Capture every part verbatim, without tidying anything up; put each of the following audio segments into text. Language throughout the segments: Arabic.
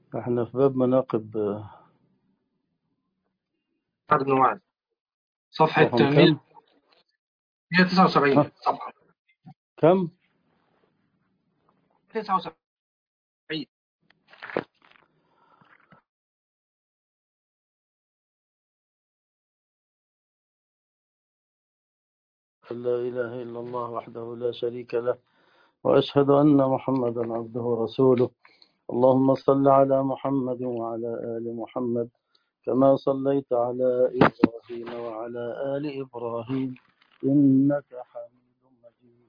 احنا في باب مناقب سعد بن معاذ، صفحة رقم كم؟ مية وتسعة وسبعين. ها؟ صفحة كم؟ تسعة وسبعين. لا إله إلا الله وحده لا شريك له، وأشهد أن محمدا عبده ورسوله. اللهم صل على محمد وعلى آل محمد كما صليت على إبراهيم وعلى آل إبراهيم إنك حميد مجيد.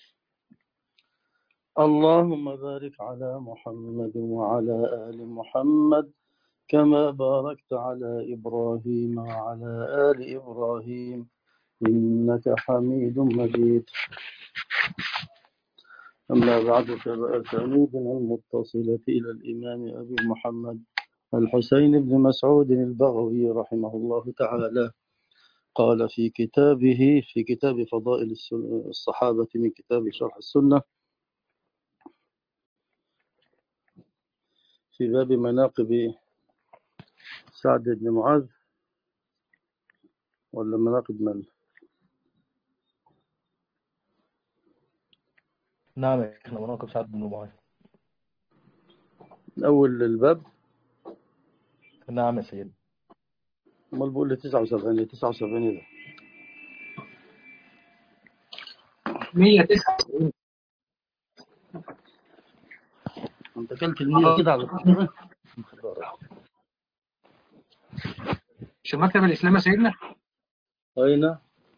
اللهم بارك على محمد وعلى آل محمد كما باركت على إبراهيم وعلى آل إبراهيم إنك حميد مجيد. أما بعد، فأسانيدنا المتصلة إلى الإمام أبي محمد الحسين بن مسعود البغوي رحمه الله تعالى قال في كتابه في كتاب فضائل الصحابة من كتاب شرح السنة في باب مناقب سعد بن معاذ، ولا مناقب من؟ نعم، احنا مناقب سعد بن معاذ. من أول الباب. نعم يا سيدي. امال بقول لي تسعة وسبعين تسعة وسبعين ده مية وتسعة وسبعين. انت كلت المية كده على طول. مش المكتب الإسلامي يا سيدنا؟ أين؟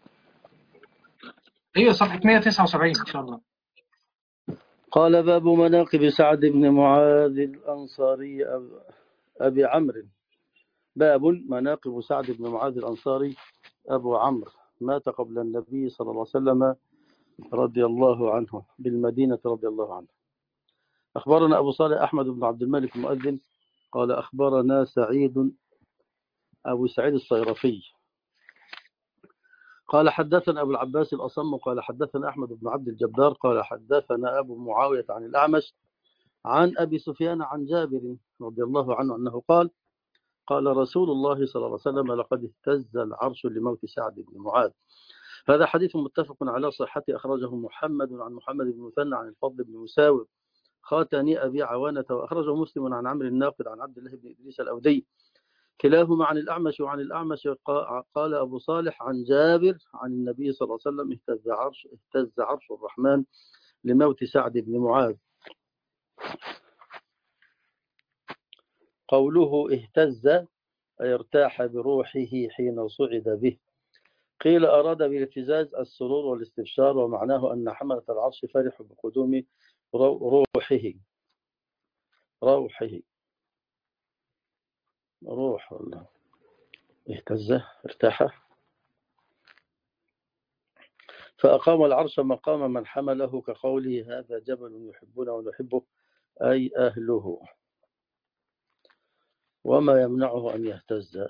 ايوه، صفحة مية وتسعة وسبعين ان شاء الله. قال باب مناقب سعد بن معاذ الأنصاري أبي عمرو. باب مناقب سعد بن معاذ الأنصاري أبو عمرو، مات قبل النبي صلى الله عليه وسلم رضي الله عنه بالمدينة رضي الله عنه. أخبرنا أبو صالح أحمد بن عبد الملك المؤذن قال أخبرنا سعيد أبو سعيد الصيرفي قال حدثنا أبو العباس الأصم قال حدثنا أحمد بن عبد الجبار قال حدثنا أبو معاوية عن الأعمش عن أبي سفيان عن جابر رضي الله عنه أنه قال قال رسول الله صلى الله عليه وسلم لقد اهتز العرش لموت سعد بن معاذ. هذا حديث متفق على صحته، أخرجه محمد عن محمد بن مثنى عن الفضل بن مساور خاتني أبي عوانة، وأخرجه مسلم عن عمرو الناقد عن عبد الله بن إدريس الأودي كلاهما عن الأعمش وعن الأعمش قال أبو صالح عن جابر عن النبي صلى الله عليه وسلم اهتز عرش اهتز عرش الرحمن لموت سعد بن معاذ. قوله اهتز أي ارتاح بروحه حين صعد به. قيل أراد بالاهتزاز السرور والاستبشار، ومعناه أن حملة العرش فرحوا بقدوم روحه روحه روح الله اهتز ارتاح، فأقام العرش مقام من حمله كقوله هذا جبل يحبنا ونحبه أي أهله، وما يمنعه أن يهتز.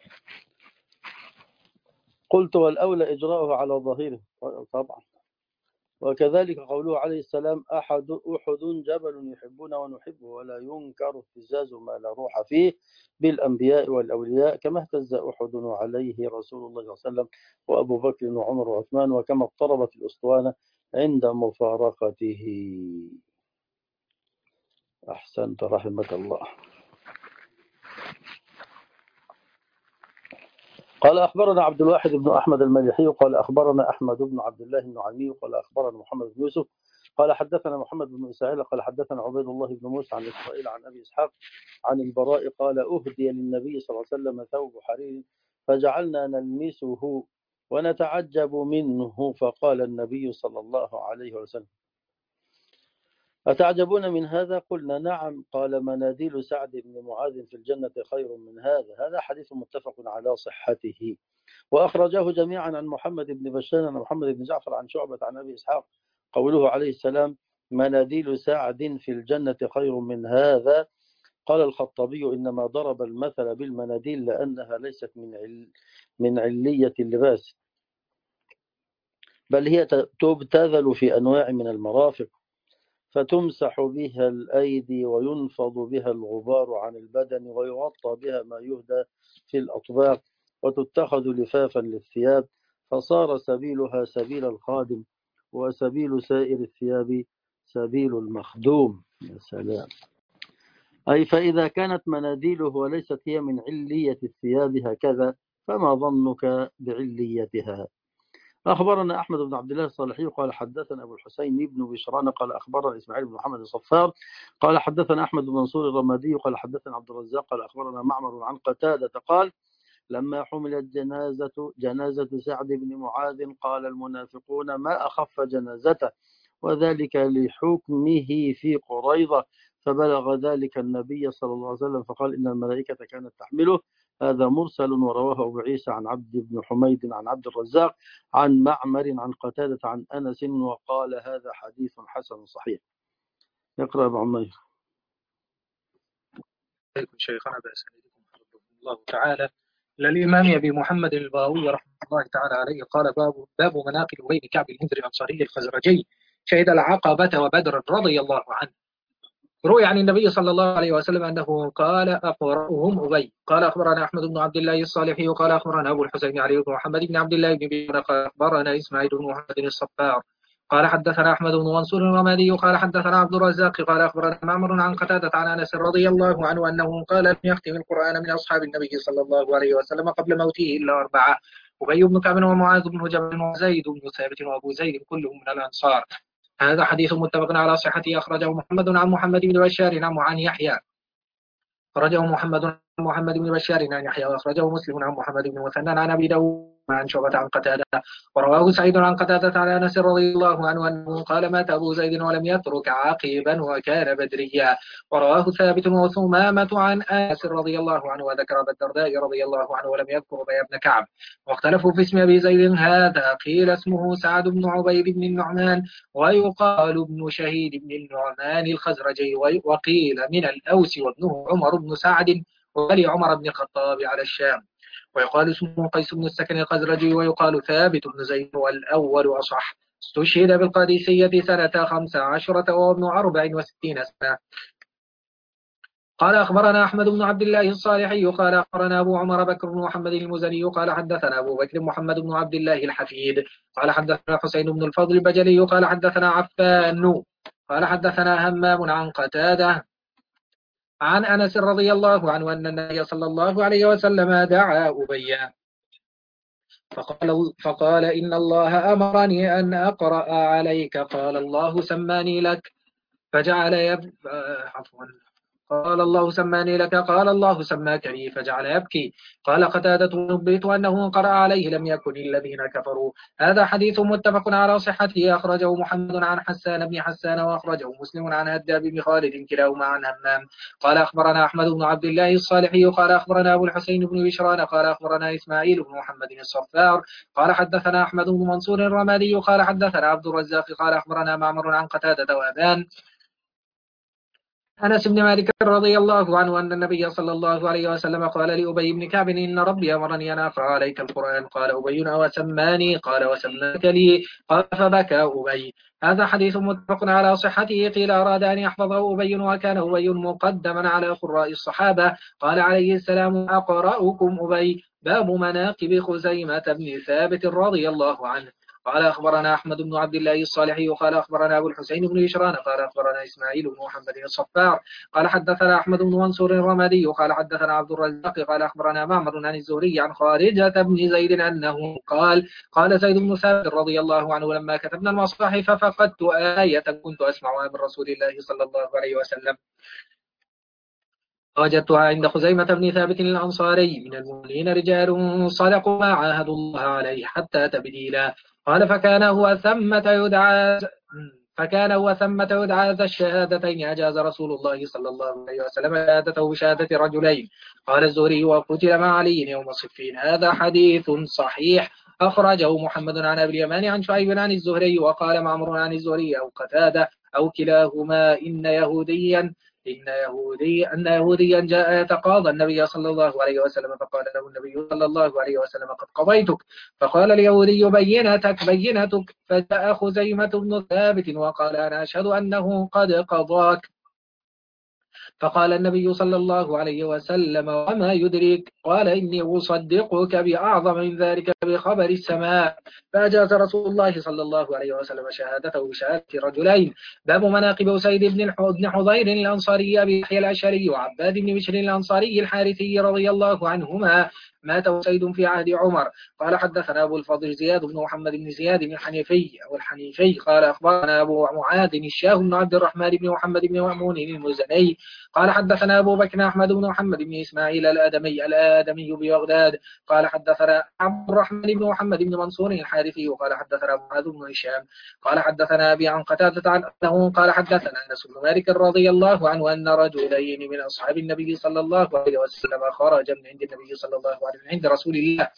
قلت والأولى إجراؤه على ظاهره طبعا، وكذلك قوله عليه السلام أحد أحد جبل يحبنا ونحبه ولا ينكر اهتزاز ما لا روح فيه بالأنبياء والأولياء، كما اهتز أحد وعليه رسول الله صلى الله عليه وسلم وأبو بكر وعمر وعثمان، وكما اضطربت الأسطوانة عند مفارقته. أحسنت رحمك الله. قال أخبرنا عبد الواحد بن أحمد المليحي قال أخبرنا أحمد بن عبد الله النعيمي قال أخبرنا محمد بن يوسف قال حدثنا محمد بن إسماعيل قال حدثنا عبيد الله بن موسى عن إسرائيل عن أبي إسحاق عن البراء قال أهدي للنبي صلى الله عليه وسلم ثوب حرير فجعلنا نلمسه ونتعجب منه، فقال النبي صلى الله عليه وسلم أتعجبون من هذا؟ قلنا نعم. قال مناديل سعد بن معاذ في الجنة خير من هذا. هذا حديث متفق على صحته، وأخرجاه جميعا عن محمد بن بشار عن محمد بن جعفر عن شعبة عن أبي إسحاق قوله عليه السلام مناديل سعد في الجنة خير من هذا. قال الخطابي إنما ضرب المثل بالمناديل لأنها ليست من عل من علية اللباس، بل هي تبتذل في أنواع من المرافق، فتمسح بها الأيدي وينفض بها الغبار عن البدن ويغطى بها ما يهدى في الأطباق وتتخذ لفافا للثياب، فصار سبيلها سبيل الخادم وسبيل سائر الثياب سبيل المخدوم. يا سلام. أي فإذا كانت مناديله وليست هي من علية الثياب هكذا فما ظنك بعليتها؟ أخبرنا أحمد بن عبد الله الصالحي قال حدثنا أبو الحسين بن بشران قال أخبرنا إسماعيل بن محمد الصفار قال حدثنا أحمد بن منصور الرمادي قال حدثنا عبد الرزاق قال أخبرنا معمر عن قتادة قال لما حملت جنازة جنازة سعد بن معاذ قال المنافقون ما أخف جنازته وذلك لحكمه في قريظة، فبلغ ذلك النبي صلى الله عليه وسلم فقال إن الملائكة كانت تحمله. هذا مرسل ورواه أبو عيسى عن عبد بن حميد عن عبد الرزاق عن معمر عن قتادة عن أنس وقال هذا حديث حسن صحيح. يقرأ أبو عمير. شيخنا بأسانيدكم حفظكم الله تعالى. للإمام أبي محمد الباوي رحمه الله تعالى عليه قال باب باب مناقب أبي بن كعب المنذر الأنصاري الخزرجي شهد العقبة وبدرا رضي الله عنه. روي عن النبي صلى الله عليه وسلم أنه قال أقرأهم أبي. قال أخبرنا أحمد بن عبد الله الصالحي قال أخبرنا أبو الحسين علي بن محمد بن عبد الله بن بيان قال أخبرنا إسماعيل بن محمد الصفار قال حدثنا أحمد بن منصور الرمادي قال حدثنا عبد الرزاق قال أخبرنا معمر عن قتادة عن أنس رضي الله عنه أنه قال لم يختم القرآن من أصحاب النبي صلى الله عليه وسلم قبل موته إلا أربعة: أبي بن كعب ومعاذ بن جبل وزيد بن ثابت وأبو زيد كلهم من الأنصار. هذا حديث متفق على صحته أخرجه محمد عن محمد بن بشار عن يحيى أخرجه محمد عن محمد بن بشار عن يحيى وأخرجه مسلم عن محمد بن مثنى عن أبي داود عن شعبة عن قتادة ورواه سعيد عن قتادة على أنس رضي الله عنه أنه قال مات أبو زيد ولم يترك عاقبا وكان بدريا. ورواه ثابت وثمامة عن أنس رضي الله عنه وذكر أبا الدرداء رضي الله عنه ولم يذكر أبي بن كعب. واختلفوا في اسم أبي زيد هذا قيل اسمه سعد بن عبيد بن النعمان ويقال ابن شهيد بن النعمان الخزرجي وقيل من الأوس وابنه عمر بن سعد وولي عمر بن الخطاب على الشام. ويقال اسمه قيس بن السكن الخزرجي ويقال ثابت بن زيد والأول أصح. استشهد بالقادسية سنة خمس عشرة وابن أربع وستين سنة. قال أخبرنا أحمد بن عبد الله الصالحي قال أخبرنا أبو عمر بكر بن محمد المزني قال حدثنا أبو بكر محمد بن عبد الله الحفيد قال حدثنا حسين بن الفضل البجلي قال حدثنا عفان قال حدثنا همام عن قتادة عن أنس رضي الله عنه أن النبي صلى الله عليه وسلم دعا أبيا فقال, فقال إن الله أمرني أن أقرأ عليك قال الله سماني لك فجعل يب... عفوا قال الله سماني لك قال الله سماك لي فجعل يبكي. قال قتادة نبئت أنه قرأ عليه لم يكن الذين كفروا. هذا حديث متفق على صحته أخرجه محمد عن حسان بن حسان وأخرجه مسلم عن هداب بن خالد كلاهما عن همام قال أخبرنا أحمد بن عبد الله الصالحي قال أخبرنا أبو الحسين بن بشران قال أخبرنا إسماعيل بن محمد الصفار قال حدثنا أحمد بن منصور الرمادي قال حدثنا عبد الرزاق قال أخبرنا معمر عن قتادة وأبان أنس بن مالك رضي الله عنه أن النبي صلى الله عليه وسلم قال لأبي بن كعب إن ربي أمرني أن أقرأ عليك القرآن قال أبي وسماني قال وسماك لي قال فبكى أبي. هذا حديث متفق على صحته. قيل أراد أن يحفظه أبي وكان أبي مقدما على قراء الصحابة. قال عليه السلام أقرأكم أبي. باب مناقب خزيمة بن ثابت رضي الله عنه. قال أخبرنا أحمد بن عبد الله الصالحي قال أخبرنا أبو الحسين بن بشران قال أخبرنا إسماعيل بن محمد الصفار قال حدثنا أحمد بن منصور الرمادي قال حدثنا عبد الرزاق قال أخبرنا معمر عن الزهري عن خارجة بن زيد أنه قال قال زيد بن ثابت رضي الله عنه لما كتبنا المصاحف فقدت آية كنت أسمعها من رسول الله صلى الله عليه وسلم وجدتها عند خزيمة بن ثابت الأنصاري من المؤمنين رجال صدقوا ما عاهدوا الله عليه حتى تبديلا. قال فكان هو ثمة يدعى فكان هو ثمة يدعى ذا الشهادتين أجاز رسول الله صلى الله عليه وسلم شهادته بشهادة رجلين. قال الزهري وقتل مع علي يوم صفين. هذا حديث صحيح أخرجه محمد عن أبي اليمان عن شعيب عن الزهري وقال معمر عن الزهري أو قتادة أو كلاهما إن يهوديا إن يهودي أن يهوديا جاء يتقاضى النبي صلى الله عليه وسلم فقال له النبي صلى الله عليه وسلم قد قضيتك. فقال اليهودي بينتك بينتك. فجاء خزيمة بن ثابت وقال أنا أشهد أنه قد قضاك. فقال النبي صلى الله عليه وسلم وما يدرك؟ قال إني أصدقك بأعظم من ذلك بخبر السماء. فأجاز رسول الله صلى الله عليه وسلم شهادته بشهادة رجلين. باب مناقب أسيد بن حضير الأنصاري أبي يحيى الأشعري وعباد بن بشر الأنصاري الحارثي رضي الله عنهما. مات أسيد في عهد عمر. قال حدثنا أبو الفضل زياد بن محمد بن زياد الحنيفي أو الحنيفي قال أخبرنا أبو معاذ الشاه بن عبد الرحمن بن محمد بن مأمون المزني قال حدثنا أبو بكر أحمد بن محمد بن إسماعيل الآدمي الآدمي ببغداد قال حدثنا عبد الرحمن بن محمد بن منصور الحارثي قال حدثنا معاذ بن هشام قال حدثنا أبي عن قتادة عن أنه قال حدثنا أنس بن مالك رضي الله عنه أن رجلين من أصحاب النبي صلى الله عليه وسلم خرج من عند النبي صلى الله عليه وسلم من عند رسول الله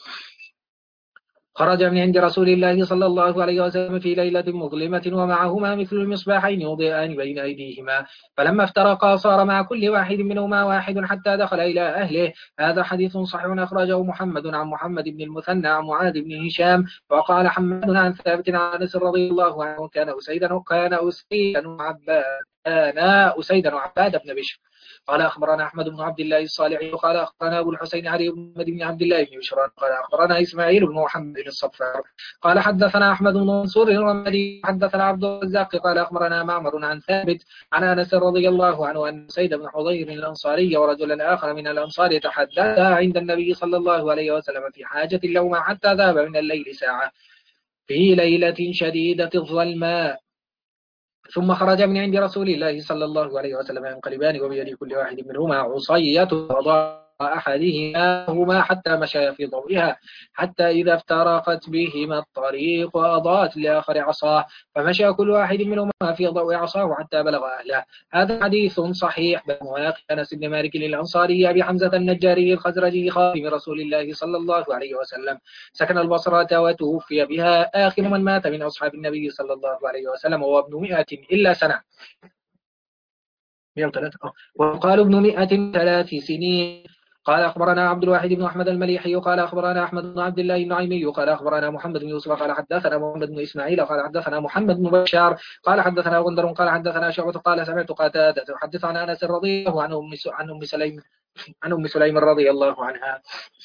خرج من عند رسول الله صلى الله عليه وسلم في ليلة مظلمة ومعهما مثل المصباحين يضيئان بين أيديهما. فلما افترقا صار مع كل واحد منهما واحد حتى دخل إلى أهله. هذا حديث صحيح أخرجه محمد عن محمد بن المثنى عن معاذ بن هشام. وقال حماد عن ثابت عن أنس رضي الله عنه كان أسيدا كان أسيدا وعباد كان أسيدا وعباد بن بشر. قال أخبرنا أحمد بن عبد الله الصالحي قال أخبرنا أبو الحسين علي بن عبد الله بن بشران قال أخبرنا إسماعيل بن محمد بن الصفار قال حدثنا أحمد بن منصور الرمادي حدثنا عبد الرزاق قال أخبرنا معمر عن ثابت عن أنس رضي الله عنه أن سيد بن حضير الأنصاري ورجلا آخر من الأنصار تحدثا عند النبي صلى الله عليه وسلم في حاجة لهما حتى ذهب من الليل ساعة في ليلة شديدة الظلماء. ثم خرج من عند رسول الله صلى الله عليه وسلم ينقلبان وبيد كل واحد منهما عصية وضع أحدهما هما حتى مشى في ضوئها حتى إذا افترقت بهما الطريق وأضاءت لآخر عصاه فمشى كل واحد منهما في ضوء عصاه حتى بلغ أهله. هذا حديث صحيح. بمناقب أنس بن مالك الأنصاري أبي حمزة النجاري الخزرجي خادم رسول الله صلى الله عليه وسلم سكن البصرة وتوفي بها آخر من مات من أصحاب النبي صلى الله عليه وسلم وهو ابن مئة إلا سنة مئة وثلاثة وقال ابن مئة ثلاث سنين. قال أخبرنا عبد الواحد بن أحمد المليحي قال أخبرنا أحمد بن عبد الله النعيمي قال أخبرنا محمد بن يوسف قال حدثنا محمد بن إسماعيل قال حدثنا محمد بن بشار قال حدثنا غندر قال حدثنا شعبة قال سمعت قتادة تحدث عن أنس رضي الله عنه عن أم سليم عن أم سليم رضي الله عنها.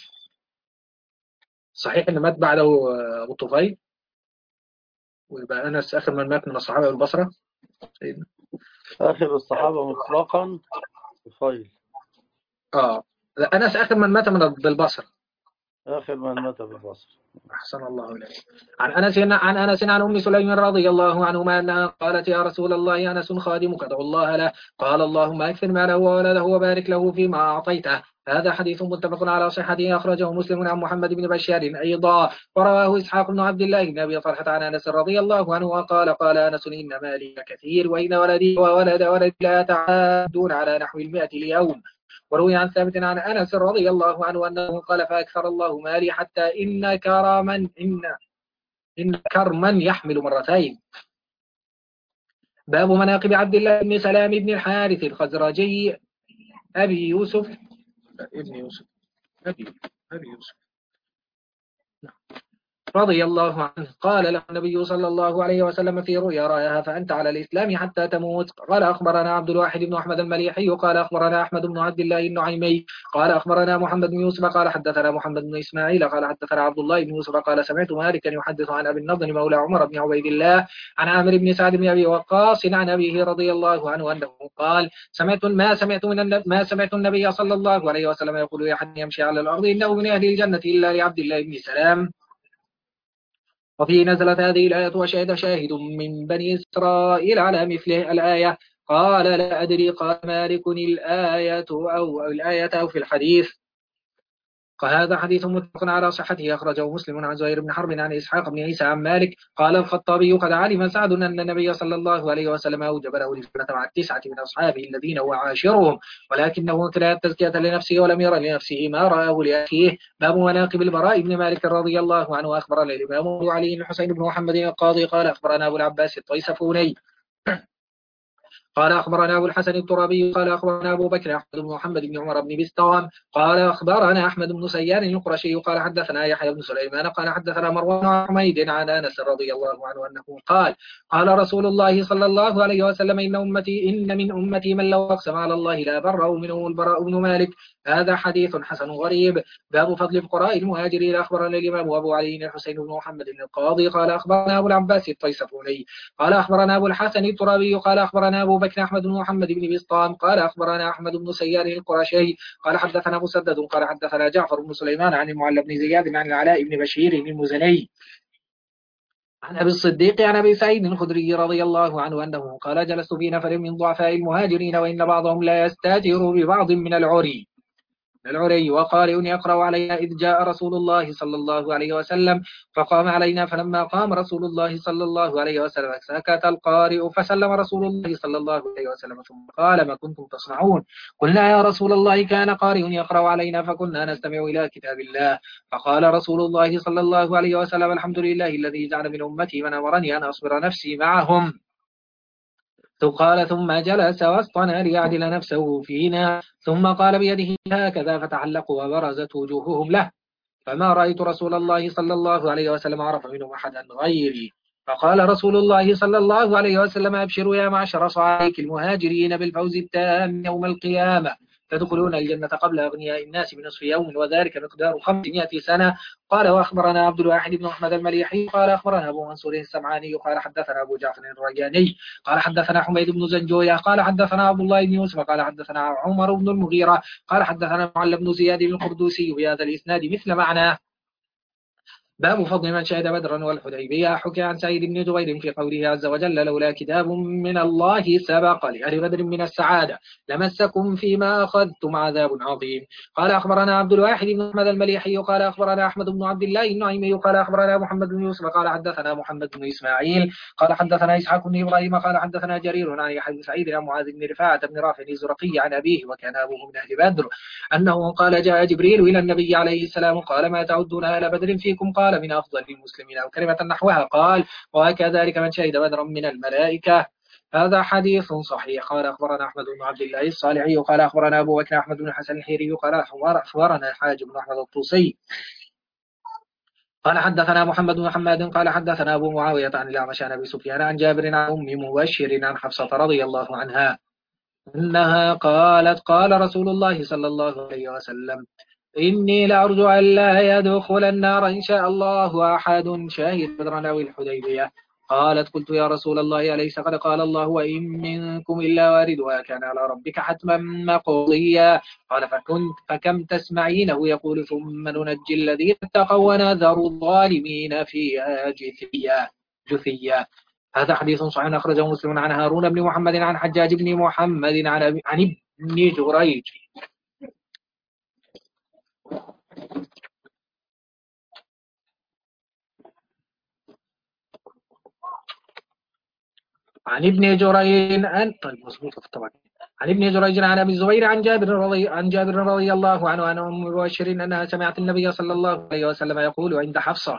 صحيح أن مات بعده أبو طفيل ويبقى أنس آخر من مات من الصحابة والبصرة. سيدنا آخر الصحابة مطلقا طفيل. آه أنس آخر من مات من بالبصرة. آخر من مات بالبصرة. أحسن الله إليك. عن أنس عن أنس عن أم سليم رضي الله عنهما أنها قالت يا رسول الله أنس خادمك ادعو الله له قال اللهم أكثر ماله وولده وبارك له فيما أعطيته. هذا حديث متفق على صحته أخرجه مسلم عن محمد بن بشار أيضا ورواه إسحاق بن عبد الله بن أبي طلحة عن أنس رضي الله عنه وقال قال أنس إن مالي كثير وإن ولدي وولد ولدي لا تعادون على نحو المئة اليوم. وروي عن ثابت عن أنس رضي الله عنه أنه قال فأكثر الله مالي حتى إن كرما إن إن كرما يحمل مرتين. باب مناقب عبد الله بن سلام بن الحارث الخزرجي أبي يوسف ابن يوسف أبي أبي يوسف رضي الله عنه قال له النبي صلى الله عليه وسلم في رؤيا رأيها فأنت على الإسلام حتى تموت. قال أخبرنا عبد الواحد بن أحمد المليحي قال أخبرنا أحمد بن عبد الله النعيمي قال أخبرنا محمد بن يوسف قال حدثنا محمد بن إسماعيل قال حدثنا عبد الله بن يوسف قال سمعت مالكا يحدث عن أبي النضر مولى عمر بن عبيد الله عن عامر بن سعد بن أبي وقاص عن أبيه رضي الله عنه أنه قال سمعت ما سمعت من ما سمعت النبي صلى الله عليه وسلم يقول يا حد يمشي على الأرض إنه من أهل الجنة إلا لعبد الله بن سلام. وفي نزلت هذه الآية وشهد شاهد من بني إسرائيل على مثله الآية. قال لا أدري قال مالك الآية أو الآية أو في الحديث. فهذا حديث متفق على صحته أخرجه مسلم عن زهير بن حرب عن إسحاق بن عيسى عن مالك قال الخطابي قد علم سعد أن النبي صلى الله عليه وسلم أوجب له الجنة مع التسعة من أصحابه الذين هو عاشرهم ولكنه كره التزكية لنفسه ولم ير لنفسه ما رآه لأخيه. باب مناقب البراء بن مالك رضي الله عنه أخبرنا الإمام أبو علي الحسين بن محمد القاضي قال أخبرنا أبو العباس الطيسفوني قال أخبرنا أبو الحسن الترابي قال أخبرنا أبو بكر أحمد بن محمد بن عمر بن بسطام قال أخبرنا أحمد بن سيار القرشي قال حدثنا يحيى بن سليمان قال حدثنا مروان بن حميد عن أنس رضي الله عنه أنه قال قال رسول الله صلى الله عليه وسلم إن أمتي إن من أمتي من لو أقسم على الله لا بره منه البراء بن مالك. هذا حديث حسن غريب. باب فضل فقراء المهاجرين. أخبرنا الإمام أبو علي الحسين بن محمد القاضي قال أخبرنا أبو العباس الطيسفوني قال أخبرنا أبو الحسن الترابي قال أخبرنا أبو بكر أحمد بن محمد بن بسطام قال أخبرنا أحمد بن سيار القرشي قال حدثنا مسدد قال حدثنا جعفر بن سليمان عن المعلى بن زياد عن العلاء بن بشير المزني عن أبي الصديق عن أبي سعيد الخدري رضي الله عنه أنه قال جلست في نفر من ضعفاء المهاجرين وإن بعضهم لا يستاتر ببعض من العري العري وقارئ يقرأ علينا إذ جاء رسول الله صلى الله عليه وسلم فقام علينا فلما قام رسول الله صلى الله عليه وسلم سكت القارئ فسلم رسول الله صلى الله عليه وسلم ثم قال ما كنتم تصنعون؟ قلنا يا رسول الله كان قارئ يقرأ علينا فكنا نستمع إلى كتاب الله. فقال رسول الله صلى الله عليه وسلم الحمد لله الذي جعل من أمتي من أمرني أن أصبر نفسي معهم. قال ثم جلس وسطنا ليعدل نفسه فينا ثم قال بيده هكذا فتعلقوا وبرزت وجوههم له فما رأيت رسول الله صلى الله عليه وسلم عرف منهم أحدا غيري. فقال رسول الله صلى الله عليه وسلم أبشروا يا معشر صعيك المهاجرين بالفوز التام يوم القيامة تدخلون الجنة قبل أغنياء الناس بنصف يوم وذلك مقدار خمسمائة سنة. قال وأخبرنا عبد الواحد بن أحمد المليحي قال أخبرنا أبو منصور السمعاني قال حدثنا أبو جعفر الرياني قال حدثنا حميد بن زنجوية قال حدثنا عبد الله بن يوسف قال حدثنا عمر بن المغيرة قال حدثنا معل بن زياد القردوسي بهذا الإسناد مثل معناه. باب فضل من شهد بدرا والحديبية. حكي عن سعيد بن جبير في قوله عز وجل لولا كتاب من الله سبق لأهل بدر من السعادة لمسكم فيما أخذتم عذاب عظيم. قال أخبرنا عبد الواحد بن أحمد المليحي قال أخبرنا أحمد بن عبد الله النعيمي قال أخبرنا محمد بن يوسف قال حدثنا محمد بن إسماعيل قال حدثنا إسحاق بن إبراهيم قال حدثنا جرير عن يحيى بن سعيد عن معاذ بن رفاعة بن رافع الزرقي عن أبيه وكان أبوه من أهل بدر أنه قال جاء جبريل إلى النبي عليه السلام قال ما تعدون أهل بدر فيكم؟ قال من أفضل المسلمين أو كلمة نحوها. قال وكذلك من شهد بدرا من الملائكة. هذا حديث صحيح. قال أخبرنا أحمد بن عبد الله الصالحي قال أخبرنا أبو بكر أحمد بن حسن الحيري قال أخبرنا الحاج بن أحمد الطوسي قال حدثنا محمد بن حماد قال حدثنا أبو معاوية عن الأعمش عن أبي سفيان عن جابر عن أم مبشر عن حفصة رضي الله عنها أنها قالت قال رسول الله صلى الله عليه وسلم إني لأرجو أن لا يدخل النار إن شاء الله أحد شاهد بدرا أو الحديبية. قالت قلت يا رسول الله أليس قد قال الله وإن منكم إلا واردها كان على ربك حتما مقضيا؟ قال فكنت فكم تسمعينه يقول ثم ننجي الذين اتقوا ونذر الظالمين فيها جثيا جثيا. هذا حديث صحيح أخرجه مسلم عن هارون بن محمد عن حجاج بن محمد عن عن ابن جريج عن ابن جريج عن طيب مظبوط طبعا عن ابن جريج عن ابي الزبير عن جابر رضي عن جابر رضي الله عنه عن ام مبشر انها سمعت النبي صلى الله عليه وسلم يقول عند حفصة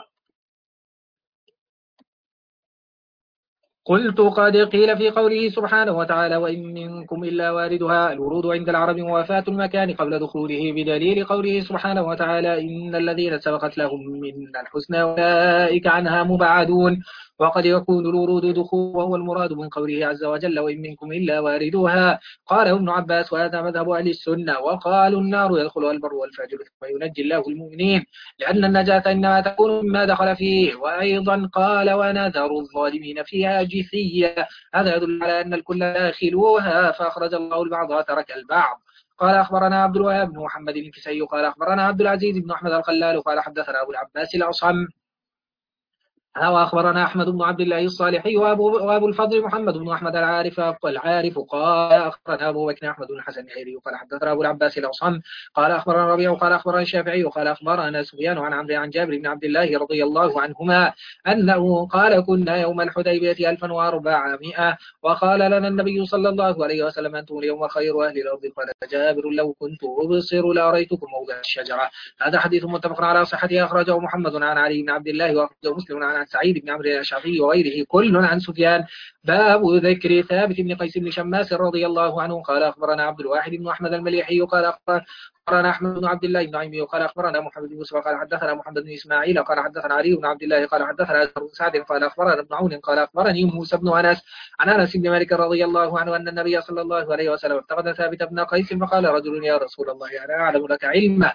قلت قد قيل في قوله سبحانه وتعالى وإن منكم إلا واردها. الورود عند العرب موافاة المكان قبل دخوله بدليل قوله سبحانه وتعالى إن الذين سبقت لهم من الحسنى أولئك عنها مبعدون. وقد يكون الورود دخول وهو المراد من قوله عز وجل وإن منكم إلا واردها. قال ابن عباس وهذا مذهب أهل السنة وقالوا النار يدخلها البر والفاجر ثم ينجي الله المؤمنين لأن النجاة إنما تكون مما دخل فيه. وأيضا قال ونذر الظالمين فيها جثيا. هذا يدل على أن الكل داخلوها فأخرج الله البعض وترك البعض. قال أخبرنا عبد الوهاب بن محمد الكسائي قال أخبرنا عبد العزيز بن أحمد الخلال قال حدثنا أبو العباس الأصم وأخبرنا أحمد بن عبد الله الصالحي وأبو, وأبو الفضل محمد بن أحمد العارف العارف قال أخبرنا أبو بكر أحمد بن حسن الحيري قال حدثنا أبو العباس الأصم قال أخبرنا ربيع قال أخبرنا الشافعي قال أخبرنا سفيان عن عمرو عن جابر بن عبد الله رضي الله عنهما أنه قال كنا يوم الحديبية ألفا وأربعمائة وقال لنا النبي صلى الله عليه وسلم أنتم اليوم خير أهل الأرض. قال جابر لو كنت أبصر لأريتكم موضع الشجرة. هذا حديث متفق على صحته أخرجه محمد عن علي بن عبد الله وأخرجه مسلم عن عن سعيد بن عمرو الأشعري وغيره كل عن سفيان. باب ذكر ثابت بن قيس بن شماس رضي الله عنه قال أخبرنا عبد الواحد بن أحمد المليحي قال أخبرنا أحمد بن عبد الله بن عمي قال أخبرنا محمد بن يوسف قال حدثنا محمد بن إسماعيل قال حدثنا علي بن عبد الله قال حدثنا أزهر بن سعد قال أخبرنا ابن عون قال أخبرني موسى بن أنس عن أنس بن مالك رضي الله عنه أن النبي صلى الله عليه وسلم افتقد ثابت بن قيس فقال رجل يا رسول الله أنا أعلم لك علما،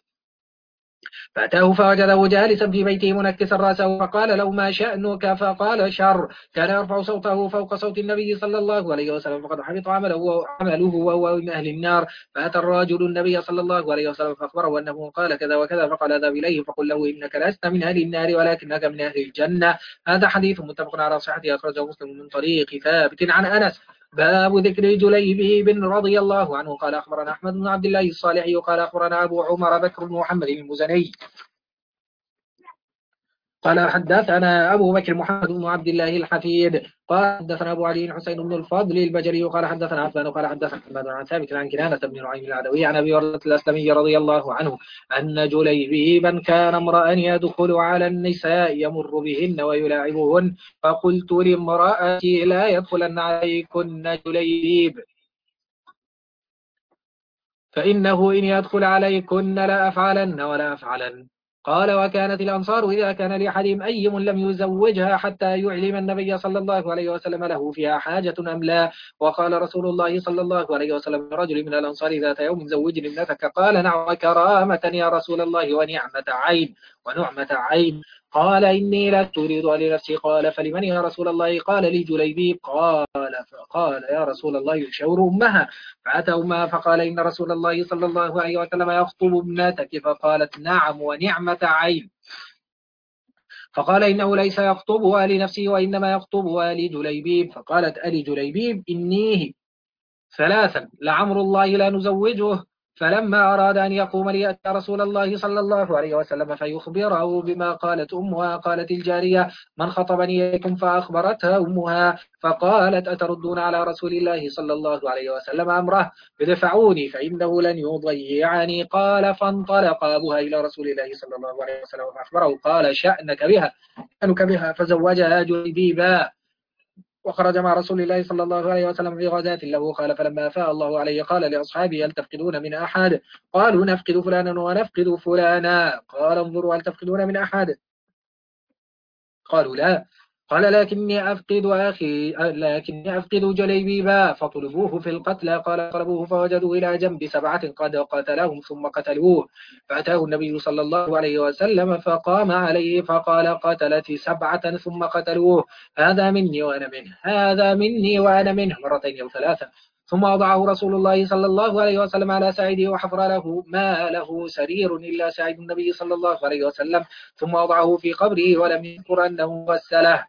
فأتاه فوجده جالسا في بيته منكسا رأسه فقال له ما شأنك؟ فقال شر، كان يرفع صوته فوق صوت النبي صلى الله عليه وسلم فقد حبط عمله عمله وهو من أهل النار. فأتى الرجل النبي صلى الله عليه وسلم فأخبره أنه قال كذا وكذا فقال اذهب إليه فقل له إنك لست من أهل النار ولكنك من أهل الجنة. هذا حديث متفق على صحته أخرجه مسلم من طريق ثابت عن أنس. باب ذكر جليبيب بن رضي الله عنه قال أخبرنا أحمد بن عبد الله الصالحي قال أخبرنا أبو عمر بكر بن محمد المزني قال حدثنا أبو بكر محمد بن عبد الله الحفيد قال حدثنا أبو علي حسين بن الفضل البجلي قال حدثنا عفان قال حدثنا محمد عن ثابت عن كنانة بن نعيم العدوي عن أبي هريرة الأسلمي رضي الله عنه أن جليبيبا كان امرأ يدخل على النساء يمر بهن ويلاعبهن، فقلت لامرأتي لا يدخلن عليكن جليبيب فإنه إن يدخل عليكن لا أفعلن ولا أفعلن. قال وكانت الأنصار إذا كان لأحدهم أيم لم يزوجها حتى يعلم النبي صلى الله عليه وسلم له فيها حاجة أم لا. وقال رسول الله صلى الله عليه وسلم رجل من الأنصار ذات يوم زوجني ابنتك، قال نعم كرامة يا رسول الله ونعمة عين ونعمة عين. قال إني لا تريد لنفسي. قال فلمن يا رسول الله؟ قال لي جليبيب. قال فقال يا رسول الله يشاور أمها. فأتى أمها فقال إن رسول الله صلى الله عليه وسلم يخطب ابنتك، فقالت نعم ونعمة عين. فقال إنه ليس يخطبها لنفسه وإنما يخطبها لجليبيب. فقالت ألي جليبيب إنيه ثلاثا لعمر الله لا نزوجه. فلما أراد أن يقوم ليأتي رسول الله صلى الله عليه وسلم فيخبره بما قالت أمها، قالت الجارية من خطبني إليكم؟ فأخبرتها أمها فقالت أتردون على رسول الله صلى الله عليه وسلم أمره؟ ادفعوني فإنه لن يضيعني. قال فانطلق أبوها إلى رسول الله صلى الله عليه وسلم فأخبره قال شأنك بها شأنك بها فزوجها جليبيبا. وخرج مع رسول الله صلى الله عليه وسلم في غزاة له. قال فلما أفاء الله عليه قال لأصحابه هل تفقدون من أحد؟ قالوا نفقد فلانا ونفقد فلانا. قال انظروا هل تفقدون من أحد؟ قالوا لا. قال لكني أفقد أخي لكني أفقد جليبيبا. فطلبوه في القتلى. قال طلبوه فوجدوا إلى جنب سبعة قد قتلهم ثم قتلوه. فأتاه النبي صلى الله عليه وسلم فقام عليه فقال قتلت سبعة ثم قتلوه، هذا مني وأنا منه، هذا مني وأنا منه، مرتين أو ثلاثة. ثم وضعه رسول الله صلى الله عليه وسلم على سعيده وحفر له ما له سرير إلا سعيد النبي صلى الله عليه وسلم، ثم وضعه في قبره ولم يذكر أنه غسله.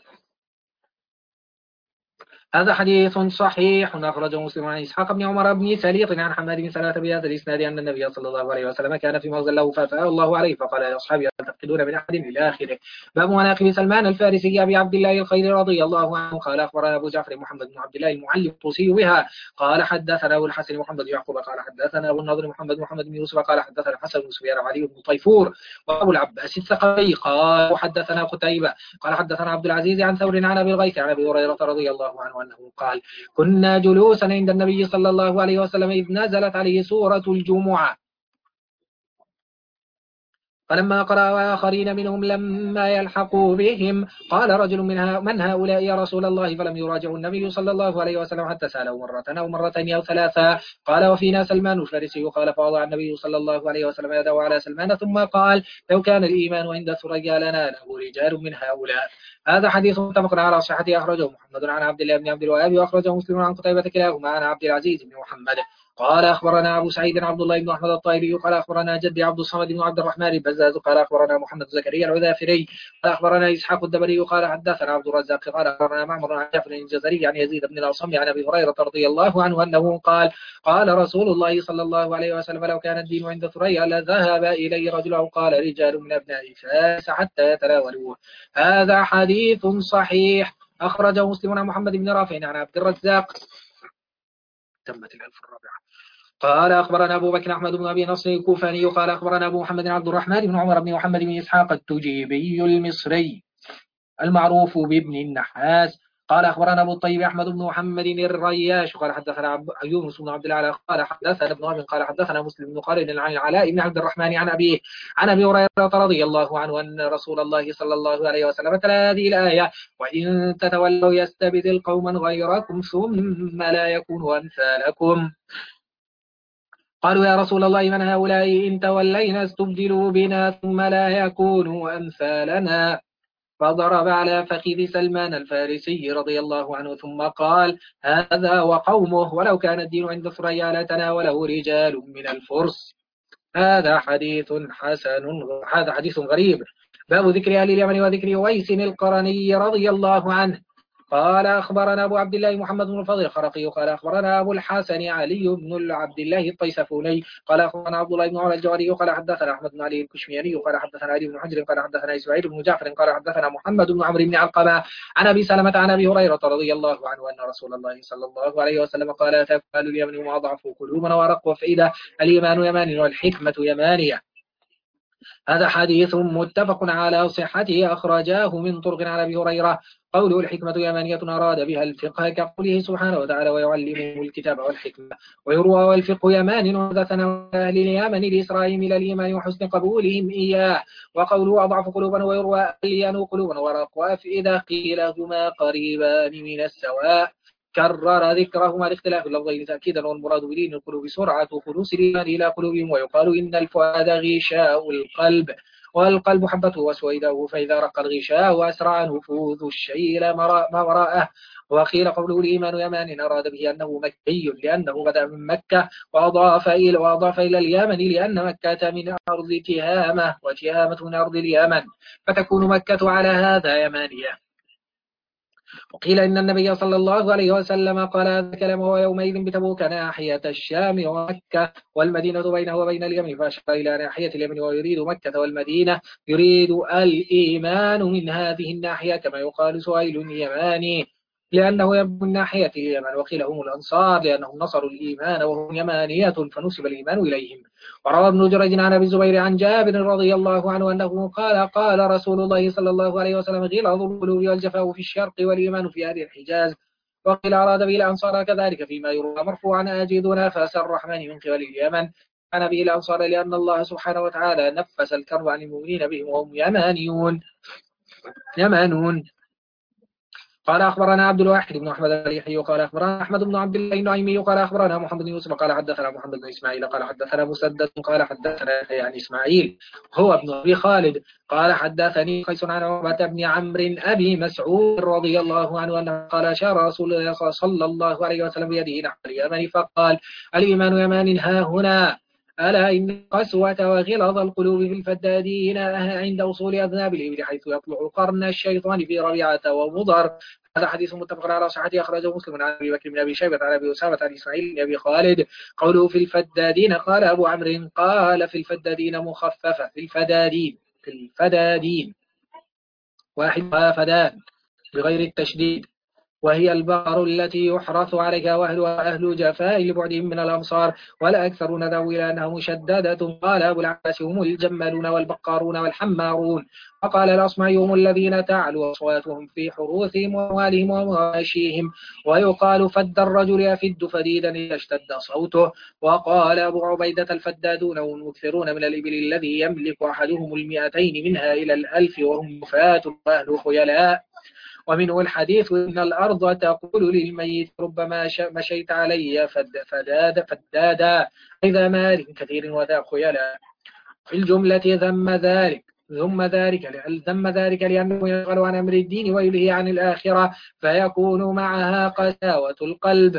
هذا حديث صحيح أخرجه مسلم عن إسحاق بن عمر بن سليط عن حماد بن سلمة بهذا الإسناد أن النبي صلى الله عليه وسلم كان في مغزى له فأفاء الله عليه فقال لأصحابه هل تفقدون من أحد إلى آخره. باب مناقب سلمان الفارسي أبي عبد الله الخير رضي الله عنه قال أخبرنا أبو جعفر محمد بن عبد الله المعلم الطوسي بها قال حدثنا أبو الحسن محمد يعقوب قال حدثنا أبو النضر محمد محمد بن يوسف قال حدثنا حسن بن سفيان وعلي بن طيفور وأبو العباس الثقفي قال حدثنا قتيبة قال حدثنا عبد العزيز عن ثور عن أبي الغيث عن أبي هريرة رضي الله عنه أنه قال كنا جلوسا عند النبي صلى الله عليه وسلم إذ نزلت عليه سورة الجمعة، فلما قرأ آخرين منهم لما يلحقوا بهم قال رجل منها من هؤلاء يا رسول الله؟ فلم يراجعوا النبي صلى الله عليه وسلم حتى سأله مرة أو مرتين أو ثلاثة. قال وفينا سلمان الفارسي قال فوضع النبي صلى الله عليه وسلم يده على سلمان ثم قال لو كان الإيمان عند ثريا لنا له رجال من هؤلاء. هذا حديث متفق على صحته أخرجه محمد عن عبد الله بن عبد الوهاب وأخرجه مسلم عن قتيبة كلاهما عن عبد العزيز بن محمد قال أخبرنا أبو سعيد عبد الله بن أحمد الطائري قال أخبرنا جدي عبد الصمد بن عبد الرحمن البزاز قال أخبرنا محمد زكريا العذافري قال أخبرنا إسحاق الدبري قال حدثنا عبد الرزاق قال أخبرنا معمر عن جعفر الجزري عن يزيد بن الأصم عن أبي هريرة رضي الله عنه أنه قال قال رسول الله صلى الله عليه وسلم لو كان الدين عند ثريا لذهب إليه رجل أو قال رجال من أبناء فارس حتى يتناولوه. هذا حديث صحيح أخرجه مسلم عن محمد بن رافع عن عبد الرزاق. تمت الألف الرابعة. قال أخبرنا أبو بكر أحمد بن أبي نصر الكوفاني قال أخبرنا أبو محمد عبد الرحمن بن عمر بن محمد بن إسحاق التجيبي المصري المعروف بابن النحاس. قال أخبرنا أبو الطيب أحمد بن محمد الرياش قال حدثنا يونس بن عبد الله قال حدثنا ابن وهب قال حدثنا مسلم بن خالد عن العلاء بن عبد الرحمن عن أبيه عن أبي هريرة رضي الله عنه أن رسول الله صلى الله عليه وسلم تلا هذه الآية: وإن تتولوا يستبدل قوما غيركم ثم لا يكونوا أمثالكم. قالوا يا رسول الله من هؤلاء إن تولينا استبدلوا بنا ثم لا يكونوا أمثالنا؟ فضرب على فخذ سلمان الفارسي رضي الله عنه ثم قال: هذا وقومه ولو كان الدين عند ثريا لتناوله رجال من الفرس. هذا حديث حسن هذا حديث غريب. باب ذكر أهل اليمن وذكر ويس القرني رضي الله عنه. قال أخبرنا أبو عبد الله محمد بن الفضل الخرقي قال أخبرنا أبو الحسن علي بن عبد الله الطيسفوني قال أخبرنا عبد الله بن عمر الجوهري قال حدثنا أحمد بن علي الكشمياني قال حدثنا علي بن حجر قال حدثنا إسماعيل بن جعفر قال حدثنا محمد بن عمرو بن علقمة عن أبي سلمة عن أبي هريرة رضي الله عنه أن رسول الله صلى الله عليه وسلم قال: تفعل اليمن وأضعف قلوبا ورق وفئدة، الإيمان يمان والحكمة يمانية. هذا حديث متفق على صحته أخرجاه من طرق عن أبي هريرة. قوله الحكمة يمانية أراد بها الفقه كقوله سبحانه وتعالى: ويعلمهم الكتاب والحكمة. ويروى والفقه يمان وحدثنا أهل اليمن لإسرائيل إلى الإيمان وحسن قبولهم إياه. وقوله أضعف قلوبا ويروى ألين قلوبا ورق وأفئدة قيل هما قريبان من السواء. كرر ذكرهما لاختلاف اللفظين تأكيدا، والمراد بدين القلوب سرعة خلوص الإيمان إلى قلوبهم. ويقال إن الفؤاد غشاء القلب، والقلب حبته وسويده، فإذا رق الغشاء أسرع نفوذ الشيء إلى ما وراءه. وقيل قوله الإيمان يمان أراد به أنه مكي لأنه بدأ من مكة، وأضاف إلى, وأضاف إلى اليمن لأن مكة من أرض تهامة وتهامة من أرض اليمن، فتكون مكة على هذا يمانية. وقيل إن النبي صلى الله عليه وسلم قال هذا كلام وهو يومئذ بتبوك ناحية الشام ومكة، والمدينة بينه وبين اليمن، فأشار إلى ناحية اليمن ويريد مكة، والمدينة يريد الإيمان من هذه الناحية، كما يقال سهيل يماني لأنه يبدو من ناحية اليمن. وقيل هم الأنصار لأنهم نصروا الإيمان وهم يمانية فنسب الإيمان إليهم. وروى ابن جريج عن أبي الزبير عن جابر رضي الله عنه أنه قال: قال رسول الله صلى الله عليه وسلم: غلظ القلوب والجفاء في الشرق والإيمان في أهل الحجاز. وقيل أراد به الأنصار كذلك فيما يروى مرفوعا: أجد نفس الرحمن من قبل اليمن. كان به الأنصار لأن الله سبحانه وتعالى نفس الكرب عن المؤمنين بهم وهم يمانيون يمانون. قال أخبرنا عبد الواحد بن أحمد الريحي قال أخبرنا أحمد بن عبد الله النعيمي قال أخبرنا محمد بن يوسف قال حدثنا محمد بن إسماعيل قال حدثنا مسدد قال حدثنا يعني إسماعيل هو ابن أبي خالد قال حدثني قيس عن عقبة بن عمرو أبي مسعود رضي الله عنه أنه قال: أشار رسول الله صلى الله عليه وسلم بيده نحو اليمن فقال: الإيمان يمان ها هنا، ألا إن قسوة وغلظ القلوب في الفدادين عند وصول أذناب الإبل حيث يطلع قرن الشيطان في ربيعة ومضر. هذا حديث متفق على صحته أخرجه مسلم عن أبي بكر بن أبي شيبة عن أبي أسامة عن إسماعيل بن أبي خالد. قوله في الفدادين قال أبو عمرو قال في الفدادين مخففة في الفدادين في الفدادين واحد فدان بغير التشديد، وهي البقر التي يحرث عليها وأهلها أهل جفاء لبعدهم من الأمصار، ولا أكثر ندعو إلى أنها مشددة. قال أبو العباس: هم الجمالون والبقارون والحمارون. وقال الأصمعي: هم الذين تعلو أصواتهم في حروثهم وأموالهم ومواشيهم. ويقال: فد الرجل يفد فديدا إذا اشتد صوته. وقال أبو عبيدة: الفدادون هم المكثرون من الإبل الذي يملك أحدهم المئتين منها إلى الألف وهم مفاة وأهل خيلاء. ومنه الحديث: إن الأرض تقول للميت ربما مشيت علي فداد فدادا إذا مال كثير وذا خيلاء. في الجملة ذم ذلك ذم ذلك ذم ذلك لأنه يشغل عن أمر الدين ويلهي عن الآخرة فيكون معها قساوة القلب.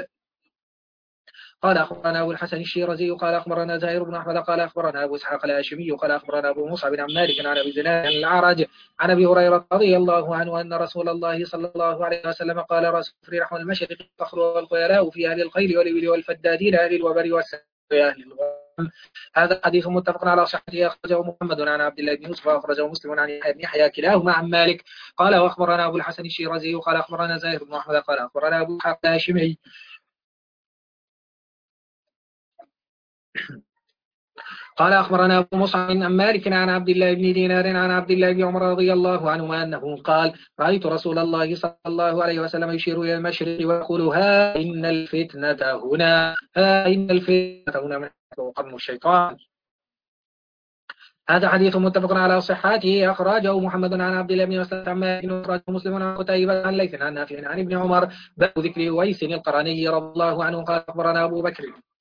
قال أخبرنا أبو الحسن الشيرازي قال أخبرنا زهير بن أحمد قال أخبرنا أبو إسحاق الهاشمي قال أخبرنا أبو مصعب عن مالك عن أبي زناد عن الأعرج عن أبي هريرة رضي الله عنه أن رسول الله صلى الله عليه وسلم قال: رسول في رحم المشرق الفخر والخيلاء في أهل الخيل والإبل والفدادين أهل الوبر والسلام أهل الغنم. هذا حديث متفق على صحته أخرجه محمد عن عبد الله بن يوسف وأخرجه مسلم عن يحيى بن يحيى كلاهما عن مالك قال: وأخبرنا أبو الحسن الشيرازي قال أخبرنا زهير بن أحمد قال أخبرنا أبو إسحاق الهاشمي قال أخبرنا أبو مصعب عن مالك عن عبد الله بن دينار عن عبد الله بن عمر رضي الله عنهما أنه قال رأيت رسول الله صلى الله عليه وسلم يشير إلى المشرق ويقول ها إن الفتنة هنا ها إن الفتنة هنا من قرن الشيطان. هذا حديث متفق على صحته أخرجه محمد عن عبد الله بن مسلمة عن مالك وأخرجه مسلم عن قتيبة عن ليث عن نافع عن ابن عمر باب ذكر أويس القرني رضي الله عنه قال أخبرنا أبو بكر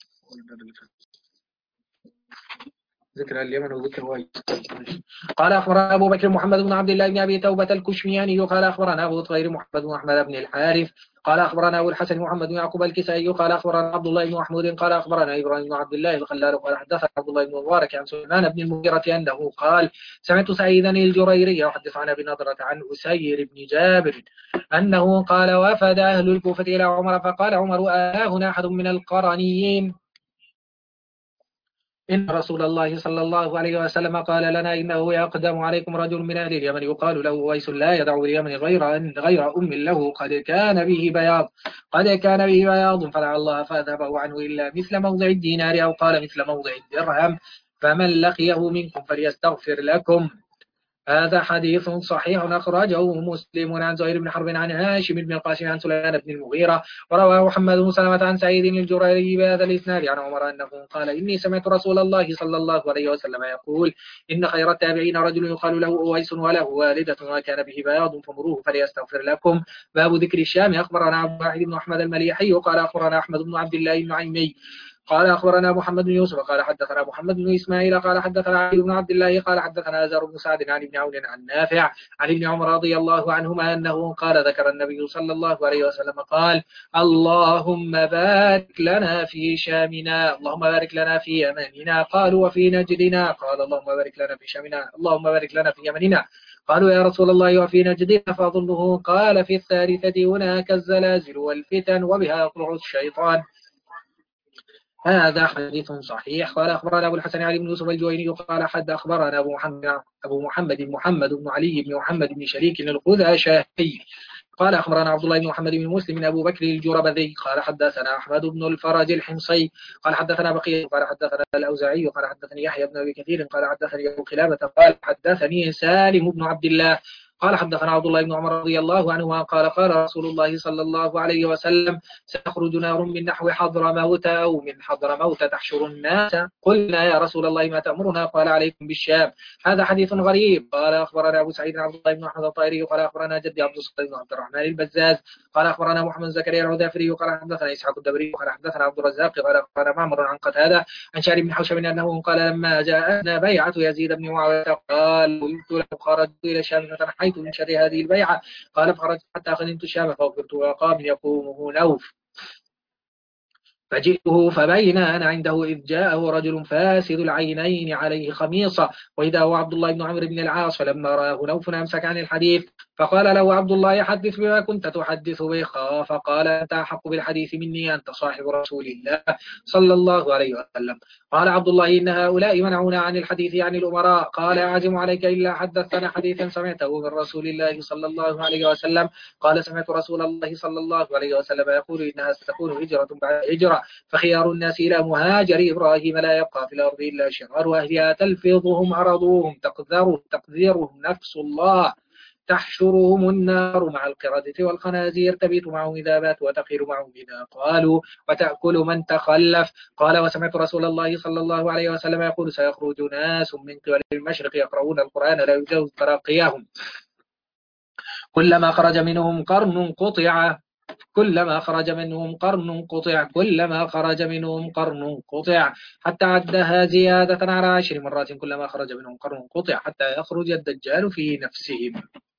ذكر اليمن وذكر وايد. قال أخبرنا أبو بكر محمد بن عبد الله بن أبي توبة الكشمياني قال أخبرنا أبو طغير محمد بن أحمد بن الحارث قال أخبرنا أبو الحسن محمد بن يعقوب الكسائي قال أخبرنا عبد الله بن محمود قال أخبرنا إبراهيم بن عبد الله الخلال قال حدثنا عبد الله بن مبارك عن سليمان بن المغيرة أنه قال سمعت سعيدا الجريري يحدث عن أبي نضرة عن أسير بن جابر أنه قال وفد أهل الكوفة إلى عمر فقال عمر آه هنا أحد من القرنيين إن رسول الله صلى الله عليه وسلم قال لنا إنه يقدم عليكم رجل من أهل اليمن يقال له أويس لا يدع اليمن غير أن غير أم له قد كان به بياض قد كان به بياض فلعل الله فأذهبه عنه إلا مثل موضع الدينار أو قال مثل موضع الدرهم فمن لقيه منكم فليستغفر لكم. هذا حديث صحيح أخرجه مسلم عن زهير بن حرب عن هاشم بن القاسم عن سليمان بن المغيرة ورواه محمد بن سلمة عن سعيد الجريري بهذا الإسناد عن عمر أنه قال إني سمعت رسول الله صلى الله عليه وسلم يقول إن خير التابعين رجل يقال له أويس وله والدة وكان به بياض فمروه فليستغفر لكم. باب ذكر الشام. أخبرنا عبد الواحد بن أحمد المليحي قال أخبرنا أحمد بن عبد الله النعيمي قال أخبرنا محمد بن يوسف قال حدثنا محمد بن إسماعيل قال حدثنا علي بن عبد الله قال حدثنا أزار بن سعد عن ابن عون عن نافع عن ابن عمر رضي الله عنهما أنه قال ذكر النبي صلى الله عليه وسلم قال اللهم بارك لنا في شامنا اللهم بارك لنا في يمننا قالوا وفي نجدنا قال اللهم بارك لنا في شامنا اللهم بارك لنا في يمننا قالوا يا رسول الله وفي نجدنا فأظنه قال في الثالثة هناك الزلازل والفتن وبها يطلع الشيطان. هذا حديث صحيح. قال أخبرنا أبو الحسن علي بن يوسف الجويني قال حد أخبرنا أبو محمد أبو محمد محمد بن علي بن محمد بن شريك الخزاعي قال أخبرنا عبد الله بن محمد بن مسلم أبو بكر الجربذي قال حدثنا أحمد بن الفرج الحمصي قال حدثنا بقية قال حدثنا الأوزاعي قال حدثني يحيى بن أبي كثير قال حدثني أبو خلابة قال حدثني سالم بن عبد الله قال حدثنا عبد الله بن عمر رضي الله عنهما قال قال رسول الله صلى الله عليه وسلم سيخرج نار من نحو حضرموت أو من حضرموت تحشر الناس قلنا يا رسول الله ما تأمرنا قال عليكم بالشام. هذا حديث غريب. قال أخبرنا أبو سعيد عبد الله بن أحمد الطائري قال أخبرنا جدي عبد الصمد بن عبد الرحمن البزاز قال أخبرنا محمد زكريا العذافري قال حدثنا إسحاق الدبري قال حدثنا عبد الرزاق قال أخبرنا معمر عن قتادة عن شاري بن حوشب أنه قال لما جاءنا بيعة يزيد بن معاوية قال قلت له خرجت إلى الشام فتنحيت من شر هذه البيعة قال فخرجت حتى قدمت الشام فأخبرت وقام يقومه نوف فجئته فبين أنا عنده إذ جاءه رجل فاسد العينين عليه خميصة وإذا هو عبد الله بن عمرو بن العاص فلما رآه نوف أمسك عن الحديث فقال له عبد الله حدث بما كنت تحدث به فقال أنت أحق بالحديث مني أنت صاحب رسول الله صلى الله عليه وسلم. قال عبد الله إن هؤلاء منعونا عن الحديث عن الأمراء قال أعزم عليك إلا حدثنا حديثا سمعته من رسول الله صلى الله عليه وسلم قال سمعت رسول الله صلى الله عليه وسلم يقول إنها ستكون هجرة بعد هجرة فخيار الناس إلى مهاجر إبراهيم لا يبقى في الأرض إلا شرار أهلها تلفظهم عرضوهم تقذرهم تقذرهم نفس الله تحشرهم النار مع القردة والخنازير تبيت معهم إذا بات وتخير معهم إذا قالوا وتأكل من تخلف. قال وسمعت رسول الله صلى الله عليه وسلم يقول سيخرج ناس من قبل المشرق يقرؤون القرآن لا يجوز تراقيهم كلما خرج منهم قرن قطع كلما خرج منهم قرن قطع كلما خرج منهم قرن قطع حتى عدها زيادة على عشر مرات كلما خرج منهم قرن قطع حتى يخرج الدجال في نفسهم.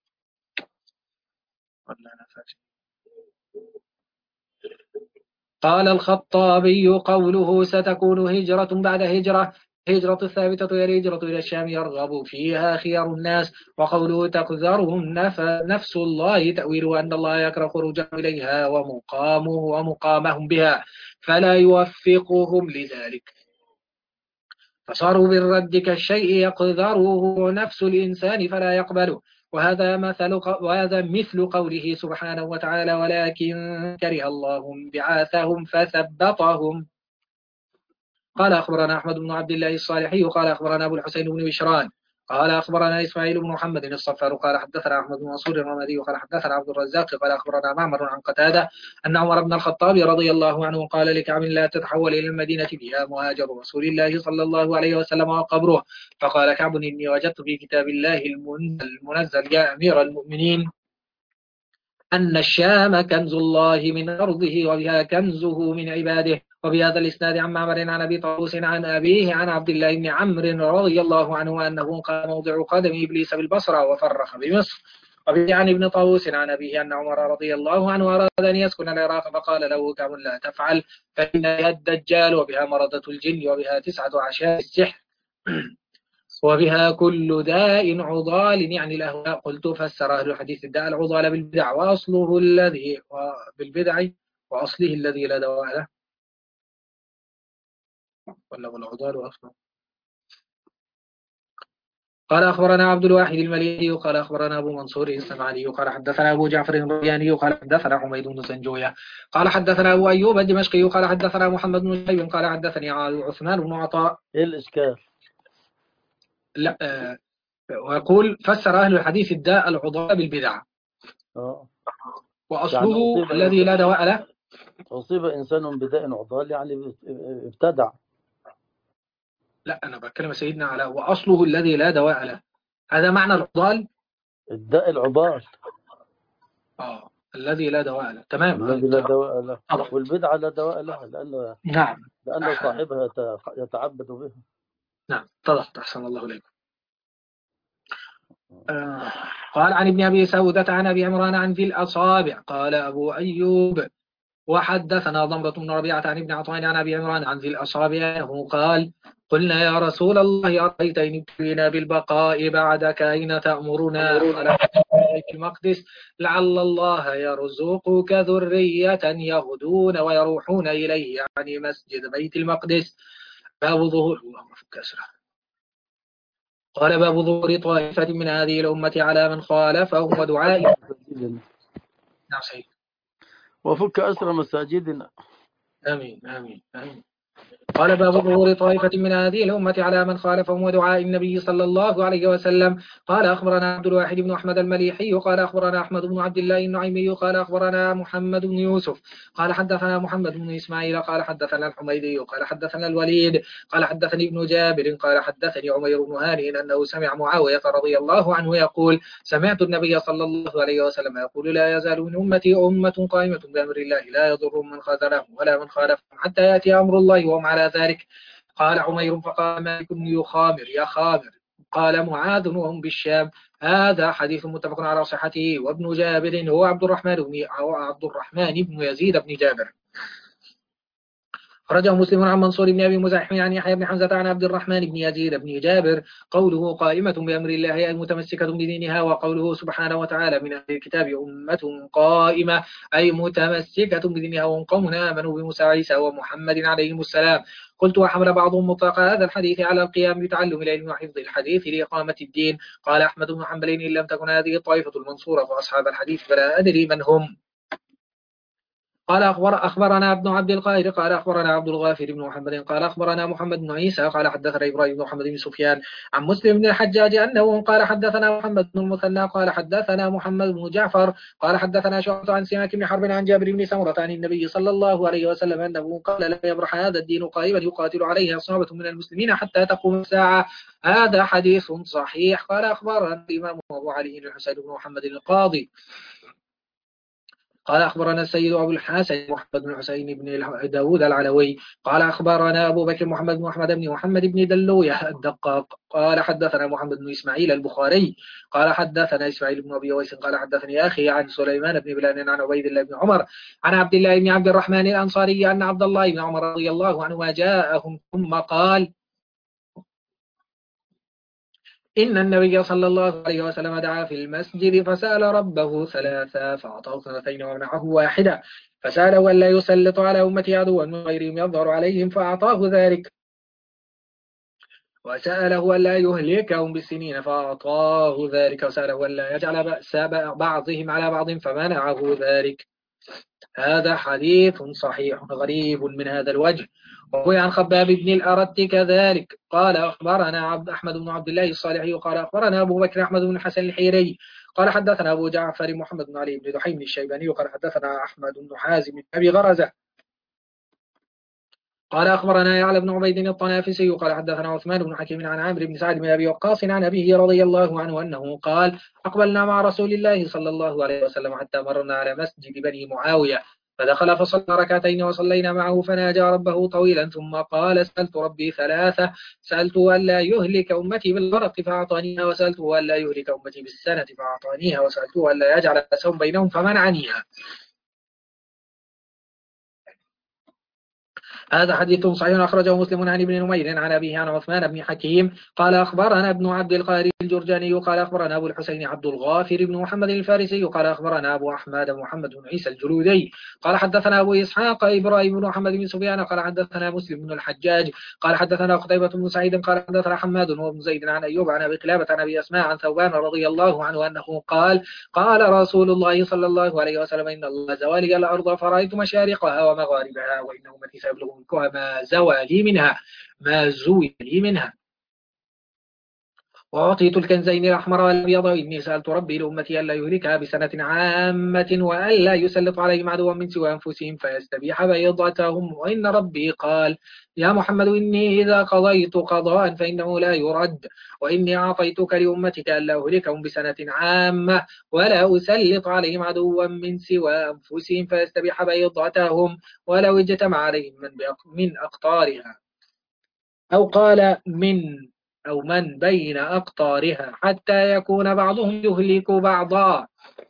قال الخطابي قوله ستكون هجرة بعد هجرة هجرة الثابتة هي الهجرة إلى الشام يرغب فيها خيار الناس وقوله تقذرهم نفس الله تأويله أن الله يكره خروجهم إليها ومقامه ومقامهم بها فلا يوفقهم لذلك فصاروا بالرد كالشيء يقذره نفس الإنسان فلا يقبله. وهذا مثل وهذا مثل قوله سبحانه وتعالى ولكن كره الله بعاثهم فثبطهم قال أخبرنا أحمد بن عبد الله الصالحي قال أخبرنا أبو الحسين بن بشران قال أخبرنا إسماعيل بن محمد الصفار قال حدثنا أحمد بن منصور الرمادي قال حدثنا عبد الرزاق قال أخبرنا معمر عن قتادة أن عمر بن الخطاب رضي الله عنه قال لكعب لا تتحول إلى المدينة بها مهاجر رسول الله صلى الله عليه وسلم وقبره. فقال كعب إني وجدت في كتاب الله المنزل يا أمير المؤمنين أن الشام كنز الله من أرضه وبها كنزه من عباده. وبهذا الإسناد عن معمر عن أبي طاووس عن أبيه عن عبد الله بن عمرو رضي الله عنه أنه قال موضع قدم إبليس بالبصرة وفرخ بمصر. وبه عن ابن طاووس عن أبيه أن عمر رضي الله عنه أراد أن يسكن العراق فقال له كعب لا تفعل فإن بها الدجال وبها مرضة الجن وبها تسعة عشاء السحر وبها كل داء عضال يعني الأهواء. قلت فسر أهل الحديث الداء العضال بالبدع وأصله الذي بالبدع وأصله الذي لا دواء له ولا والعضال وأصله. قال أخبرنا عبد الواحد المليحي قال أخبرنا أبو منصور السمعاني قال حدثنا أبو جعفر الرياني قال حدثنا حميد بن زنجوية قال حدثنا أبو أيوب الدمشقي قال حدثنا محمد بن شيب قال حدثني عثمان بن عطاء. إيه الإشكال؟ لا آه ويقول فسر أهل الحديث الداء العضال بالبدع آه. وأصله يعني الذي لا دواء له. أصيب إنسان بداء عضال يعني ابتدع. لا أنا بتكلم سيدنا على وأصله الذي لا دواء له، هذا معنى العضال الداء العضال آه الذي لا دواء له. تمام الذي لا دواء له أوه. والبدعة لا دواء لها لأن نعم لأن صاحبها يتعبد بها. نعم اتضحت أحسن الله إليكم. آه. قال عن ابن أبي سودة عن أبي عمران عن ذي الأصابع قال أبو أيوب وحدثنا ضمرة بن ربيعة عن ابن عطاء عن أبي عمران عن ذي الأصابع أنه قال قلنا يا رسول الله أرأيت إن ابتلينا بالبقاء بعدك أين تأمرنا؟ قال بيت المقدس لعل الله يرزقك ذرية يغدون ويروحون إليه يعني مسجد بيت المقدس. باب ظهور اللهم فك أسره. قال باب ظهور طائفة من هذه الأمة على من خالفهم ودعاء. نعم سيد. وفك أسر مساجدنا. آمين آمين آمين. قال باب ظهور طائفة من هذه الأمة على من خالفهم ودعاء النبي صلى الله عليه وسلم. قال أخبرنا عبد الواحد بن أحمد المليحي قال أخبرنا أحمد بن عبد الله النعيمي قال أخبرنا محمد بن يوسف قال حدثنا محمد بن إسماعيل قال حدثنا الحميدي قال حدثنا الوليد قال حدثني ابن جابر قال حدثني عمير بن هانئ أنه سمع معاوية رضي الله عنه يقول سمعت النبي صلى الله عليه وسلم يقول لا يزال من أمتي أمة قائمة بأمر الله لا يضر من خذلهم ولا من خالفهم حتى يأتي أمر الله وهم على ذلك. قال عمير فقال مالك يخامر يا خامر قال معاذ وهم بالشام. هذا حديث متفق على صحته. وابن جابر هو عبد الرحمن بن عبد الرحمن بن يزيد بن جابر. خرجه مسلم عن منصور بن أبي مزاحم عن يحيى بن حمزة عن عبد الرحمن بن يزيد بن جابر قوله قائمة بأمر الله أي متمسكة بدينها. وقوله سبحانه وتعالى من أهل الكتاب أمة قائمة أي متمسكة بدينها وهم قوم آمنوا بموسى وعيسى ومحمد عليهم السلام. قلت وحمل بعضهم مطلق هذا الحديث على القيام بتعلم العلم وحفظ الحديث لإقامة الدين. قال أحمد بن حنبل إن لم تكن هذه الطائفة المنصورة فأصحاب الحديث فلا أدري من هم. قال أخبر أخبرنا ابن عبد القاهر قال أخبرنا عبد الغافر بن محمد قال أخبرنا محمد بن عيسى قال حدثنا إبراهيم بن محمد بن سفيان عن مسلم بن الحجاج أنه قال حدثنا محمد بن المثنى قال حدثنا محمد بن جعفر قال حدثنا شعبة عن سماك بن حرب عن جابر بن سمرة عن النبي صلى الله عليه وسلم أنه قال لا يبرح هذا الدين قائما يقاتل عليه عصابة من المسلمين حتى تقوم الساعة. هذا حديث صحيح. قال أخبرنا الإمام أبو علي الحسين بن محمد القاضي قال أخبرنا السيد أبو الحسن محمد بن حسين بن داود العلوي قال أخبرنا أبو بكر محمد بن أحمد بن محمد بن دلوية الدقاق قال حدثنا محمد بن إسماعيل البخاري قال حدثنا إسماعيل بن أبي ويس قال حدثني أخي عن سليمان بن بلال عن عبيد الله بن عمر عن عبد الله بن عبد الرحمن الأنصاري أن عبد الله بن عمر رضي الله عنه جاءهم ثم قال إن النبي صلى الله عليه وسلم دعا في المسجد فسأل ربه ثلاثة فأعطاه اثنتين ومنعه واحدة فسأله ألا يسلط على أمتي عدوا من غيرهم يظهر عليهم فأعطاه ذلك وسأله ألا يهلكهم بالسنين فأعطاه ذلك وسأله ألا يجعل بأس بعضهم على بعض فمنعه ذلك. هذا حديث صحيح غريب من هذا الوجه. وروي عن خباب بن الأرت كذلك قال أخبرنا عبد أحمد بن عبد الله الصالحي قال أخبرنا أبو بكر أحمد بن الحسن الحيري قال حدثنا أبو جعفر محمد بن علي بن دحيم الشيباني قال حدثنا أحمد بن حازم بن أبي غرزة قال أخبرنا يعلى بن عبيد الطنافسي قال حدثنا عثمان بن حكيم عن عامر بن سعد بن أبي وقاص عن أبيه رضي الله عنه أنه قال أقبلنا مع رسول الله صلى الله عليه وسلم حتى مرنا على مسجد بني معاوية فدخل فصلى ركعتين وصلينا معه فناجى ربه طويلا ثم قال سألت ربي ثلاثة سألته ألا يهلك أمتي بالغرق فأعطانيها وسألته ألا يهلك أمتي بالسنة فأعطانيها وسألته ألا يجعل بأسهم بينهم فمنعنيها. هذا حديث صحيح أخرجه مسلم عن ابن نمير عن أبيه عن عثمان بن حكيم قال أخبرنا ابن عبد القاري الجرجاني قال أخبرنا أبو الحسين عبد الغافر بن محمد الفارسي قال أخبرنا أبو أحمد محمد بن عيسى الجلودي قال حدثنا أبو إسحاق إبراهيم بن محمد بن سفيان قال حدثنا مسلم بن الحجاج قال حدثنا قتيبة بن سعيد قال حدثنا حماد وابن زيد عن أيوب عن أبي قلابة عن أبي أسماء عن ثوبان رضي الله عنه أنه قال قال رسول الله صلى الله عليه وسلم إن الله زوالي الأرض فرأيت مشارقها ومغاربها وإن أمتي سيبلغ ملكها ما زوالي منها ما زوي منها وأعطيت الكنزين الأحمر والأبيض وإني سألت ربي لأمتي ألا يهلكها بسنة عامة وألا يسلط عليهم عدوا من سوى أنفسهم فيستبيح بيضتهم وإن ربي قال يا محمد إني إذا قضيت قضاء فإنه لا يرد وإني أعطيتك لأمتك ألا أهلكهم بسنة عامة ولا أسلط عليهم عدوا من سوى أنفسهم فيستبيح بيضتهم ولو اجتمع عليهم من, من أقطارها أو قال من أو من بين أقطارها حتى يكون بعضهم يهلك بعضا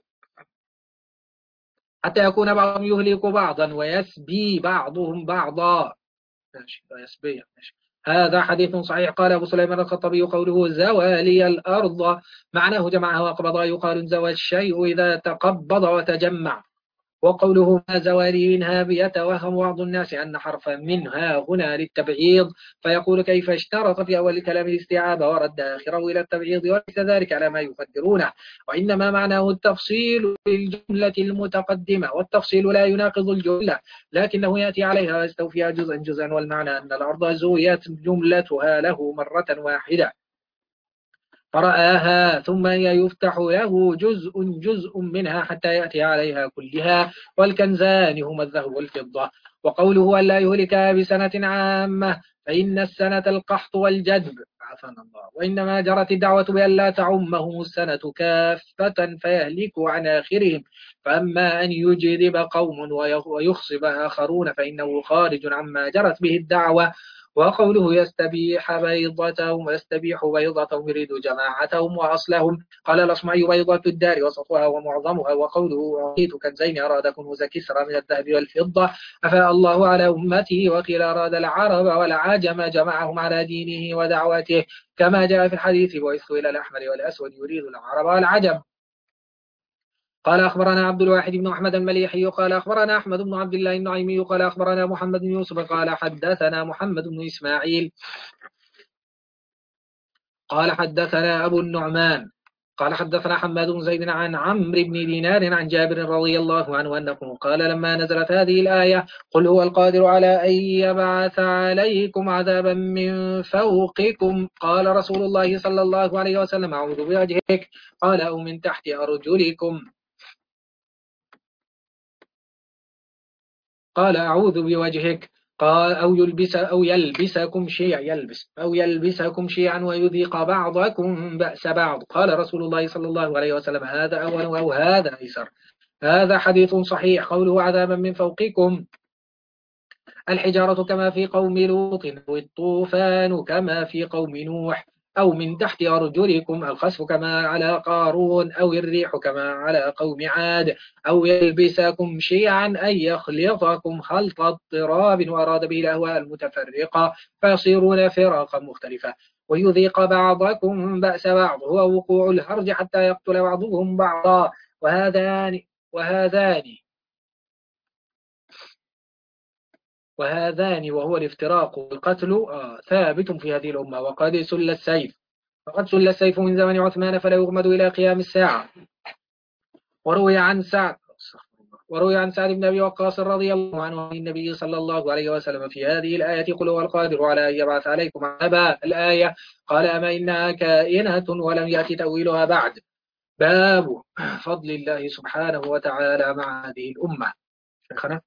حتى يكون بعضهم يهلك بعضا ويسبي بعضهم بعضا. ويسبي. هذا حديث صحيح. قال أبو سليمان الخطبي قوله زوالي الأرض معناه جمعها وقبضها يقال زوى الشيء إذا تقبض وتجمع وقوله ما زوالي منها بيتوهم بعض الناس أن حرف منها هنا للتبعيض فيقول كيف اشترط في أول الكلام الاستيعاب ورد آخره إلى التبعيض وليس ذلك على ما يقدرونه وإنما معناه التفصيل للجملة المتقدمة والتفصيل لا يناقض الجملة لكنه يأتي عليها ويستوفيها جزءا جزءا والمعنى أن الأرض زويت جملتها له مرة واحدة فرآها ثم يفتح له جزء جزء منها حتى يأتي عليها كلها والكنزان هما الذهب والفضة. وقوله ألا يهلكها بسنة عامة فإن السنة القحط والجدب عافانا الله وإنما جرت الدعوة بألا تعمهم السنة كافة فيهلكوا عن آخرهم فأما أن يجذب قوم ويخصب آخرون فإنه خارج عما جرت به الدعوة. وقوله يستبيح بيضتهم ويستبيح بيضتهم يريد جماعتهم وأصلهم. قال الأصمعي بيضة الدار وسطها ومعظمها. وقوله أعطيت كنزين أراد كنوز كسرى من الذهب والفضة أفاء الله على أمته وقيل أراد العرب والعجم جمعهم على دينه ودعوته كما جاء في الحديث بعثت إلى الأحمر والأسود يريد العرب والعجم. قال أخبرنا عبد الواحد بن أحمد المليحي قال أخبرنا أحمد بن عبد الله النعيمي قال أخبرنا محمد بن يوسف قال حدثنا محمد بن إسماعيل قال حدثنا أبو النعمان قال حدثنا حماد بن زيد عن عمرو بن دينار عن جابر رضي الله عنه أنه قال لما نزلت هذه الآية قل هو القادر على أن يبعث عليكم عذابا من فوقكم قال رسول الله صلى الله عليه وسلم أعوذ بوجهك قال أو من تحت أرجلكم قال أعوذ بوجهك قال أو يلبس أو يلبسكم شيعا يلبس أو يلبسكم شيعا ويذيق بعضكم بأس بعض قال رسول الله صلى الله عليه وسلم هذا أول أو هذا أيسر. هذا حديث صحيح. قوله عذابا من فوقكم الحجارة كما في قوم لوط والطوفان كما في قوم نوح أو من تحت أرجلكم الخسف كما على قارون أو الريح كما على قوم عاد أو يلبسكم شيعا أي يخلطكم خلط اضطراب وأراد به الأهواء المتفرقة فيصيرون فرقا مختلفة ويذيق بعضكم بأس بعض هو وقوع الهرج حتى يقتل بعضهم بعضا وهذان وهذان وهذان وهو الافتراق والقتل آه ثابت في هذه الأمة وقد سل السيف وقد سل السيف من زمن عثمان فلا يغمد إلى قيام الساعة. وروي عن سعد وروي عن سعد بن أبي وقاص رضي الله عنه عن النبي صلى الله عليه وسلم في هذه الآية قل هو القادر على أن يبعث عليكم عذابا الآية قال أما إنها كائنة ولم يأتي تأويلها بعد. باب فضل الله سبحانه وتعالى مع هذه الأمة. شيخنا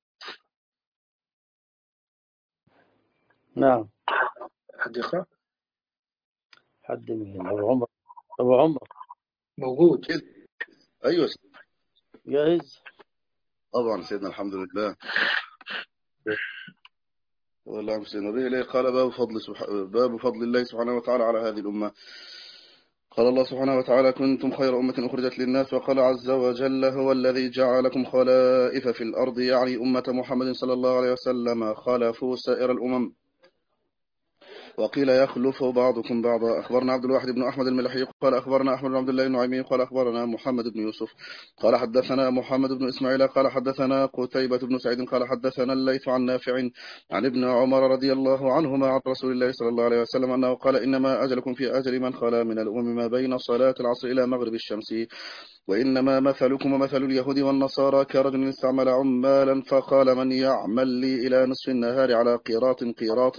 نعم. حد يقرأ؟ حد من أبو عمر أبو عمر موجود. أيوة جاهز. طبعا سيدنا الحمد لله. والله سيدنا به إليه قال باب فضل سبح... باب فضل الله سبحانه وتعالى على هذه الأمة. قال الله سبحانه وتعالى كنتم خير أمة أخرجت للناس. وقال عز وجل هو الذي جعلكم خلائف في الأرض، يعني أمة محمد صلى الله عليه وسلم خلفوا سائر الأمم، وقيل يخلف بعضكم بعضا. أخبرنا عبد الواحد بن أحمد الملحي قال أخبرنا أحمد بن عبد الله النعيمي قال أخبرنا محمد بن يوسف قال حدثنا محمد بن إسماعيل قال حدثنا قتيبة بن سعيد قال حدثنا الليث عن نافع عن ابن عمر رضي الله عنهما عن رسول الله صلى الله عليه وسلم أنه قال إنما أجلكم في أجل من خلا من الأمم ما بين صلاة العصر إلى مغرب الشمس، وإنما مثلكم ومثل اليهود والنصارى كرجل استعمل عمالا فقال من يعمل لي إلى نصف النهار على قيراط قيراط،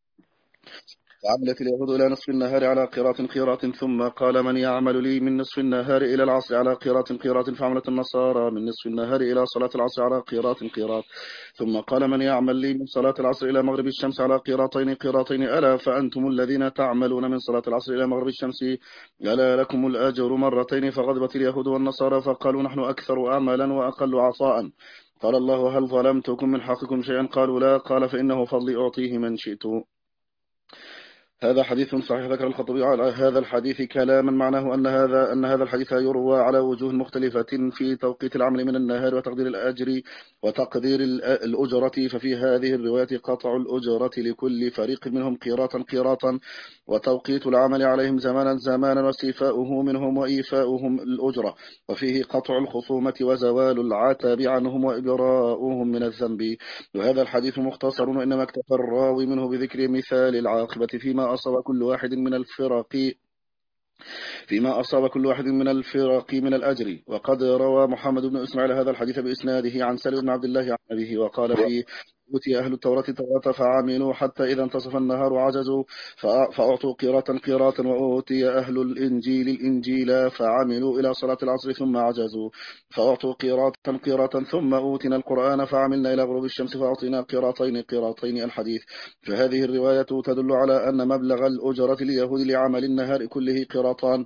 فعملت اليهود إلى نصف النهار على قيراط قيراط، ثم قال من يعمل لي من نصف النهار إلى العصر على قيراط قيراط، فعملت النصارى من نصف النهار إلى صلاة العصر على قيراط قيراط، ثم قال من يعمل لي من صلاة العصر إلى مغرب الشمس على قيراطين قيراطين، ألا فأنتم الذين تعملون من صلاة العصر إلى مغرب الشمس ألا لكم الأجر مرتين. فغضبت اليهود والنصارى فقالوا نحن أكثر أعمالا وأقل عطاء. قال الله هل ظلمتكم من حقكم شيئا؟ قالوا لا. قال فإنه فضلي أعطيه من شئت. هذا حديث صحيح. ذكر الخطبي على هذا الحديث كلاما معناه أن هذا أن هذا الحديث يروى على وجوه مختلفة في توقيت العمل من النهار وتقدير الأجر وتقدير الأجرة. ففي هذه الرواية قطع الأجرة لكل فريق منهم قيراطا قيراطا، وتوقيت العمل عليهم زمانا زمانا، واستيفاؤه منهم وإيفاؤهم الأجرة. وفيه قطع الخصومة وزوال العتاب عنهم وإبراؤهم من الذنب. وهذا الحديث مختصر، وإنما اكتفى الراوي منه بذكر مثال العاقبة فيما أصاب كل واحد من الفرق فيما أصاب كل واحد من الفرق من الأجر. وقد روى محمد بن إسماعيل هذا الحديث بإسناده عن سالم بن عبد الله عن أبيه وقال فيه أوتي أهل التوراة التوراة فعملوا حتى إذا انتصف النهار عجزوا فأعطوا قيراطا قيراطا، وأوتي أهل الإنجيل الإنجيل فعملوا إلى صلاة العصر ثم عجزوا فأعطوا قيراطا قيراطا، ثم أوتنا القرآن فعملنا إلى غروب الشمس فأعطينا قيراطين قيراطين. الحديث. فهذه الرواية تدل على أن مبلغ الأجرة اليهود لعمل النهار كله قيراطان،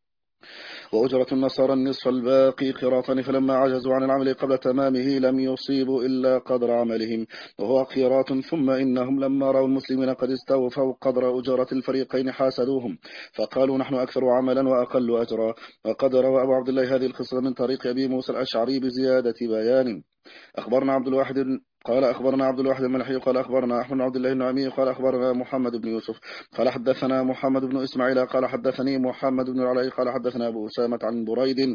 وأجرة النصارى النصف الباقي قيراطان، فلما عجزوا عن العمل قبل تمامه لم يصيبوا إلا قدر عملهم وهو قيراط. ثم إنهم لما رأوا المسلمين قد استوفوا قدر أجرة الفريقين حاسدوهم فقالوا نحن أكثر عملا وأقل أجرا. وقد روى أبو عبد الله هذه القصة من طريق أبي موسى الأشعري بزيادة بيان. أخبرنا عبد الواحد قال أخبرنا عبد الواحد الملحي قال أخبرنا أحمد بن عبد الله النعيمي قال أخبرنا محمد بن يوسف قال حدثنا محمد بن إسماعيل قال حدثني محمد بن العلاء قال حدثنا أبو أسامة عن بريد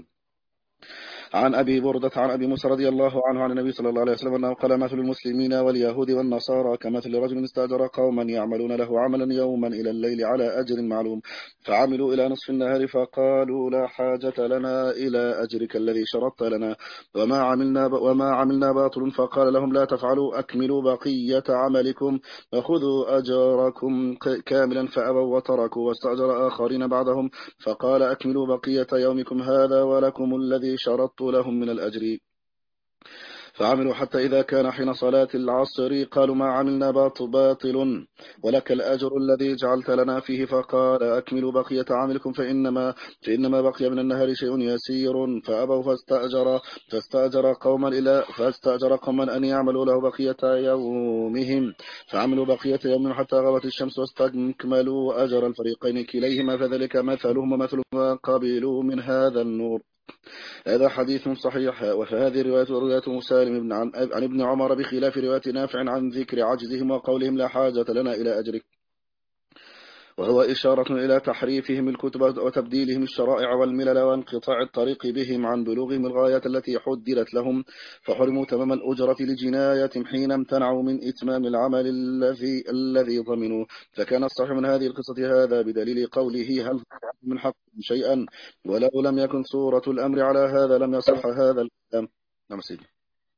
عن أبي بردة عن أبي موسى رضي الله عنه عن النبي صلى الله عليه وسلم أنه قال مثل المسلمين واليهود والنصارى كمثل رجل استأجر قوما يعملون له عملا يوما إلى الليل على أجر معلوم، فعملوا إلى نصف النهار فقالوا لا حاجة لنا إلى أجرك الذي شرطت لنا وما عملنا وما عملنا باطل، فقال لهم لا تفعلوا أكملوا بقية عملكم وخذوا أجركم كاملا، فأبوا وتركوا واستأجر آخرين بعدهم فقال أكملوا بقية يومكم هذا ولكم الذي شرطت لهم من الأجر، فعملوا حتى إذا كان حين صلاة العصر قالوا ما عملنا باطل ولك الأجر الذي جعلت لنا فيه، فقال أكملوا بقية عملكم فإنما, فإنما بقي من النهار شيء يسير، فأبوا فاستأجر, فاستأجر قوما إلى فاستأجر قوما أن يعملوا له بقية يومهم فعملوا بقية يوم حتى غابت الشمس واستكملوا أجر الفريقين كليهما، فذلك مثلهم ومثل ما قبلوا من هذا النور. هذا حديث صحيح. وفهذه رواية رواية سالم بن عن, عن ابن عمر بخلاف رواية نافع عن ذكر عجزهم وقولهم لا حاجة لنا إلى أجرك، وهو إشارة إلى تحريفهم الكتب وتبديلهم الشرائع والملل وانقطاع الطريق بهم عن بلوغهم الغايات التي حددت لهم، فحرموا تمام الأجرة لجناية حين امتنعوا من إتمام العمل الذي الذي ضمنوا. فكان الصحيح من هذه القصة هذا بدليل قوله هل من حق شيئا، ولو لم يكن صورة الأمر على هذا لم يصح هذا الكلام. نعم سيدي.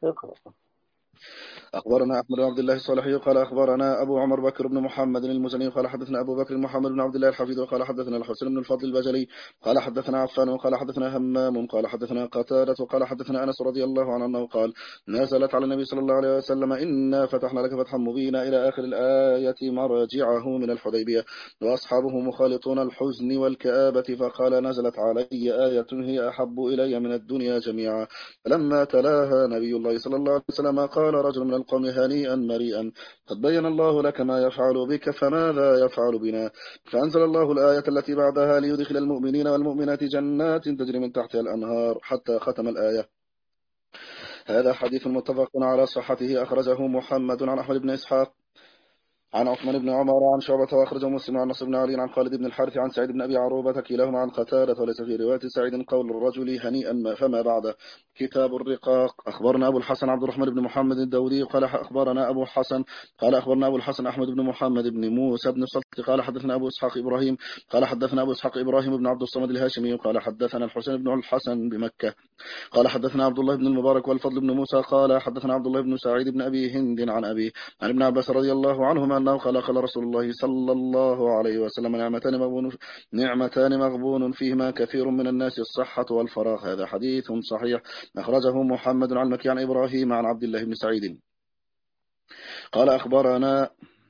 اقرأ. أخبرنا أحمد بن عبد الله الصالحي قال أخبرنا أبو عمر بكر بن محمد المزني قال حدثنا أبو بكر محمد بن عبد الله الحفيظ وقال حدثنا الحسين بن الفضل البجلي قال حدثنا عفان وقال حدثنا همام قال حدثنا قتادة وقال حدثنا أنس رضي الله عنه أنه قال نزلت على النبي صلى الله عليه وسلم إنا فتحنا لك فتحا مبينا إلى آخر الآية مرجعه من الحديبية وأصحابه مخالطون الحزن والكآبة فقال نزلت علي آية هي أحب إلي من الدنيا جميعا. فلما تلاها نبي الله صلى الله عليه وسلم قال رجل من القوم هنيئا مريئا قد بين الله لك ما يفعل بك فماذا يفعل بنا. فأنزل الله الآية التي بعدها ليدخل المؤمنين والمؤمنات جنات تجري من تحتها الأنهار حتى ختم الآية. هذا حديث متفق على صحته أخرجه محمد عن أحمد بن إسحاق عن عثمان بن عمر عن شعبة وأخرجه مسلم عن نصر بن علي عن خالد بن الحارث عن سعيد بن أبي عروبة كلاهما عن قتادة وليس في رواية سعيد قول الرجل هنيئا ما فما بعد. كتاب الرقاق. أخبرنا أبو الحسن عبد الرحمن بن محمد الداودي قال أخبرنا أبو الحسن قال أخبرنا أبو الحسن أحمد بن محمد بن موسى بن الصلت قال حدثنا أبو إسحاق إبراهيم قال حدثنا أبو إسحاق إبراهيم بن عبد الصمد الهاشمي قال حدثنا الحسين بن الحسن بمكة قال حدثنا عبد الله بن المبارك والفضل بن موسى قال حدثنا عبد الله بن سعيد بن أبي هند عن أبي عن ابن عباس رضي الله عنهما أنه قال قال رسول الله صلى الله عليه وسلم نعمتان مغبون نعمتان مغبون فيهما كثير من الناس الصحة والفراغ. هذا حديث صحيح أخرجه محمد عن المكي عن إبراهيم عن عبد الله بن سعيد قال أخبرنا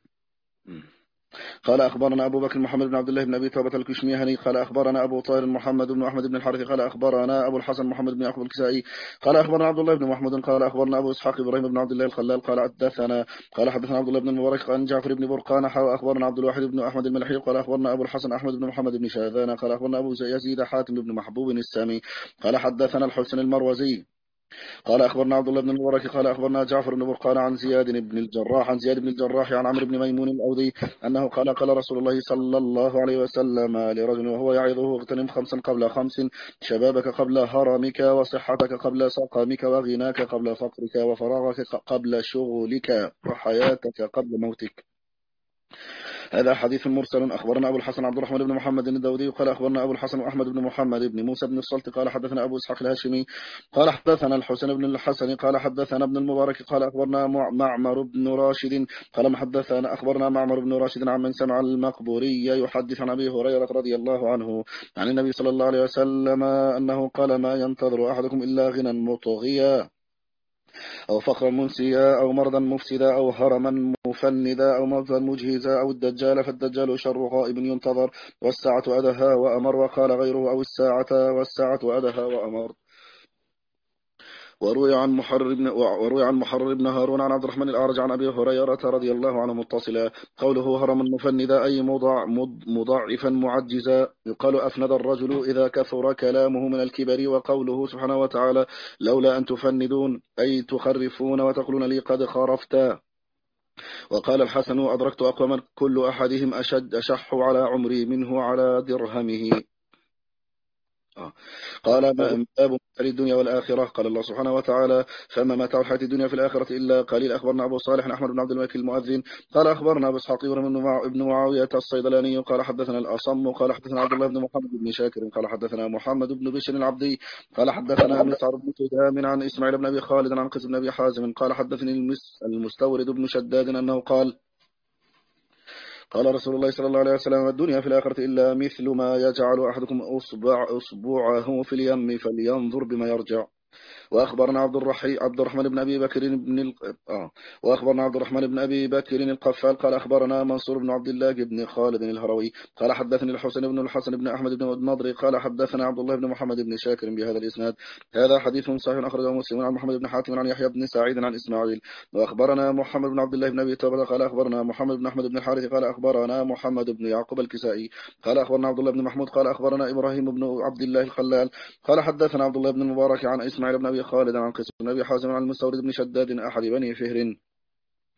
قال أخبرنا أبو بكر محمد بن عبد الله بن أبي توبة الكشميهني قال أخبرنا أبو طاهر محمد بن أحمد بن الحارث قال أخبرنا أبو الحسن محمد بن يعقوب الكسائي قال أخبرنا عبد الله بن محمد قال أخبرنا أبو إسحاق إبراهيم بن عبد الله الخلال قال حدثنا قال حدثنا عبد الله بن المبارك عن جعفر بن برقان حاء أخبرنا عبد الواحد بن أحمد الملحي قال أخبرنا أبو الحسن أحمد بن محمد بن شاذان قال أخبرنا أبو يزيد حاتم بن محبوب السامي قال حدثنا الحسن المروزي قال أخبرنا عبد الله بن المبارك قال أخبرنا جعفر بن برقان عن زياد بن الجراح عن زياد بن الجراح عن عمرو بن ميمون الأودي أنه قال قال رسول الله صلى الله عليه وسلم لرجل وهو يعظه اغتنم خمسا قبل خمس شبابك قبل هرمك وصحتك قبل سقمك وغناك قبل فقرك وفراغك قبل شغلك وحياتك قبل موتك. هذا حديث مرسل. أخبرنا أبو الحسن عبد الرحمن بن محمد الداودي قال أخبرنا أبو الحسن أحمد بن محمد بن موسى بن الصلت قال حدثنا أبو إسحاق الهاشمي قال حدثنا الحسين بن الحسن قال حدثنا ابن المبارك قال أخبرنا معمر بن راشد قال حدثنا أخبرنا معمر بن راشد عن من سمع المقبوري يحدث عن أبي هريرة رضي الله عنه عن النبي صلى الله عليه وسلم أنه قال ما ينتظر أحدكم إلا غنى مطغيا أو فقرا منسيا أو مرضا مفسدا أو هرما مفندا أو مرضا مجهزا أو الدجال فالدجال شر غائب ينتظر والساعة أدهى وأمر وقال غيره أو الساعة والساعة أدهى وأمر. وروي عن محرر بن وروي عن محرر بن هارون عن عبد الرحمن الأعرج عن أبي هريرة رضي الله عنه متصلا قوله هرما مفندا أي مضع مضاعفا معجزا يقال أفند الرجل إذا كثر كلامه من الكبر. وقوله سبحانه وتعالى لولا أن تفندون أي تخرفون وتقولون لي قد خرفتا. وقال الحسن أدركت أقواما كل أحدهم أشد أشح على عمري منه على درهمه. آه. قال باب مثل الدنيا والآخرة. قال الله سبحانه وتعالى فما متاع الحياة الدنيا في الآخرة إلا قليل. أخبرنا أبو صالح أحمد بن عبد الملك المؤذن قال أخبرنا أبو إسحاق بن معاوية الصيدلاني قال حدثنا الأصم قال حدثنا عبد الله بن محمد بن شاكر قال حدثنا محمد بن بشر العبدي قال حدثنا مسعر بن تدام عن إسماعيل بن أبي خالد عن قيس بن أبي حازم قال حدثني المستورد بن شداد أنه قال قال رسول الله صلى الله عليه وسلم الدنيا في الآخرة إلا مثل ما يجعل أحدكم أصبع أصبعه في اليم فلينظر بما يرجع. وأخبرنا عبد الرحي عبد الرحمن بن أبي بكر بن ال... آه. وأخبرنا عبد الرحمن بن أبي بكر القفال قال أخبرنا منصور بن عبد الله بن خالد الهروي قال حدثني الحسن بن الحسن بن أحمد بن النضري قال حدثنا عبد الله بن محمد بن شاكر بهذا الإسناد. هذا حديث صحيح أخرجه مسلم عن محمد بن حاتم عن يحيى بن سعيد عن إسماعيل. وأخبرنا محمد بن عبد الله بن أبي توبة قال أخبرنا محمد بن أحمد بن الحارث قال أخبرنا محمد بن يعقوب الكسائي قال أخبرنا عبد الله بن محمود قال أخبرنا إبراهيم بن عبد الله الخلال قال حدثنا عبد الله بن المبارك عن إسماعيل بن أبي خالد عن قيس بن أبي حازم عن المستورد بن شداد أحد بني فهر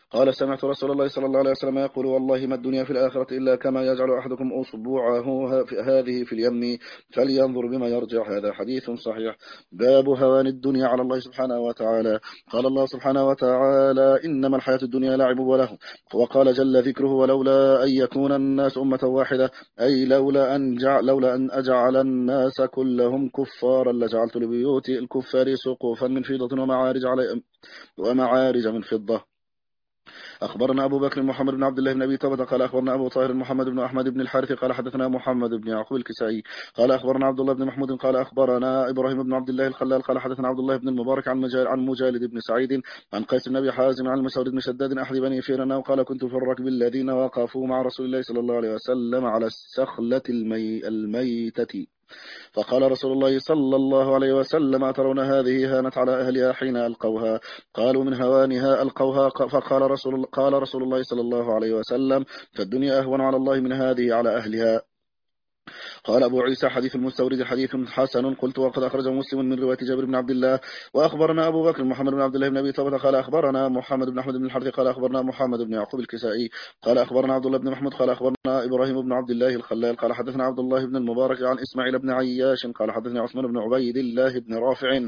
قال سمعت رسول الله صلى الله عليه وسلم يقول والله ما الدنيا في الآخرة إلا كما يجعل أحدكم أصبعه هذه في اليم فلينظر بما يرجع. هذا حديث صحيح. باب هوان الدنيا على الله سبحانه وتعالى. قال الله سبحانه وتعالى إنما الحياة الدنيا لعب وله. وقال جل ذكره ولولا أن يكون الناس أمة واحدة أي لولا أن, جعل لولا أن أجعل الناس كلهم كفارا لجعلت لبيوت الكفار سقوفا من فضة ومعارج, علي ومعارج من فضة. أخبرنا أبو بكر محمد بن عبد الله بن أبي طلحة قال أخبرنا أبو طاهر محمد بن أحمد بن الحارث قال حدثنا محمد بن يعقوب الكسائي قال أخبرنا عبد الله بن محمود قال أخبرنا إبراهيم بن عبد الله الخلال قال حدثنا عبد الله بن المبارك عن مجال عن مجالد بن سعيد عن قيس بن أبي حازم عن المسعود بن شداد أحد بني فيرنا وقال كنت في الركب الذين وقفوا مع رسول الله صلى الله عليه وسلم على السخلة المي الميتة فقال رسول الله صلى الله عليه وسلم أترون هذه هانت على أهلها حين ألقوها قالوا من هوانها ألقوها فقال رسول, قال رسول الله صلى الله عليه وسلم فالدنيا أهون على الله من هذه على أهلها. قال أبو عيسى حديث المستورد حديث حسن قلت وقد أخرجه مسلم من رواية جابر بن عبد الله. وأخبرنا أبو بكر محمد بن عبد الله بن أبي طلحة قال أخبرنا محمد بن أحمد بن الحارث قال أخبرنا محمد بن يعقوب الكسائي قال أخبرنا عبد الله بن محمود قال أخبرنا إبراهيم بن عبد الله الخلال قال حدثنا عبد الله بن المبارك عن إسماعيل بن عياش قال حدثني عثمان بن عبيد الله بن رافع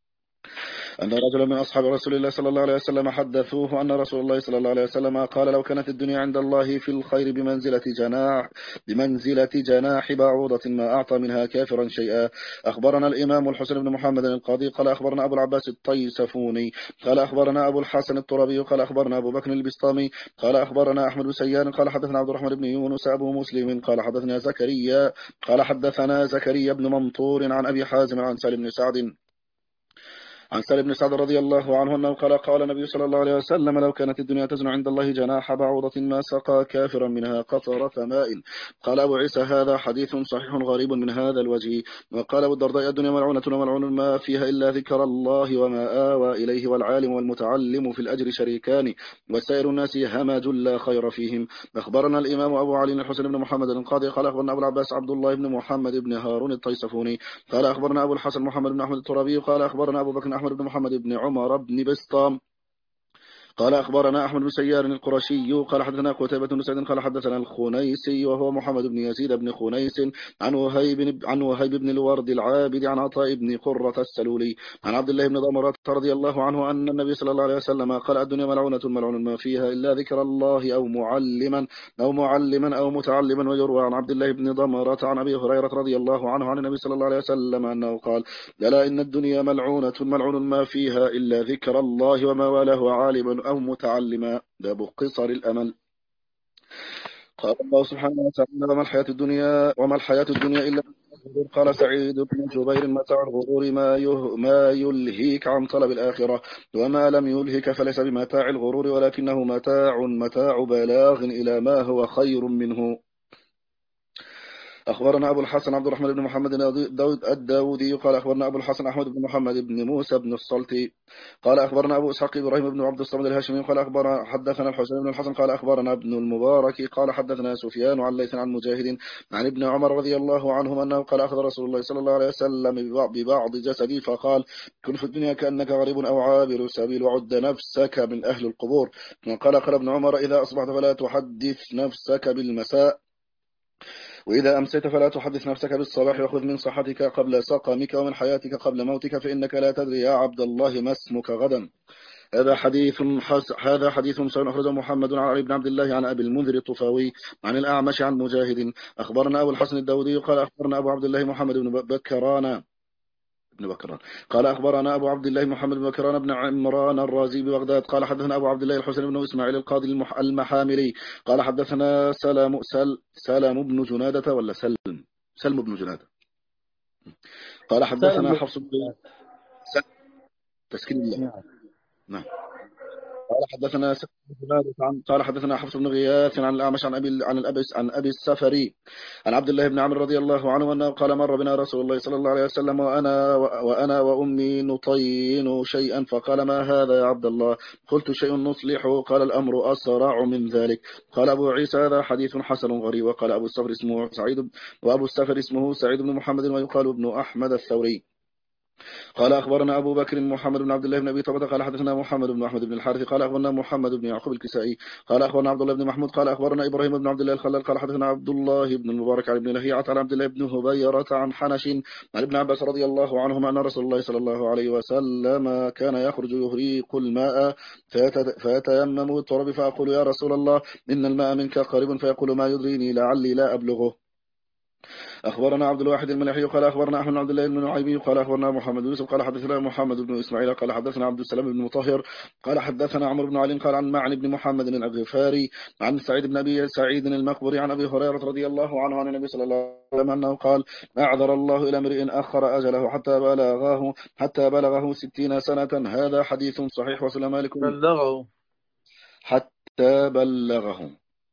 أن رجلا من أصحاب رسول الله صلى الله عليه وسلم حدثوه أن رسول الله صلى الله عليه وسلم قال لو كانت الدنيا عند الله في الخير بمنزلة جناح بمنزلة جناح بعوضة ما أعطى منها كافرا شيئا. أخبرنا الإمام الحسن بن محمد القاضي قال أخبرنا أبو العباس الطيسفوني قال أخبرنا أبو الحسن الترابي قال أخبرنا أبو بكر البسطامي قال أخبرنا أحمد بن سيان قال حدثنا عبد الرحمن بن يونس أبو مسلم قال حدثنا زكريا قال حدثنا زكريا بن منطور عن أبي حازم عن سالم بن سعد عن سالم بن سعد رضي الله عنه أنه قال قال النبي صلى الله عليه وسلم لو كانت الدنيا تزن عند الله جناح بعوضة ما سقى كافرا منها قطرة ماء. قال أبو عيسى هذا حديث صحيح غريب من هذا الوجه. وقال أبو الدرداء الدنيا ملعونة وملعون ما فيها إلا ذكر الله وما آوى إليه والعالم والمتعلم في الأجر شريكان وسائر الناس همج لا خير فيهم. أخبرنا الإمام أبو علي الحسين بن محمد القاضي قال أخبرنا أبو العباس عبد الله بن محمد بن هارون الطيسفوني قال أخبرنا أبو الحسن محمد بن أحمد الترابي قال أخبرنا أبو بكر أحمد بن محمد بن عمر بن بسطام قال أخبرنا أحمد بن سيار القرشي قال حدثنا قتيبة بن سعيد قال حدثنا الخنيسي وهو محمد بن يزيد بن خنيس عن وهيب عن وهيب بن الورد العابد عن عطاء بن قرة السلولي عن عبد الله بن ضمرة رضي الله عنه أن النبي صلى الله عليه وسلم قال الدنيا ملعونة ملعون ما فيها إلا ذكر الله أو معلما أو معلما أو متعلما. ويروى عن عبد الله بن ضمرة عن أبي هريرة رضي الله عنه عن النبي صلى الله عليه وسلم أنه قال لا إن الدنيا ملعونة ملعون ما فيها إلا ذكر الله وما والاه عالم أو متعلما. باب قصر الأمل. قال الله سبحانه وتعالى وما الحياة الدنيا وما الحياة الدنيا إلا الغرور. قال سعيد بن جبير متاع الغرور ما يه ما يلهيك عن طلب الآخرة وما لم يلهك فليس بمتاع الغرور ولكنه متاع متاع بلاغ إلى ما هو خير منه. أخبرنا أبو الحسن عبد الرحمن بن محمد الداودي قال أخبرنا أبو الحسن أحمد بن محمد بن موسى بن الصلتي قال أخبرنا أبو إسحاق إبراهيم بن عبد الصمد الهاشمي قال أخبرنا حدثنا الحسين بن الحسن قال أخبرنا ابن المبارك قال حدثنا سفيان عن ليث عن مجاهد عن ابن عمر رضي الله عنهما أنه قال أخذ رسول الله صلى الله عليه وسلم ببعض جسدي فقال كن في الدنيا كأنك غريب أو عابر سبيل وعد نفسك من أهل القبور. وقال قال ابن عمر إذا أصبحت فلا تحدث نفسك بالمساء وإذا أمسيت فلا تحدث نفسك بالصباح وخذ من صحتك قبل سقمك ومن حياتك قبل موتك فإنك لا تدري يا عبد الله ما اسمك غدا. هذا حديث حس... هذا حديث سنن أخرجه محمد عن علي بن عبد الله عن أبي المنذر الطفاوي عن الأعمش عن مجاهد. أخبرنا أبو الحسن الداودي قال أخبرنا أبو عبد الله محمد بن بكران بن بكران قال أخبرنا أبو عبد الله محمد بن بكران بن عمران الرازي ببغداد قال حدثنا أبو عبد الله الحسين بن إسماعيل القاضي المح... المحاملي قال حدثنا سلام سل... سلام بن جنادة ولا سلم سلم بن جنادة قال حدثنا حفص بن تسكين الله نعم قال حدثنا عن قال حدثنا حفص بن غياث عن الأعمش عن أبي عن الأبس عن أبي السفري عن عبد الله بن عمرو رضي الله عنه أنه قال مر بنا رسول الله صلى الله عليه وسلم وأنا وأنا وأمي نطين شيئا فقال ما هذا يا عبد الله؟ قلت شيء نصلحه. قال الأمر أسرع من ذلك. قال أبو عيسى هذا حديث حسن غريب. وقال أبو السفر اسمه سعيد وأبو السفر اسمه سعيد بن محمد ويقال ابن أحمد الثوري. قال أخبرنا أبو بكر محمد بن عبد الله بن أبي طلحة قال حدثنا محمد بن أحمد بن الحارث قال أخبرنا محمد بن يعقوب الكسائي قال أخبرنا عبد الله بن محمود قال أخبرنا إبراهيم بن عبد الله الخلال قال حدثنا عبد الله بن المبارك عن ابن لهيعة عن عبد الله بن هبيرة عن حنش عن ابن عباس رضي الله عنهما أن رسول الله صلى الله عليه وسلم كان يخرج يهريق الماء فيت- فيتيمم التراب فأقول يا رسول الله إن الماء منك قريب فيقول ما يدريني لعلي لا أبلغه. أخبرنا عبد الواحد الملحي قال أخبرنا أحمد بن عبد الله بن نعيمي قال أخبرنا محمد بن يوسف قال حدثنا محمد بن إسماعيل قال حدثنا عبد السلام بن مطهر قال حدثنا عمرو بن علي قال عن معن بن محمد الغفاري عن سعيد بن أبي سعيد المقبري عن أبي هريرة رضي الله عنه عن النبي صلى الله عليه وسلم أنه قال أعذر الله إلى امرئ أخر أجله حتى بلغه حتى بلغه ستين سنة. هذا حديث صحيح وسلم مالك بلغه. حتى بلغه.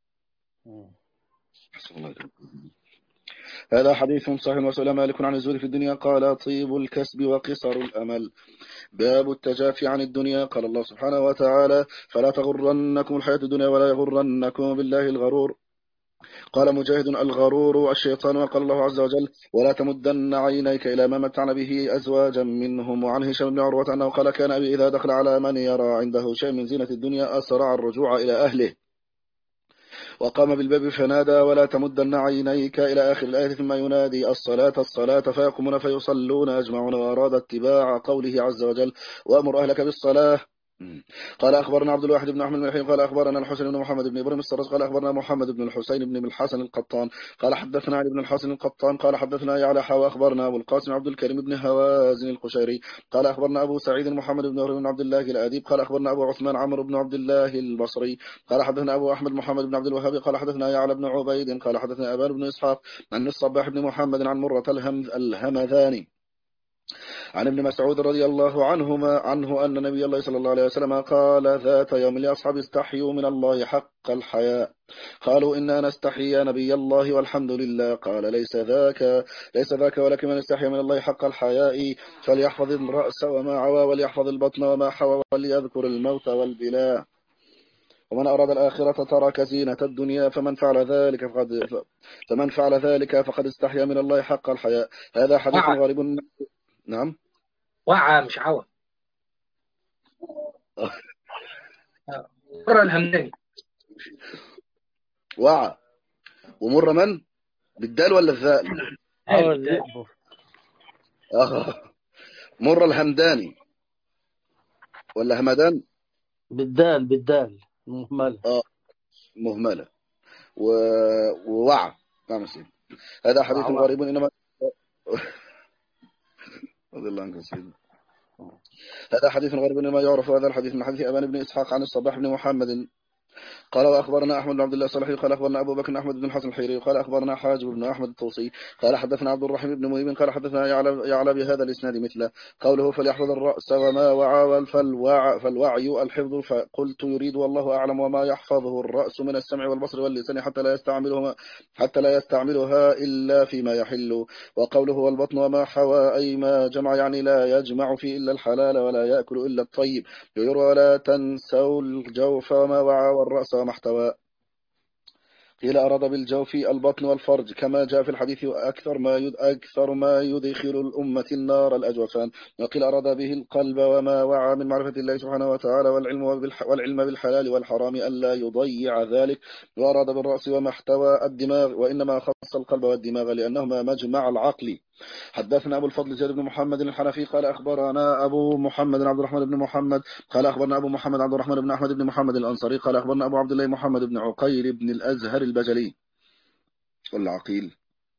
حسب الله. هذا حديث صحيح وسئل مالك عن الزهد في الدنيا قال طيب الكسب وقصر الأمل. باب التجافي عن الدنيا. قال الله سبحانه وتعالى فلا تغرنكم الحياة الدنيا ولا يغرنكم بالله الغرور. قال مجاهد الغرور الشيطان. وقال الله عز وجل ولا تمدن عينيك إلى ما متعنا به أزواجا منهم. وعن هشام بن عروة أنه قال كان أبي إذا دخل على من يرى عنده شيء من زينة الدنيا أسرع الرجوع إلى أهله وقام بالباب فنادى ولا تمدن عينيك إلى آخر الآية ثم ينادي الصلاة الصلاة فيقومون فيصلون أجمعون. وأراد اتباع قوله عز وجل وأمر أهلك بالصلاة. قال أخبرنا عبد الواحد بن أحمد الملحي قال أخبرنا الحسين بن محمد بن إبراهيم السراج قال أخبرنا محمد بن الحسين بن الحسن القطان قال حدثنا علي بن الحسن القطان قال حدثنا يعلى حا وأخبرنا أبو القاسم عبد الكريم بن هوازن القشيري قال أخبرنا أبو سعيد محمد بن بن عبد الله الأديب قال أخبرنا أبو عثمان عمرو بن عبد الله البصري قال حدثنا أبو أحمد محمد بن عبد الوهاب قال حدثنا يعلى بن عبيد قال حدثنا أبان بن إسحاق عن الصباح بن محمد عن مرة الهم الهمذاني عن ابن مسعود رضي الله عنهما عنه أن النبي الله صلى الله عليه وسلم قال ذات يوم لأصحاب استحيوا من الله حق الحياء. قالوا إنا نستحي يا نبي الله والحمد لله. قال ليس ذاك ليس ذاك ولكن من استحي من الله حق الحياء فليحفظ الرأس وما عوى وليحفظ البطن وما حوى وليذكر الموت والبلاء. ومن أراد الآخرة ترك زينة الدنيا فمن فعل ذلك فقد فمن فعل ذلك فقد استحيا من الله حق الحياء. هذا حديث وعى غريب. نعم وعى مش عوى. مر الهمداني. وعى ومر من بالدال ولا الذال؟ عوى الذئب. آه. مر الهمداني ولا همدان؟ بالدال بالدال مهملة. اه مهملة و... ووعى. نعم سيدي. هذا حديث وعوى. غريب إنما رضي الله عنك سيدي. هذا حديث غريب إنما يعرف هذا الحديث من حديث أبان بن إسحاق عن الصباح بن محمد قال وأخبرنا أحمد بن عبد الله الصالحي قال أخبرنا أبو بكر أحمد بن الحسن الحيري قال أخبرنا حاجب بن أحمد الطوسي قال حدثنا عبد الرحيم بن مهيب قال حدثنا يعلى, يعلى بهذا الإسناد مثله. قوله فليحفظ الرأس وما وعى فالوعي, فالوعي الحفظ. فقلت يريد والله أعلم وما يحفظه الرأس من السمع والبصر واللسان حتى لا يستعملهما حتى لا يستعملها إلا فيما يحل. وقوله والبطن وما حوى أي ما جمع يعني لا يجمع فيه إلا الحلال ولا يأكل إلا الطيب. يروى ولا تنسوا الجوف وما وعى والرأس وما احتوى. قيل أراد بالجوف البطن والفرج كما جاء في الحديث أكثر ما يد أكثر ما يدخل الأمة النار الأجوفان. وقيل أراد به القلب وما وعى من معرفة الله سبحانه وتعالى والعلم بالح والعلم بالحلال والحرام ألا يضيع ذلك. وأراد بالرأس وما احتوى الدماغ وإنما خص القلب والدماغ لأنهما مجمع العقل. حدثنا أبو الفضل زيد بن محمد الحنفي قال أخبرنا أبو محمد عبد الرحمن بن محمد قال أخبرنا أبو محمد عبد الرحمن بن أحمد بن محمد الأنصاري قال أخبرنا أبو عبد الله محمد بن عقيل بن الأزهر البجلي والعقيل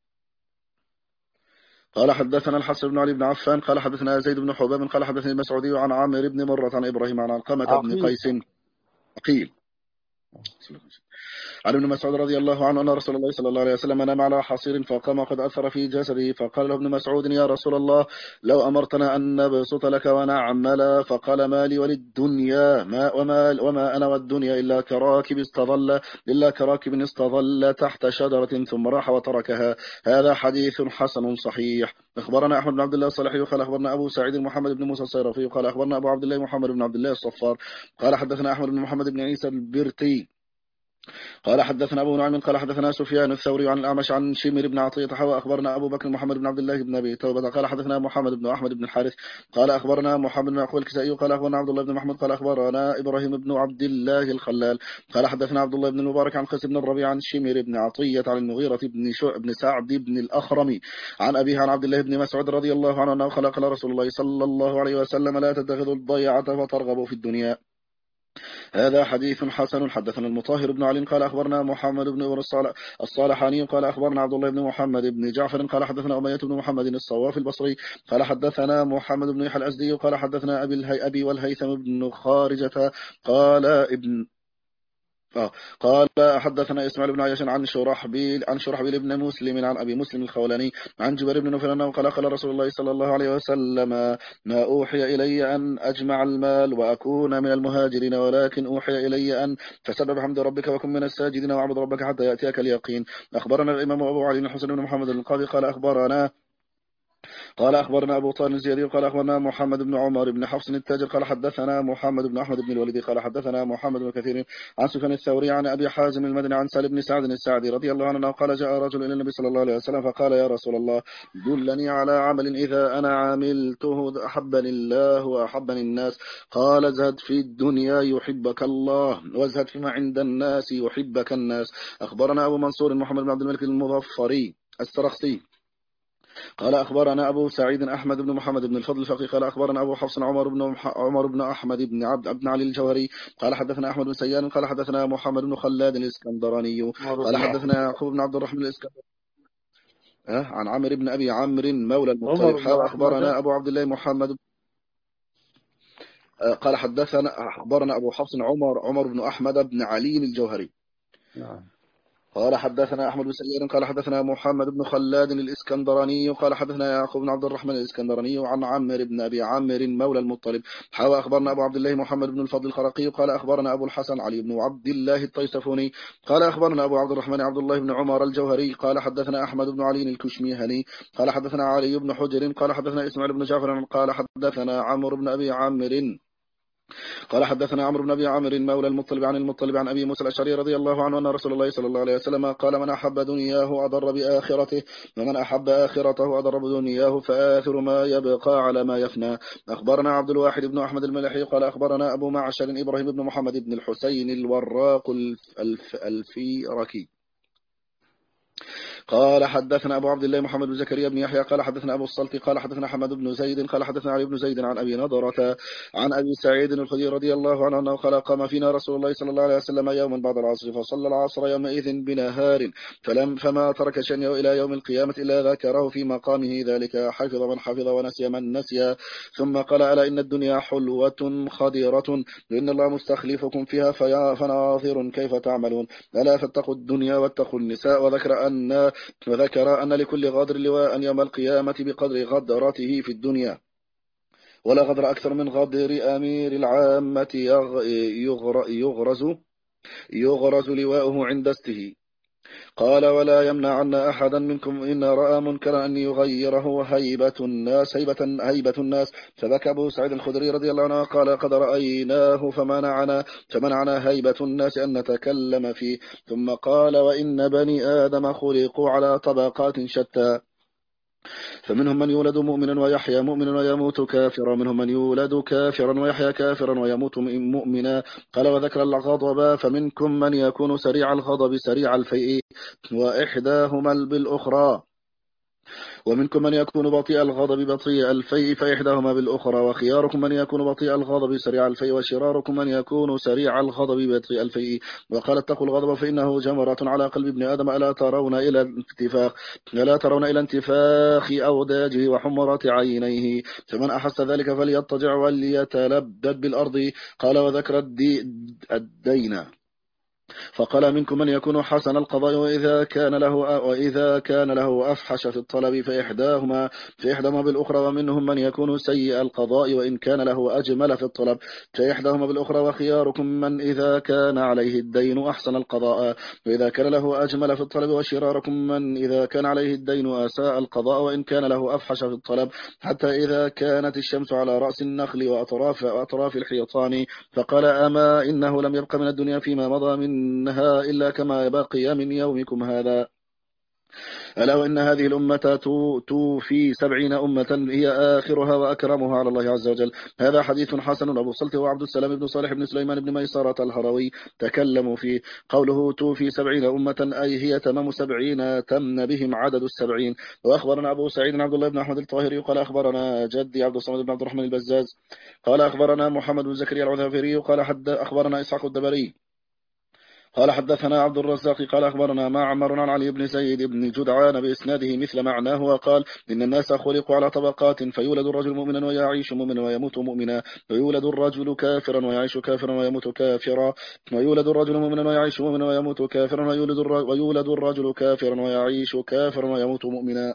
قال حدثنا الحسن بن علي بن عفان قال حدثنا زيد بن حباب قال حدثني المسعودي عن عامر بن مرة عن إبراهيم عن علقمة بن قيس عقيل عن ابن مسعود رضي الله عنه أن رسول الله صلى الله عليه وسلم نام على حصير فقام وقد أثر في جسده. فقال له ابن مسعود يا رسول الله لو أمرتنا أن نبسط لك ونعمل. فقال ما لي وللدنيا ما وما, وما أنا والدنيا إلا كراكب استظل إلا كراكب استظل تحت شجرة ثم راح وتركها. هذا حديث حسن صحيح. أخبرنا أحمد بن عبد الله الصالحي قال أخبرنا أبو سعيد محمد بن موسى الصيرفي قال أخبرنا أبو عبد الله محمد بن عبد الله الصفار قال حدثنا أحمد بن محمد بن عيسى البرتي قال حدثنا أبو نعيم قال حدثنا سفيان الثوري عن الأعمش عن شمر بن عطية حوى أخبرنا أبو بكر محمد بن عبد الله بن أبي توبة قال حدثنا محمد بن أحمد بن الحارث قال أخبرنا محمد بن أخوي الكسائي قال أخبرنا عبد الله بن محمد قال أخبرنا إبراهيم بن عبد الله الخلال قال حدثنا عبد الله بن المبارك عن قيس بن الربيع عن شمر بن عطية عن المغيرة بن شع بن سعد بن الأخرم عن أبيه عن عبد الله بن مسعود رضي الله عنه أنه قال قال رسول الله صلى الله عليه وسلم لا تتخذوا الضيعة فترغبوا في الدنيا. هذا حديث حسن. حدثنا المطهر بن علي قال أخبرنا محمد بن ابن الصالحاني قال أخبرنا عبد الله بن محمد بن جعفر قال حدثنا أمية بن محمد الصواف البصري قال حدثنا محمد بن يحيى الأزدي قال حدثنا أبي الهي أبي والهيثم بن خارجة قال ابن آه. قال حدثنا إسماعيل بن عياش عن شرحبيل عن شرحبيل بن مسلم عن أبي مسلم الخولاني عن جبير بن نفيل أنه قال قال رسول الله صلى الله عليه وسلم ما أوحي إلي أن أجمع المال وأكون من المهاجرين ولكن أوحي إلي أن فسبح بحمد ربك وكن من الساجدين واعبد ربك حتى يأتيك اليقين. أخبرنا الإمام أبو علي الحسن بن محمد القاضي قال أخبرنا قال أخبرنا أبو طالب الزيادي قال أخبرنا محمد بن عمر بن حفص التاجر قال حدثنا محمد بن أحمد بن الوليد قال حدثنا محمد بن كثير عن سفيان الثوري عن أبي حازم المدني عن سالم بن سعد السعدي رضي الله عنه قال جاء رجل إلى النبي صلى الله عليه وسلم فقال يا رسول الله دلني على عمل إذا أنا عملته أحبني الله وأحبني الناس. قال ازهد في الدنيا يحبك الله وازهد فيما عند الناس يحبك الناس. أخبرنا أبو منصور محمد بن عبد الملك المظفري السرخسي قال أخبرنا أبو سعيد أحمد بن محمد بن الفضل الفقي قال أخبرنا أبو حفص عمر بن عمر بن أحمد بن عبد بن علي الجوهري قال حدثنا أحمد بن سيان قال حدثنا محمد بن خلاد الإسكندراني قال حدثنا يعقوب بن عبد الرحمن الإسكندراني أه؟ عن عمرو بن أبي عمرو مولى المطلب حاول أخبرنا أبو عبد الله محمد أه قال حدثنا أخبرنا أبو حفص عمر عمر بن أحمد بن علي الجوهري نعم. قال حدثنا أحمد بن سيار قال حدثنا محمد بن خلاد الإسكندراني قال حدثنا يعقوب بن عبد الرحمن الإسكندراني عن عمرو بن أبي عمرو مولى المطلب حاول أخبرنا أبو عبد الله محمد بن الفضل الخرقي قال أخبرنا أبو الحسن علي بن عبد الله الطيسفوني قال أخبرنا أبو عبد الرحمن عبد الله بن عمر الجوهري قال حدثنا أحمد بن علي الكشميهني قال حدثنا علي بن حجر قال حدثنا إسماعيل بن جعفر قال حدثنا عمرو بن أبي عمرو قال حدثنا عمرو بن ابي عامر مولى المطلب عن المطلب عن ابي موسى الاشعري رضي الله عنه ان رسول الله صلى الله عليه وسلم قال من احب دنياه اضر باخرته ومن احب اخرته اضر بدنياه فآثر ما يبقى على ما يفنى. اخبرنا عبد الواحد بن احمد الملحي قال اخبرنا ابو معشر ابراهيم بن محمد بن الحسين الوراق الف الفيركي قال حدثنا أبو عبد الله محمد بن زكريا بن يحيى قال حدثنا أبو الصلت قال حدثنا حمد بن زيد قال حدثنا علي بن زيد عن أبي نضرة عن أبي سعيد الخدري رضي الله عنه أنه قال قام فينا رسول الله صلى الله عليه وسلم يوما بعد العصر فصلى العصر يومئذ بنهار فلم فما ترك شيئا إلى يوم القيامة إلا ذكره في مقامه ذلك حفظ من حفظ ونسي من نسي. ثم قال ألا إن الدنيا حلوة خضرة وإن الله مستخلفكم فيها فناظر كيف تعملون ألا فاتقوا الدنيا واتقوا النساء وذكر أن وذكر أن لكل غادر لواء يوم القيامة بقدر غدرته في الدنيا ولا غدر أكثر من غدر أمير العامة يغرز يغرز لواءه عند استه. قال ولا يمنعن أحدا منكم إن رأى منكرا أن يغيره هيبة الناس هيبة, هيبة الناس. فبكى أبو سعيد الخدري رضي الله عنه قال قد رأيناه فمنعنا, فمنعنا هيبة الناس أن نتكلم فيه. ثم قال وإن بني آدم خلقوا على طبقات شتى فمنهم من يولد مؤمنا ويحيى مؤمنا ويموت كافرا ومنهم من يولد كافرا ويحيى كافرا ويموت مؤمنا. قال وذكر الغضب فمنكم من يكون سريع الغضب سريع الفيء وإحداهما بالأخرى ومنكم من يكون بطيء الغضب بطيء الفيء فإحداهما بالأخرى وخياركم من يكون بطيء الغضب سريع الفيء وشراركم من يكون سريع الغضب بطيء الفيء. وقال اتقوا الغضب فإنه جمرة على قلب ابن آدم ألا ترون إلى انتفاخ ألا ترون إلى انتفاخ أوداجه وحمرة عينيه فمن أحس ذلك فليضطجع وليتلبد بالأرض. قال وذكر الدين فقال منكم من يكون حسن القضاء وإذا كان له وإذا كان له أفحش في الطلب فإحداهما فإحداهما بالأخرى ومنهم من يكون سيء القضاء وإن كان له أجمل في الطلب فإحداهما بالأخرى وخياركم من إذا كان عليه الدين أحسن القضاء وإذا كان له أجمل في الطلب وشراركم من إذا كان عليه الدين أساء القضاء وإن كان له أفحش في الطلب حتى إذا كانت الشمس على رأس النخل وأطراف, وأطراف الحيطان فقال أما إنه لم يبق من الدنيا فيما مضى من منها إلا كما بقي من يومكم هذا. ألا وإن هذه الأمة توفي سبعين أمة هي آخرها وأكرمها على الله عز وجل. هذا حديث حسن. أبو الصلت وعبد السلام بن صالح بن سليمان بن ميسرة الهروي تكلموا فيه. قوله توفي سبعين أمة أي هي تمام سبعين، تم بهم عدد السبعين. وأخبرنا أبو سعيد عبد الله بن أحمد الطاهري قال أخبرنا جدي عبد الصمد بن عبد الرحمن البزاز قال أخبرنا محمد بن زكريا العذافري قال حد أخبرنا إسحاق الدبري قال حدثنا عبد الرزاق قال أخبرنا معمر عن علي بن زيد بن جدعان بإسناده مثل معناه وقال إن الناس خلقوا على طبقات، فيولد الرجل مؤمنا ويعيش مؤمنا ويموت مؤمنا، ويولد الرجل كافرا ويعيش كافرا ويموت كافرا، ويولد الرجل مؤمنا ويعيش مؤمنا ويموت كافرا، ويولد الرجل, ويولد الرجل كافرا ويعيش كافرا ويموت مؤمنا.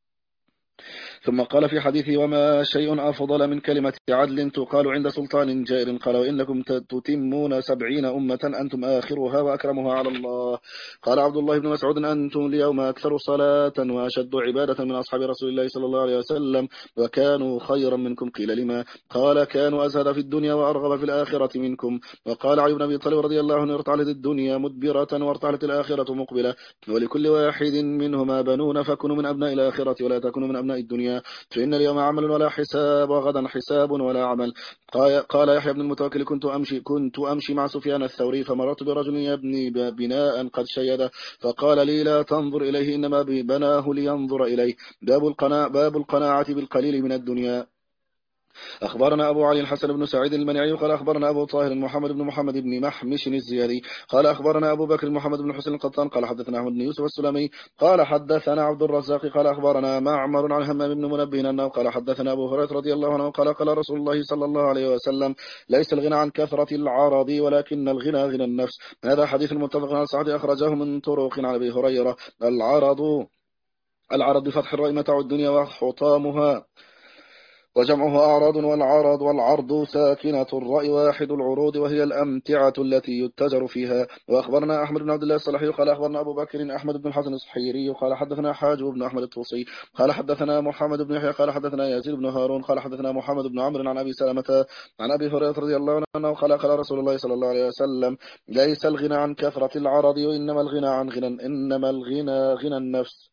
ثم قال في حديثه وما شيء أفضل من كلمة عدل تقال عند سلطان جائر قال وإنكم تتمون سبعين أمة أنتم آخرها وأكرمها على الله. قال عبد الله بن مسعود أنتم اليوم أكثر صلاة وأشد عبادة من أصحاب رسول الله صلى الله عليه وسلم وكانوا خيرا منكم. قيل لما؟ قال كانوا أزهد في الدنيا وأرغب في الآخرة منكم. وقال علي بن أبي طالب رضي الله عنه ارتعلت الدنيا مدبرة وارتعلت الآخرة مقبلة، ولكل واحد منهما بنون فكونوا من أبناء الآخرة ولا تكونوا من أبناء الدنيا، فإن اليوم عمل ولا حساب وغدا حساب ولا عمل. قال يحيى بن المتوكل كنت أمشي كنت أمشي مع سفيان الثوري فمررت برجل يبني بناء قد شيده فقال لي لا تنظر إليه إنما بناه لينظر إليه. باب القناعة باب القناعة بالقليل من الدنيا. أخبرنا أبو علي الحسن بن سعيد المنعي قال أخبرنا أبو طاهر محمد بن محمد بن محمش الزيادي قال أخبرنا أبو بكر محمد بن حسين القطان قال حدثنا أحمد بن يوسف السلمي قال حدثنا عبد الرزاق قال أخبرنا معمر عن همام بن منبه أنه قال حدثنا أبو هريرة رضي الله عنه قال قال رسول الله صلى الله عليه وسلم ليس الغنى عن كثرة العرض ولكن الغنى غنى النفس. هذا حديث متفق على صحته أخرجه من طرق عن أبي هريرة. العرض العرض بفتح الراء متاع الدنيا وحطامها وجمعه أعراض، والعرض والعرض ساكنة الراء واحد العروض وهي الأمتعة التي يتجر فيها. وأخبرنا أحمد بن عبد الله الصالحي قال أخبرنا أبو بكر أحمد بن الحسن الصحيري قال حدثنا حاج بن أحمد الطوسي قال حدثنا محمد بن يحيى قال حدثنا يزيد بن هارون قال حدثنا محمد بن عمرو عن أبي سلمة عن أبي هريرة رضي الله عنه قال قال رسول الله صلى الله عليه وسلم ليس الغنى عن كثرة العرض وإنما الغنى عن غنى إنما الغنى غنى النفس.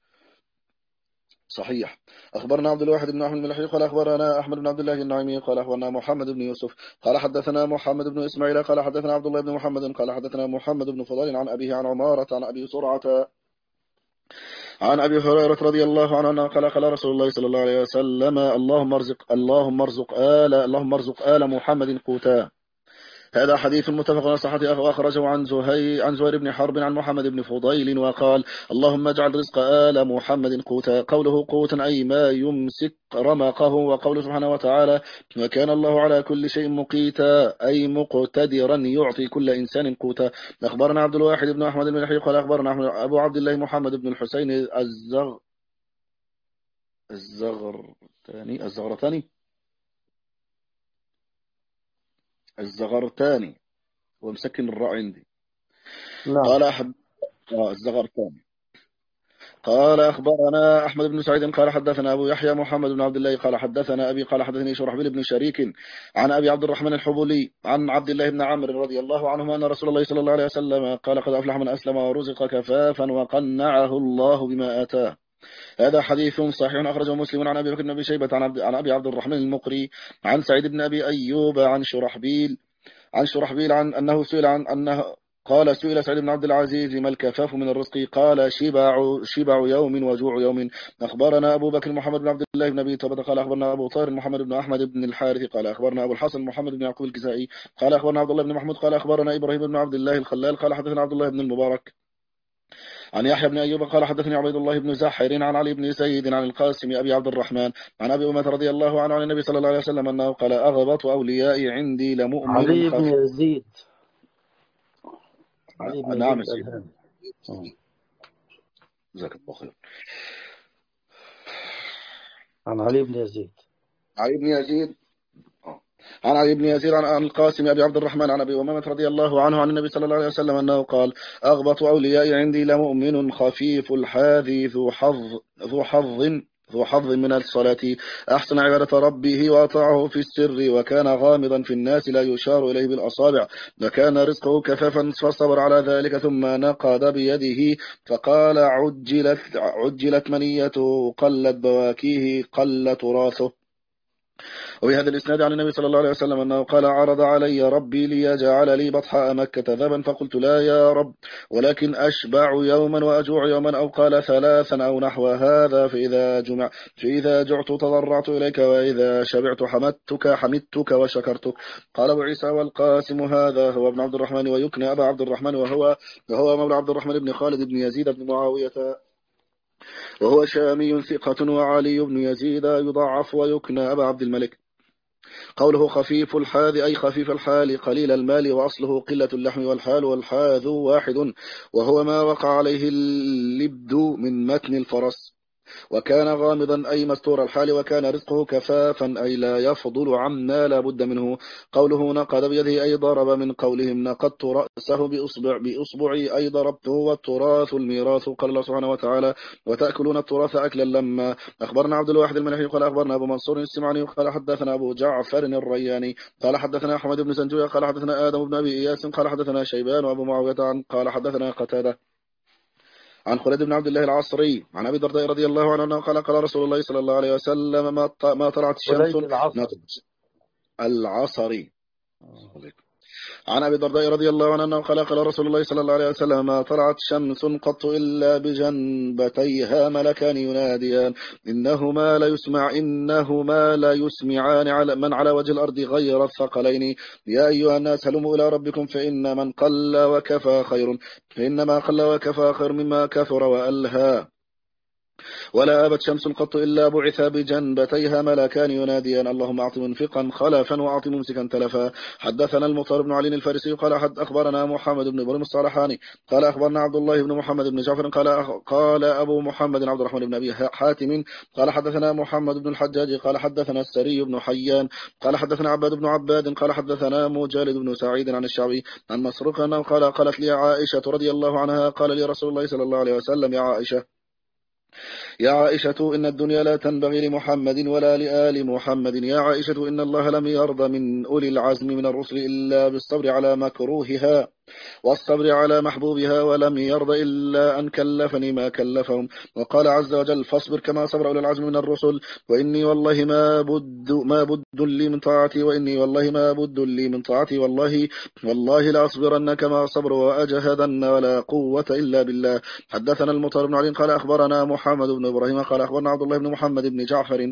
صحيح. أخبرنا عبد الواحد بن أحمد الملحي قال أخبرنا أحمد بن عبد الله النعيمي قال أخبرنا محمد بن يوسف قال حدثنا محمد بن إسماعيل قال حدثنا عبد الله بن محمد قال حدثنا محمد بن فضيل عن أبيه عن عمارة عن أبي سرعة عن أبي هريرة رضي الله عنه قال قال رسول الله صلى الله عليه وسلم اللهم ارزق اللهم ارزق آل اللهم ارزق آل محمد قوتا. هذا حديث متفق على صحته وأخرجه عن زهير عن زهير بن حرب عن محمد بن فضيل وقال اللهم اجعل رزق آل محمد قوتا. قوله قوتا أي ما يمسك رمقه. وقوله سبحانه وتعالى وكان الله على كل شيء مقيتا أي مقتدرا يعطي كل إنسان قوتا. أخبرنا عبد الواحد بن أحمد بن الحي قال أخبرنا أبو عبد الله محمد بن الحسين الزغ الزغرتاني الزغرتاني الزغرتاني ومسكن الراء عندي. نعم. قال أحد آه الزغرتاني قال أخبرنا أحمد بن سعيد قال حدثنا أبو يحيى محمد بن عبد الله قال حدثنا أبي قال حدثني شرحبيل بن شريك عن أبي عبد الرحمن الحبولي عن عبد الله بن عمرو رضي الله عنهما أن رسول الله صلى الله عليه وسلم قال قد أفلح من أسلم ورزق كفافا وقنعه الله بما آتاه. هذا حديث صحيح أخرجه مسلم عن أبي بكر بن أبي شيبة عن, عبد عن أبي عبد الرحمن المقري عن سعيد بن أبي أيوب عن شرحبيل عن شرحبيل عن أنه سئل عن أنه قال سئل سعيد بن عبد العزيز ما الكفاف من الرزق قال شبع شبع يوم وجوع يوم. أخبرنا أبو بكر محمد بن عبد الله بن أبي طبة قال أخبرنا أبو طاهر محمد بن أحمد بن الحارث قال أخبرنا أبو الحسن محمد بن يعقوب الكسائي قال أخبرنا عبد الله بن محمود قال أخبرنا إبراهيم بن عبد الله الخلال قال حدثنا عبد الله بن المبارك عن يحيى بن أيوب قال حدثني عبيد الله بن زحير عن علي بن زيد عن القاسم أبي عبد الرحمن عن أبي أمة رضي الله عنه عن النبي صلى الله عليه وسلم أنه قال أغبط أوليائي عندي لمؤمن علي بن خفيف. يزيد علي بن نعم يزيد سيدي الألهام. جزاك الله خير. عن علي بن يزيد علي بن يزيد عن علي بن يزيد عن القاسم أبي عبد الرحمن عن أبي أمامة رضي الله عنه عن النبي صلى الله عليه وسلم أنه قال أغبط أوليائي عندي لمؤمن خفيف الحاذي ذو حظ ذو حظ ذو حظ من الصلاة أحسن عبادة ربه وأطاعه في السر وكان غامضا في الناس لا يشار إليه بالأصابع وكان رزقه كفافا فصبر على ذلك ثم نقض بيده فقال عجلت, عجلت منيته قلت بواكيه قل تراثه. وبهذا الإسناد عن النبي صلى الله عليه وسلم أنه قال عرض علي ربي ليجعل لي بطحاء مكة ذبا فقلت لا يا رب ولكن أشبع يوما وأجوع يوما أو قال ثلاثا أو نحو هذا فإذا, جمع فإذا جعت تضرعت إليك وإذا شبعت حمدتك حمدتك وشكرتك. قال أبو عيسى والقاسم هذا هو ابن عبد الرحمن ويكنى أبا عبد الرحمن وهو, وهو مولى عبد الرحمن بن خالد بن يزيد بن معاوية وهو شامي ثقة وعلي بن يزيد يضعف ويكنى أبا عبد الملك. قوله خفيف الحاذ أي خفيف الحال قليل المال وأصله قلة اللحم والحال والحاذ واحد وهو ما وقع عليه اللبد من متن الفرس. وكان غامضا أي مستور الحال وكان رزقه كفافا أي لا يفضل عما لا بد منه. قوله نقض بيده أي ضرب من قولهم نقضت رأسه بأصبع بأصبعي أي ضربته والتراث الميراث. قال الله سبحانه وتعالى وتأكلون التراث أكلا لما. أخبرنا عبد الواحد الملحي قال أخبرنا أبو منصور السمعاني قال حدثنا أبو جعفر الرياني قال حدثنا أحمد بن زنجوية قال حدثنا آدم بن أبي إياس قال حدثنا شيبان وأبو معاوية قال حدثنا قتادة عن خالد بن عبد الله العصري عن أبي الدرداء رضي الله عنه قال قال رسول الله صلى الله عليه وسلم ما ما طلعت الشمس العصري عن أبي الدرداء رضي الله عنه قال قال رسول الله صلى الله عليه وسلم ما طلعت شمس قط إلا بجنبتيها ملكان يناديان إنهما لا يسمع إنهما لا يسمعان على من على وجه الأرض غير الثقلين يا أيها الناس هلموا إلى ربكم فإن من قل وكفى خير فإنما قل وكفى خير مما كثر وألهى ولا أبت شمس قط إلا بعث بجنبتيها ملكان يناديان اللهم أعط منفقا خلفا وأعط ممسكا تلفا. حدثنا المطهر بن علي الفارسي قال حد أخبرنا محمد بن إبراهيم الصالحاني قال أخبرنا عبد الله بن محمد بن جعفر قال قال أبو محمد عبد الرحمن بن أبي حاتم قال حدثنا محمد بن الحجاج قال حدثنا السري بن حيان قال حدثنا عباد بن عباد قال حدثنا مجالد بن سعيد عن الشعبي عن مسروق أنه قال قالت لي عائشة رضي الله عنها قال لي رسول الله صلى الله عليه وسلم يا عائشة يا عائشة إن الدنيا لا تنبغي لمحمد ولا لآل محمد يا عائشة إن الله لم يرضى من أولي العزم من الرسل إلا بالصبر على مكروهها والصبر على محبوبها ولم يرض إلا أن كلفني ما كلفهم. وقال عز وجل فاصبر كما صبر أولي العزم من الرسل وإني والله ما بد ما بد لي من طاعتي وإني والله ما بد لي من طاعتي والله والله لأصبرن كما صبر وأجهدن ولا قوة إلا بالله. حدثنا المطهر بن علي قال أخبرنا محمد بن إبراهيم قال أخبرنا عبد الله بن محمد بن جعفر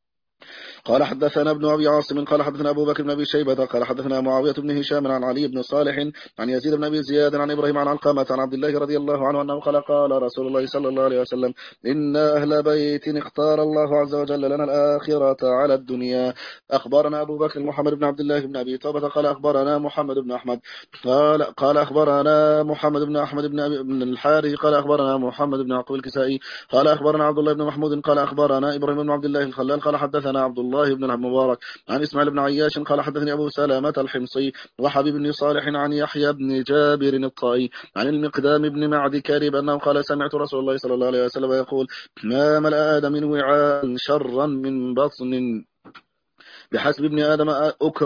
قال حدثنا ابن أبي عاصم قال حدثنا أبو بكر بن أبي شيبة قال حدثنا معاوية بن هشام عن علي بن صالح عن يزيد بن أبي زياد عن إبراهيم عن علقمة عن عبد الله رضي الله عنه أنه قال قال رسول الله صلى الله عليه وسلم إن أهل بيت اختار الله عز وجل لنا الآخرة على الدنيا. أخبرنا أبو بكر محمد بن عبد الله بن أبي طابة قال أخبرنا محمد بن أحمد قال قال أخبرنا محمد بن أحمد بن أبي بن الحارث قال أخبرنا محمد بن عقيل الكسائي قال أخبرنا عبد الله بن محمود قال أخبرنا إبراهيم بن عبد الله الخلال قال حدثنا عبد الله بن المبارك عن إسماعيل بن عياش قال حدثني أبو سلامة الحمصي وحبيب بن صالح عن يحيى بن جابر الطائي عن المقدام بن معد كارب أنه قال سمعت رسول الله صلى الله عليه وسلم يقول ما ملأ آدم من وعاء شرا من بطن بحسب ابن آدم أك...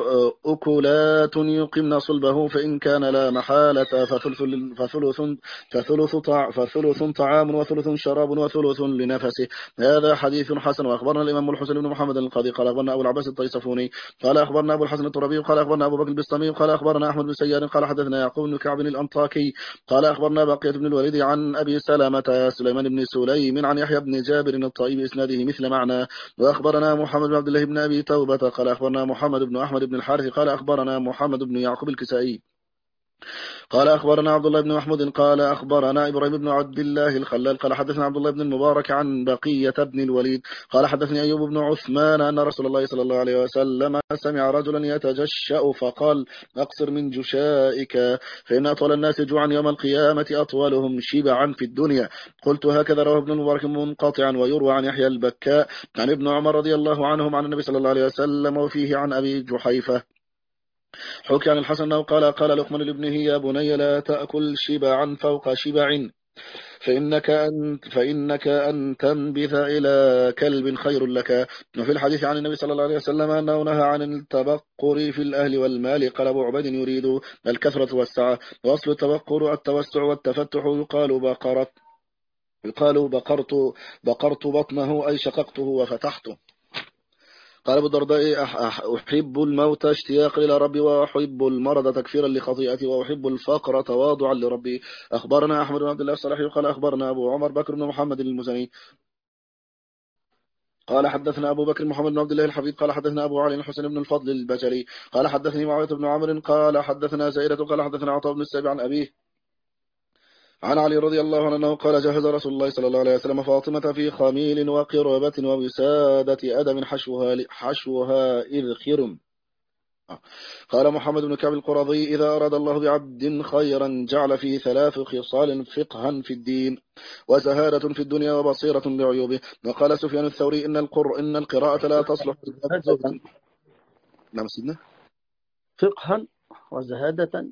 أكلات يقمن صلبه فإن كان لا محالة فثلث فثلث فثلث, طع... فثلث طعام وثلث شراب وثلث لنفسه. هذا حديث حسن. وأخبرنا الإمام الحسين بن محمد القاضي قال أخبرنا أبو العباس الطيسفوني قال أخبرنا أبو الحسن الترابي قال أخبرنا أبو بكر البسطامي قال أخبرنا أحمد بن سيار قال حدثنا يعقوب بن كعب الأنطاكي قال أخبرنا بقية بن الوليد عن أبي سلامة سليمان بن سليم عن يحيى بن جابر الطائي بإسناده مثل معنى. وأخبرنا محمد بن عبد الله بن أبي توبة قال أخبرنا محمد بن أحمد بن الحارث قال أخبرنا محمد بن يعقوب الكسائي قال أخبرنا عبد الله بن محمود قال أخبرنا إبراهيم بن عبد الله الخلال قال حدثنا عبد الله بن المبارك عن بقية بن الوليد قال حدثني أيوب بن عثمان أن رسول الله صلى الله عليه وسلم سمع رجلا يتجشأ فقال أقصر من جشائك فإن أطول الناس جوعا يوم القيامة أطولهم شبعا في الدنيا. قلت هكذا رواه ابن المبارك منقطعا ويروى عن يحيى البكاء عن ابن عمر رضي الله عنهم عن النبي صلى الله عليه وسلم وفيه عن أبي جحيفة حكي عن الحسن أنه قال قال لقمان لابنه يا بني لا تأكل شبعا فوق شبع فإنك أن فإنك أن تنبث إلى كلب خير لك. وفي الحديث عن النبي صلى الله عليه وسلم أنه نهى عن التبقر في الأهل والمال. قال أبو عبيد يريد الكثرة والسعة. وأصل التبقر التوسع والتفتح. يقال بقرت يقال بقرت بقرت بطنه أي شققته وفتحته. قال أبو الدرداء أح أح أحب الموت اشتياقا إلى ربي، وأحب المرض تكفيرا لخطيئتي، وأحب الفقر تواضعا لربي. أخبرنا أحمد بن عبد الله الصالحي قال أخبرنا أبو عمر بكر بن محمد المزني قال حدثنا أبو بكر محمد بن عبد الله الحفيظ قال حدثنا أبو علي الحسين بن الفضل البجلي قال حدثني معاوية بن عمرو قال حدثنا زائدة قال حدثنا عطاء بن السائب عن أبيه عن علي رضي الله عنه أنه قال جهز رسول الله صلى الله عليه وسلم فاطمة في خميل وقربة ووسادة أدم حشوها, حشوها إذخر. قال محمد بن كعب القرظي إذا أراد الله بعبد خيرا جعل فيه ثلاث خصال فقها في الدين وزهادة في الدنيا وبصيرة بعيوبه. وقال سفيان الثوري إن القر إن القراءة لا تصلح وزهادة. نعم سيدنا. فقها وزهادة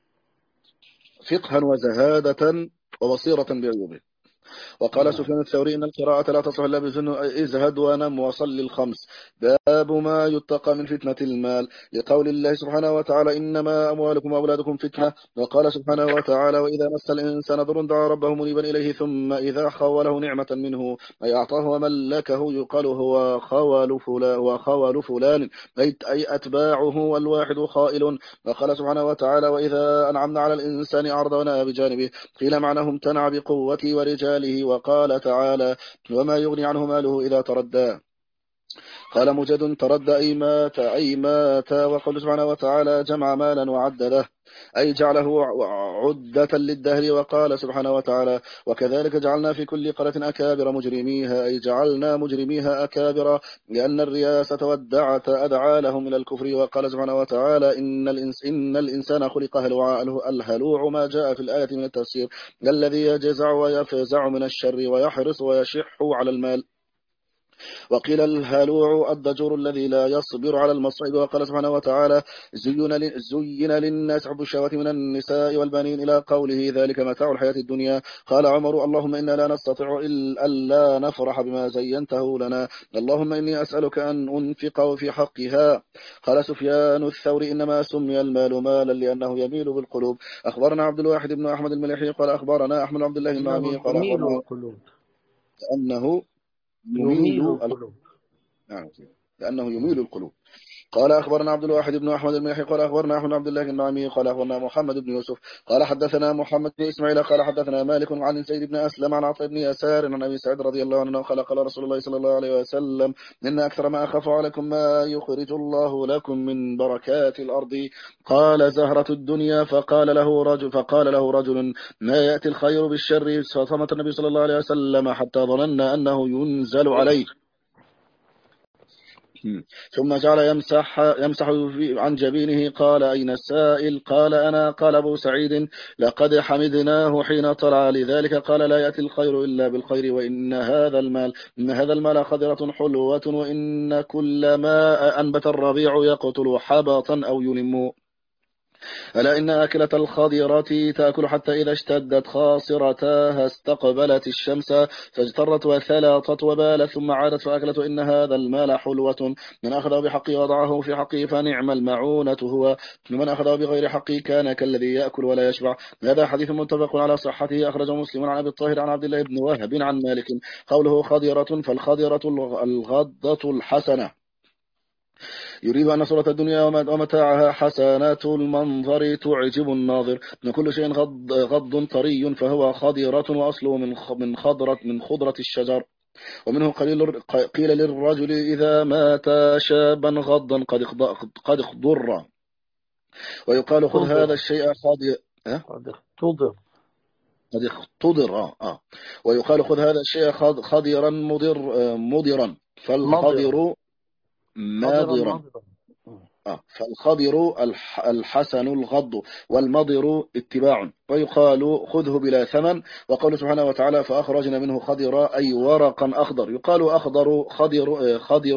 فقها وزهادة وبصيرة بعيوبه. وقال نعم. سفيان الثوري إن القراءة لا تصح إلا بسن ازهد ونم وصل الخمس. باب ما يتقى من فتنة المال لقول الله سبحانه وتعالى إنما أموالكم وأولادكم فتنة. وقال سبحانه وتعالى وإذا مس الإنسان ضر دعا ربه منيبا إليه ثم إذا خوله نعمة منه أي أعطاه وملكه يقال هو خوال فلان وخوال فلان أي أتباعه والواحد خائل. وقال سبحانه وتعالى وإذا أنعمنا على الإنسان أعرضنا بجانبه قيل معناه امتنع بقوته ورجاله. وقال تعالى وما يغني عنه ماله إذا تردى. قال مجد تردى أي مات أي مات. وقال سبحانه وتعالى جمع مالا وعدده أي جعله عدة للدهر. وقال سبحانه وتعالى وكذلك جعلنا في كل قرية أكابر مجرميها أي جعلنا مجرميها أكابر لأن الرياسة والدعة أدعى لهم إلى الكفر. وقال سبحانه وتعالى إن, الإنس إن الإنسان خلق هلوعا. الهلوع ما جاء في الآية من التفسير الذي يجزع ويفزع من الشر ويحرص ويشح على المال. وقيل الهلوع الضجور الذي لا يصبر على المصائب. وقال سبحانه وتعالى زين, زين للناس حب الشهوات من النساء والبنين إلى قوله ذلك متاع الحياة الدنيا. قال عمر اللهم إنا لا نستطيع إلا نفرح بما زينته لنا اللهم إني أسألك أن أنفقه في حقها. قال سفيان الثوري إنما سمي المال مالا لأنه يميل بالقلوب. أخبرنا عبد الواحد بن أحمد المليحي قال أخبرنا أحمد عبد الله النعمي قال يميل أخبرنا القلوب أنه يميل يميل القلوب نعم لأنه يميل القلوب. قال أخبرنا عبد الواحد بن أحمد المليحي قال أخبرنا أحمد عبد الله النعمي قال أخبرنا محمد بن يوسف قال حدثنا محمد بن إسماعيل قال حدثنا مالك عن سيد بن أسلم عن عطاء بن يسار عن أبي سعيد رضي الله عنه قال قال رسول الله صلى الله عليه وسلم إن أكثر ما أخاف عليكم ما يخرج الله لكم من بركات الأرض. قال زهرة الدنيا فقال له رجل فقال له رجل ما يأتي الخير بالشر. فصمت النبي صلى الله عليه وسلم حتى ظننا أنه ينزل عليه ثم جعل يمسح يمسح عن جبينه. قال أين السائل؟ قال أنا. قال أبو سعيد لقد حمدناه حين طلع لذلك قال لا يأتي الخير إلا بالخير وإن هذا المال إن هذا المال خضرة حلوة وإن كل ما أنبت الربيع يقتل حبطا أو ينم. ألا إن أكلة الخضرة تأكل حتى إذا اشتدت خاصرتها استقبلت الشمس فاجترت وثلاطت وبالت ثم عادت فأكلت. إن هذا المال حلوة من أخذه بحقه وضعه في حقه فنعم المعونة هو ومن أخذه بغير حقه كان كالذي يأكل ولا يشبع. هذا حديث متفق على صحته أخرجه مسلم عن أبي الطاهر عن عبد الله بن وهب عن مالك قوله خضرة فالخضرة الغضة الحسنة يريد أن صورة الدنيا ومتاعها حسنات المنظر تعجب الناظر. من كل شيء غض, غض طري فهو خضرة وأصله من من خضرة من خضرة الشجر. ومنه قليل قيل للرجل إذا مات شابا غضا قد قد اخضر. ويقال خذ هذا الشيء خاضر قد اختضر قد اختضر آه. آه. ويقال خذ هذا الشيء خضرا مضر مضرا فالخضر ماضرا آه. فالخضر الحسن الغض والمضر اتباع. ويقال خذه بلا ثمن. وقال سبحانه وتعالى فأخرجنا منه خضرا أي ورقا أخضر. يقال أخضر خضر, خضر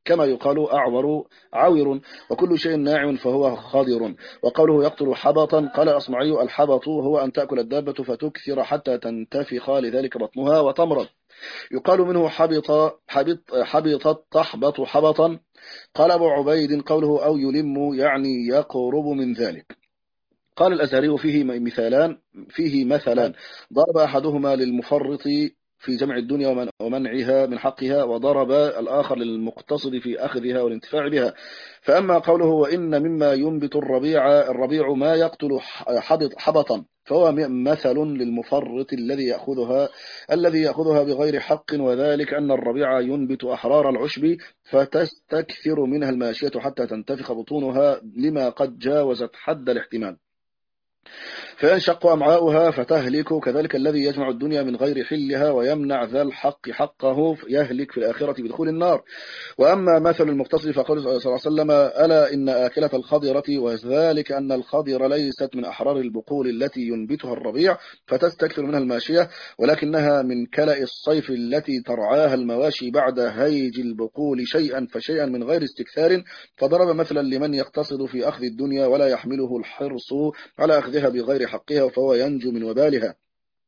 كما يقال أعور عاور، وكل شيء ناعم فهو خضر. وقوله يقتل حبطا، قال الأصمعي الحبط هو أن تأكل الدابة فتكثر حتى تنتفخ لذلك بطنها وتمرض. يقال منه حبط حبط حبطت تحبط حبطا. قال أبو عبيد قوله أو يلم يعني يقرب من ذلك. قال الأزهري فيه مثالان فيه مثلان ضرب أحدهما للمفرط في جمع الدنيا ومنعها من حقها، وضرب الآخر للمقتصد في أخذها والانتفاع بها. فأما قوله وإن مما ينبت الربيع الربيع ما يقتل حبطا، فهو مثل للمفرط الذي يأخذها الذي يأخذها بغير حق، وذلك أن الربيع ينبت أحرار العشب فتستكثر منها الماشية حتى تنتفخ بطونها لما قد جاوزت حد الاحتمال، فينشق أمعاؤها فتهلك. كذلك الذي يجمع الدنيا من غير حلها ويمنع ذا الحق حقه يهلك في الآخرة بدخول النار. وأما مثل المقتصد فقال صلى الله عليه وسلم ألا إن آكلة الخضرة، وذلك أن الخضر ليست من أحرار البقول التي ينبتها الربيع فتستكثر منها الماشية، ولكنها من كلأ الصيف التي ترعاها المواشي بعد هيج البقول شيئا فشيئا من غير استكثار. فضرب مثلا لمن يقتصد في أخذ الدنيا ولا يحمله الحرص على أخذها بغير حقها فهو ينجو من وبالها.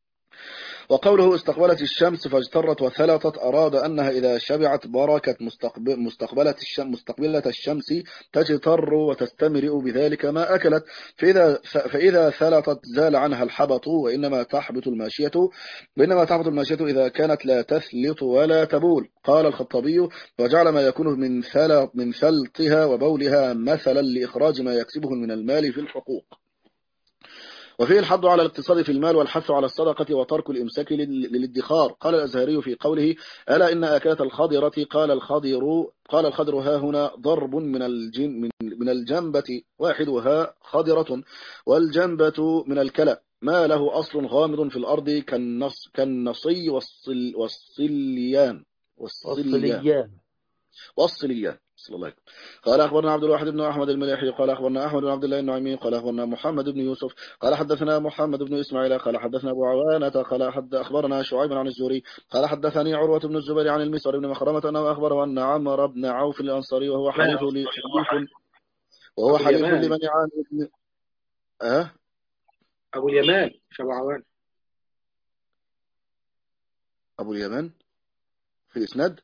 وقوله استقبلت الشمس فاجترت وثلطت، أراد أنها إذا شبعت بركت مستقبلة الشمس, مستقبلة الشمس تجتر وتستمرئ بذلك ما أكلت، فإذا, فإذا ثلطت زال عنها الحبط. وإنما تحبط الماشية وإنما تحبط الماشية إذا كانت لا تثلط ولا تبول. قال الخطابي وجعل ما يكون من ثلط من ثلطها وبولها مثلا لإخراج ما يكسبه من المال في الحقوق. وفيه الحض على الاقتصاد في المال والحث على الصدقة وترك الإمساك للادخار. قال الأزهري في قوله ألا إن آكلة الخضرة، قال الخضر قال الخضر ها هنا ضرب من الجن من الجنبة واحدها خضرة، والجنبة من الكلى ما له أصل غامض في الأرض كالنص كالنصي والصل والصليان والصليان والصليان صلى الله عليه وسلم. قال أخبرنا عبد الواحد بن أحمد المليحي قال أخبرنا أحمد بن عبد الله النعيمي قال أخبرنا محمد بن يوسف قال حدثنا محمد بن إسماعيل قال حدثنا أبو عوانة قال حد أخبرنا شعيب عن الزهري قال حدثني عروة بن الزبير عن المسور بن مخرمة أنه أخبره أن عمرو بن عوف الأنصاري وهو حليف حليف وهو حليف لمن عامر بن أه أبو اليمان مش أبو عوانة. أبو اليمان في الإسناد؟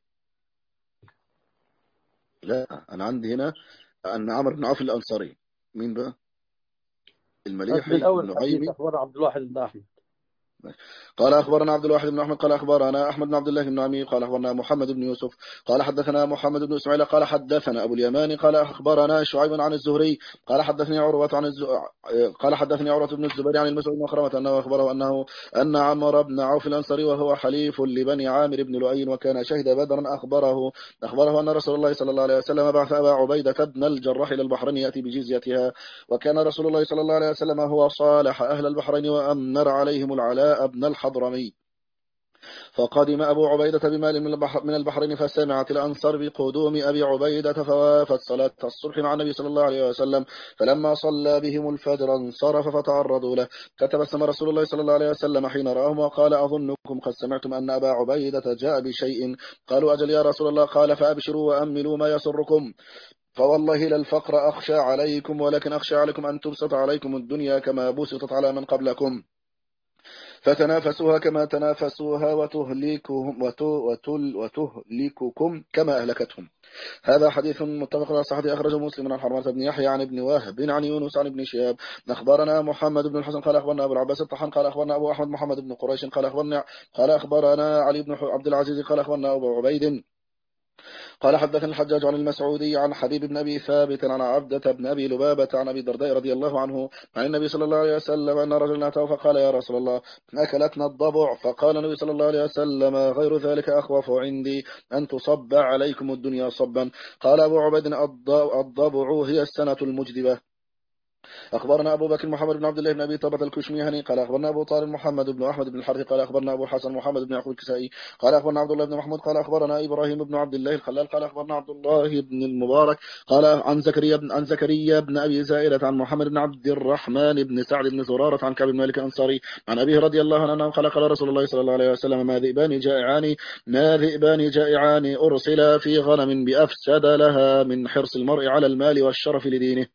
لا، أنا عندي هنا أن عمرو بن عوف الأنصاري. مين بقى؟ المليحي بن عيمي. أخبر عبد الواحد بن أحمد قال أخبرنا عبد الواحد بن أحمد قال أخبرنا أحمد بن عبد الله بن عمي قال أخبرنا محمد بن يوسف قال حدثنا محمد بن إسماعيل قال حدثنا أبو اليمان قال أخبرنا شعيب عن الزهري قال حدثني عروة عن الز... قال حدثني عروة بن الزبير عن المسعود بن مخرمة أنه أخبره أنه أن عمرو بن عوف الأنصاري وهو حليف لبني عامر بن لؤي وكان شهد بدرا أخبره أخبره أن رسول الله صلى الله عليه وسلم بعث أبا عبيدة بن الجراح إلى البحرين يأتي بجزيتها، وكان رسول الله صلى الله عليه وسلم هو صالح أهل البحرين وأمر عليهم العلاء بن الحضرمي. فقدم أبو عبيدة بمال من البحرين فسمعت الأنصار بقدوم أبي عبيدة فوافت صلاة الصبح مع النبي صلى الله عليه وسلم، فلما صلى بهم الفجر انصرف فتعرضوا له، فتبسم رسول الله صلى الله عليه وسلم حين رآهم وقال أظنكم قد سمعتم أن أبا عبيدة جاء بشيء؟ قالوا أجل يا رسول الله. قال فأبشروا وأملوا ما يسركم، فوالله لا الفقر أخشى عليكم ولكن أخشى عليكم أن تبسط عليكم الدنيا كما بسطت على من قبلكم، فتنافسوها كما تنافسوها وتهلكهم وتل وتهلككم كما أهلكتهم. هذا حديث متفق على صحته أخرجه مسلم عن حرمة بن يحيى عن ابن وهب عن يونس عن ابن شهاب. أخبرنا محمد بن الحسن قال أخبرنا أبو العباس الطحان قال أخبرنا أبو أحمد محمد بن قريش قال أخبرنا قال أخبرنا علي بن عبد العزيز قال أخبرنا أبو عبيد قال حدثنا الحجاج عن المسعودي عن حبيب بن أبي ثابت عن عبدة بن أبي لبابة عن أبي الدرداء رضي الله عنه عن النبي صلى الله عليه وسلم أن رجلا أتاه فقال يا رسول الله أكلتنا الضبع، فقال النبي صلى الله عليه وسلم غير ذلك أخوف عندي أن تصب عليكم الدنيا صبا. قال أبو عبيد الضبع هي السنة المجدبة. أخبرنا أبو بكر محمد بن عبد الله بن أبي طلحة الكشميهني قال أخبرنا أبو طالب محمد بن أحمد بن الحارث قال أخبرنا أبو الحسن محمد بن يعقوب الكسائي قال أخبرنا عبد الله بن محمود قال أخبرنا إبراهيم بن عبد الله الخلال قال أخبرنا عبد الله بن المبارك قال عن زكريا بن عن زكريا بن أبي زائدة عن محمد بن عبد الرحمن بن سعد بن زرارة عن كعب بن مالك الأنصاري عن أبيه رضي الله عنه قال قال رسول الله صلى الله عليه وسلم ما ذئبان جائعان ما ذئبان جائعان أرسلا في غنم بأفسد لها من حرص المرء على المال والشرف لدينه.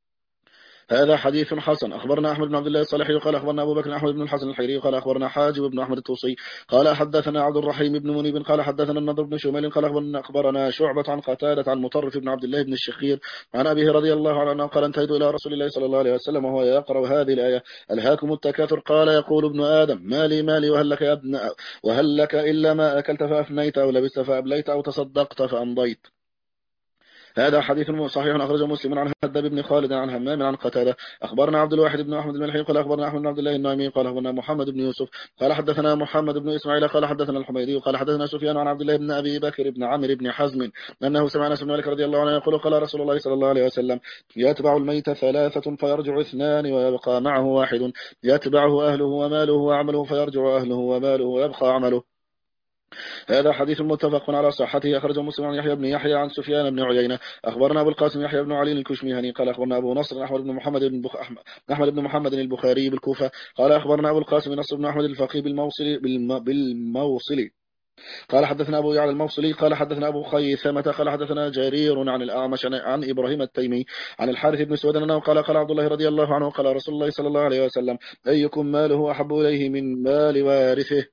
هذا حديث حسن. أخبرنا أحمد بن عبد الله الصالحي قال أخبرنا أبو بكر أحمد بن الحسن الحيري قال أخبرنا حاجب بن أحمد الطوسي قال حدثنا عبد الرحيم بن منيب قال حدثنا النضر بن شميل قال أخبرنا أخبرنا شعبة عن قتادة عن مطرف بن عبد الله بن الشخير عن أبيه رضي الله عنه قال انتهيت إلى رسول الله صلى الله عليه وسلم وهو يقرأ هذه الآية ألهاكم التكاثر قال يقول ابن آدم مالي مالي وهل لك يا ابن وهل لك إلا ما أكلت فأفنيت أو لبست فأبليت أو تصدقت فأمضيت. هذا حديث صحيح أخرجه مسلم عن هداب بن خالد عن همام عن قتادة. أخبرنا عبد الواحد بن أحمد الملحي قال أخبرنا أحمد بن عبد الله النعيمي قال أخبرنا محمد بن يوسف قال حدثنا محمد بن إسماعيل قال حدثنا الحميدي قال حدثنا سفيان عن عبد الله بن أبي بكر بن عمرو بن حزم أنه سمع أنس بن مالك رضي الله عنه يقول قال رسول الله صلى الله عليه وسلم يتبع الميت ثلاثة فيرجع اثنان ويبقى معه واحد يتبعه أهله وماله وعمله فيرجع أهله وماله ويبقى عمله. هذا حديث متفق على صحته أخرجه مسلم عن يحيى بن يحيى عن سفيان بن عيينة. أخبرنا أبو القاسم يحيى بن علي الكشميهني قال أخبرنا أبو نصر أحمد بن محمد بن بخ... أحمد بن محمد البخاري بالكوفة قال أخبرنا أبو القاسم نصر بن أحمد الفقيه بالموصلي بالم... بالموصلي قال حدثنا أبو يعلى الموصلي قال حدثنا أبو خيثمة قال حدثنا جرير عن الأعمش عن إبراهيم التيمي عن الحارث بن سويد أنه قال قال عبد الله رضي الله عنه قال رسول الله صلى الله عليه وسلم أيكم ماله أحب إليه من مال وارثه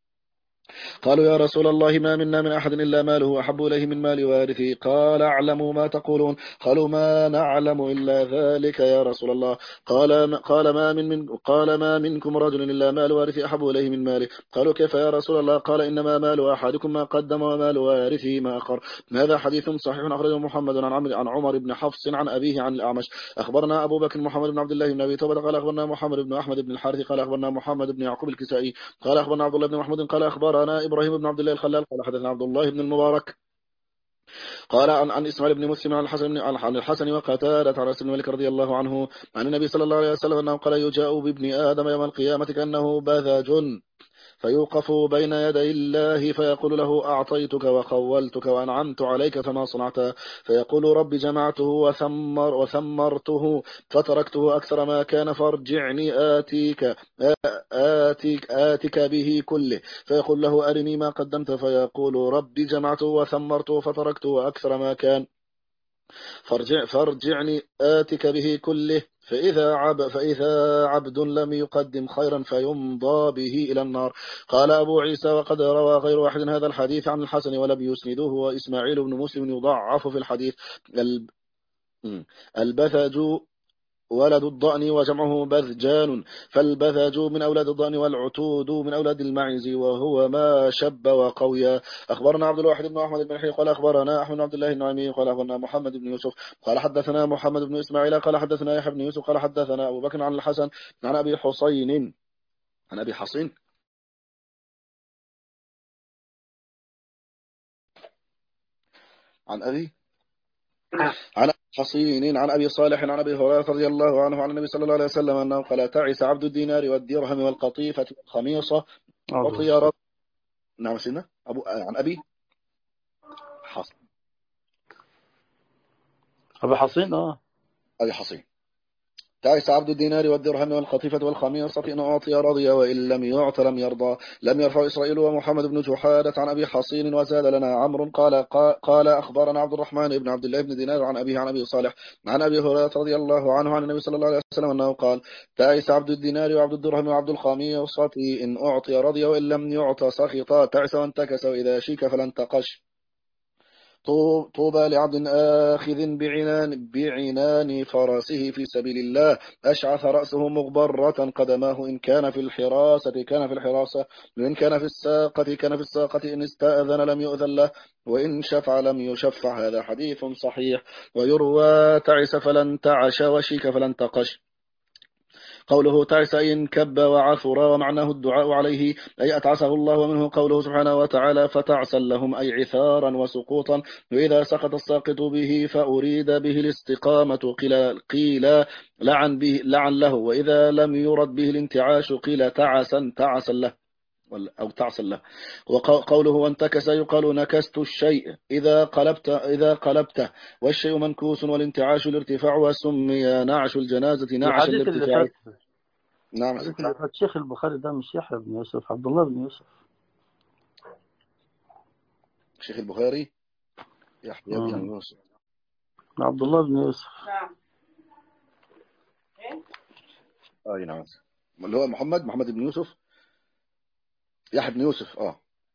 قالوا يا رسول الله ما منا من أحد إلا ماله أحب إليه من مال وارثه قال أعلموا ما تقولون قالوا ما نعلم إلا ذلك يا رسول الله قال قال ما من, من قال ما منكم رجل إلا مال وارثه أحب إليه من ماله قالوا كيف يا رسول الله قال إنما مال أحدكم ما قدم ومال وارثه ما أخر. هذا حديث صحيح أخرجه محمد عن عمرو عن عمر بن حفص عن أبيه عن الأعمش. أخبرنا أبو بكر محمد بن عبد الله بن أبي توبة قال أخبرنا محمد بن أحمد بن الحارث قال أخبرنا محمد بن يعقوب الكسائي قال أخبرنا عبد الله بن محمود قال أخبرنا إبراهيم بن عبد الله الخلال قال حدثنا عبد الله بن المبارك قال عن, عن إسماعيل بن مسلم عن الحسن عن الحسن وقتادة عن أنس بن مالك رضي الله عنه عن النبي صلى الله عليه وسلم أنه قال يجاء بابن آدم يوم القيامة كأنه بذج فيوقف بين يدي الله فيقول له أعطيتك وخولتك وأنعمت عليك فما صنعت فيقول رب جمعته وثمر وثمرته فتركته أكثر ما كان فارجعني آتيك آتيك آتك به كله فيقول له أرني ما قدمت فيقول رب جمعته وثمرته فتركته أكثر ما كان فارجع فارجعني آتك به كله فإذا عب فإذا عبد لم يقدم خيرا فيمضى به إلى النار. قال أبو عيسى وقد روى غير واحد هذا الحديث عن الحسن ولم يسندوه وإسماعيل بن مسلم يضعف في الحديث. البثج ولد الضأن وجمعه بذجان فالبذج من أولاد الضأن والعتود من أولاد المعز وهو ما شب وقويا. أخبرنا عبد الواحد بن أحمد بن حي قال أخبرنا أحمد بن عبد الله النعيمي قال أخبرنا محمد بن يوسف قال حدثنا محمد بن إسماعيل قال حدثنا يحيى بن يوسف قال حدثنا أبو بكر عن الحسن عن أبي حسين عن أبي حصين عن أبي عن حصين عن أبي صالح عن أبي هريرة رضي الله عنه عن النبي صلى الله عليه وسلم أنه قال تعس عبد الدينار والدرهم والقطيفة والخميصة وطيارة. نعم سيدنا أبو عن أبي حصين أبي حصين آه أبي حصين تعس عبد الدينار والدرهم والقطيفة والخميصة إن أعطي رضي وإن لم يعط لم يرضى. لم يرفع إسرائيل ومحمد بن جحادة عن أبي حصين وزاد لنا عمرو قال قال أخبرنا عبد الرحمن بن عبد الله بن دينار عن أبيه عن أبي صالح عن أبي هريرة رضي الله عنه عن النبي صلى الله عليه وسلم أنه قال تعس عبد الدينار وعبد الدرهم وعبد الخميصة إن أعطي رضي وإن لم يعط سخط تعس وانتكس وإذا شيك فلن تقش. طوبى لعبد آخذ بعنان, بعنان فرسه في سبيل الله أشعث رأسه مغبرة قدماه إن كان في الحراسة كان في الحراسة وإن كان في الساقة كان في الساقة إن استأذن لم يؤذن له وإن شفع لم يشفع. هذا حديث صحيح. ويروى تعس فلن تعش وشيك فلن تقش. قوله تعس أي انكب وعثر، ومعناه الدعاء عليه أي أتعسه الله، ومنه قوله سبحانه وتعالى فتعسا لهم أي عثارا وسقوطا. وإذا سقط الساقط به فأريد به الاستقامة قيل, قيل لعن, به لعن له، وإذا لم يرد به الانتعاش قيل تعسا تعسا له أو تعسا له. وقوله وانتكس يقال نكست الشيء إذا قلبت إذا قلبته، والشيء منكوس والانتعاش الارتفاع، وسمي نعش الجنازة نعشا الحديث اللي الارتفاع. فات نعم الحديث اللي فات شيخ البخاري ده مش يحيى بن يوسف، عبد الله بن يوسف. شيخ البخاري يحيى بن مم. يوسف. عبد الله بن يوسف. اي نعم، اللي هو محمد محمد بن يوسف، يحيى بن يوسف. اه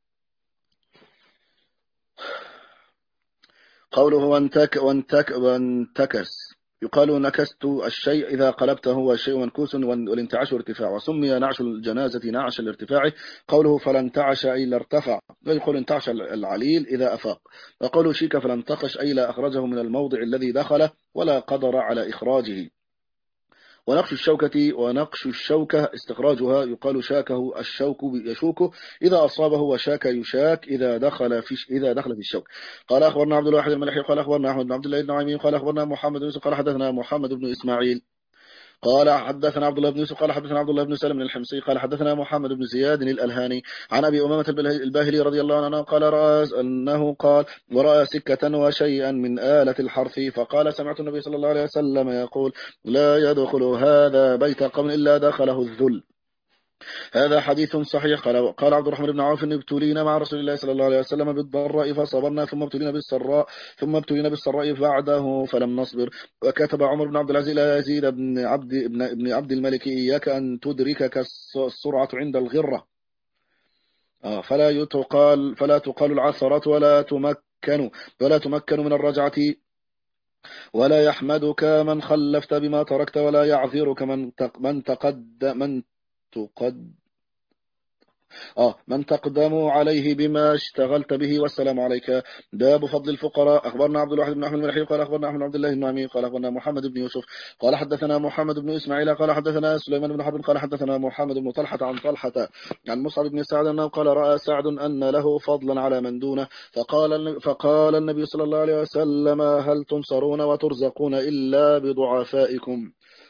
قوله وانتك وانتك وانتكس يقال نكست الشيء إذا قلبته، هو الشيء منكوس والانتعاش ارتفاع، وسمي نعش الجنازة نعش الارتفاع. قوله فلانتعش أي لارتفع، ويقول انتعش العليل إذا أفاق. وقوله شيك فلانتقش أي لا أخرجه من الموضع الذي دخله ولا قدر على إخراجه. ونقش الشوكة ونقش الشوكة استخراجها يقال شاكه الشوك يشوكه إذا أصابه، وشاك يشاك إذا دخل في إذا دخل في الشوك. قال أخبرنا عبد الواحد الملحي قال أخبرنا أحمد بن عبد الله النعيمي قال أخبرنا محمد بن يوسف قال حدثنا محمد بن إسماعيل قال حدثنا عبد الله بن يوسف قال حدثنا عبد الله بن سلم الحمصي قال حدثنا محمد بن زياد الألهاني عن أبي أمامة الباهلي رضي الله عنه قال رأى أنه قال ورأى سكة وشيئا من آلة الحرث، فقال سمعت النبي صلى الله عليه وسلم يقول لا يدخل هذا بيت قوم إلا دخله الذل. هذا حديث صحيح. قال قال عبد الرحمن بن عوف ابتلينا مع رسول الله صلى الله عليه وسلم بالضراء فصبرنا، ثم ابتلينا بالسراء ثم ابتلينا بالسراء بعده فلم نصبر. وكتب عمر بن عبد العزيز لا يزيد بن عبد ابن ابن عبد الملك إياك أن تدركك السرعة عند الغرة. آه فلا يتقال فلا تقال العثرة ولا تمكن ولا تمكن من الرجعة، ولا يحمدك من خلفت بما تركت، ولا يعذرك من من تقد من تقد آه من تقدم عليه بما اشتغلت به، والسلام عليك. باب فضل الفقراء. أخبرنا عبد الواحد بن أحمد الملحي قال أخبرنا أحمد بن عبد الله النعمي قال أخبرنا محمد بن يوسف قال حدثنا محمد بن إسماعيل قال حدثنا سليمان بن حرب قال حدثنا محمد بن طلحة عن طلحة عن مصعب بن سعد أنه قال رأى سعد أن له فضلا على من دونه، فقال فقال النبي صلى الله عليه وسلم هل تنصرون وترزقون إلا بضعفائكم.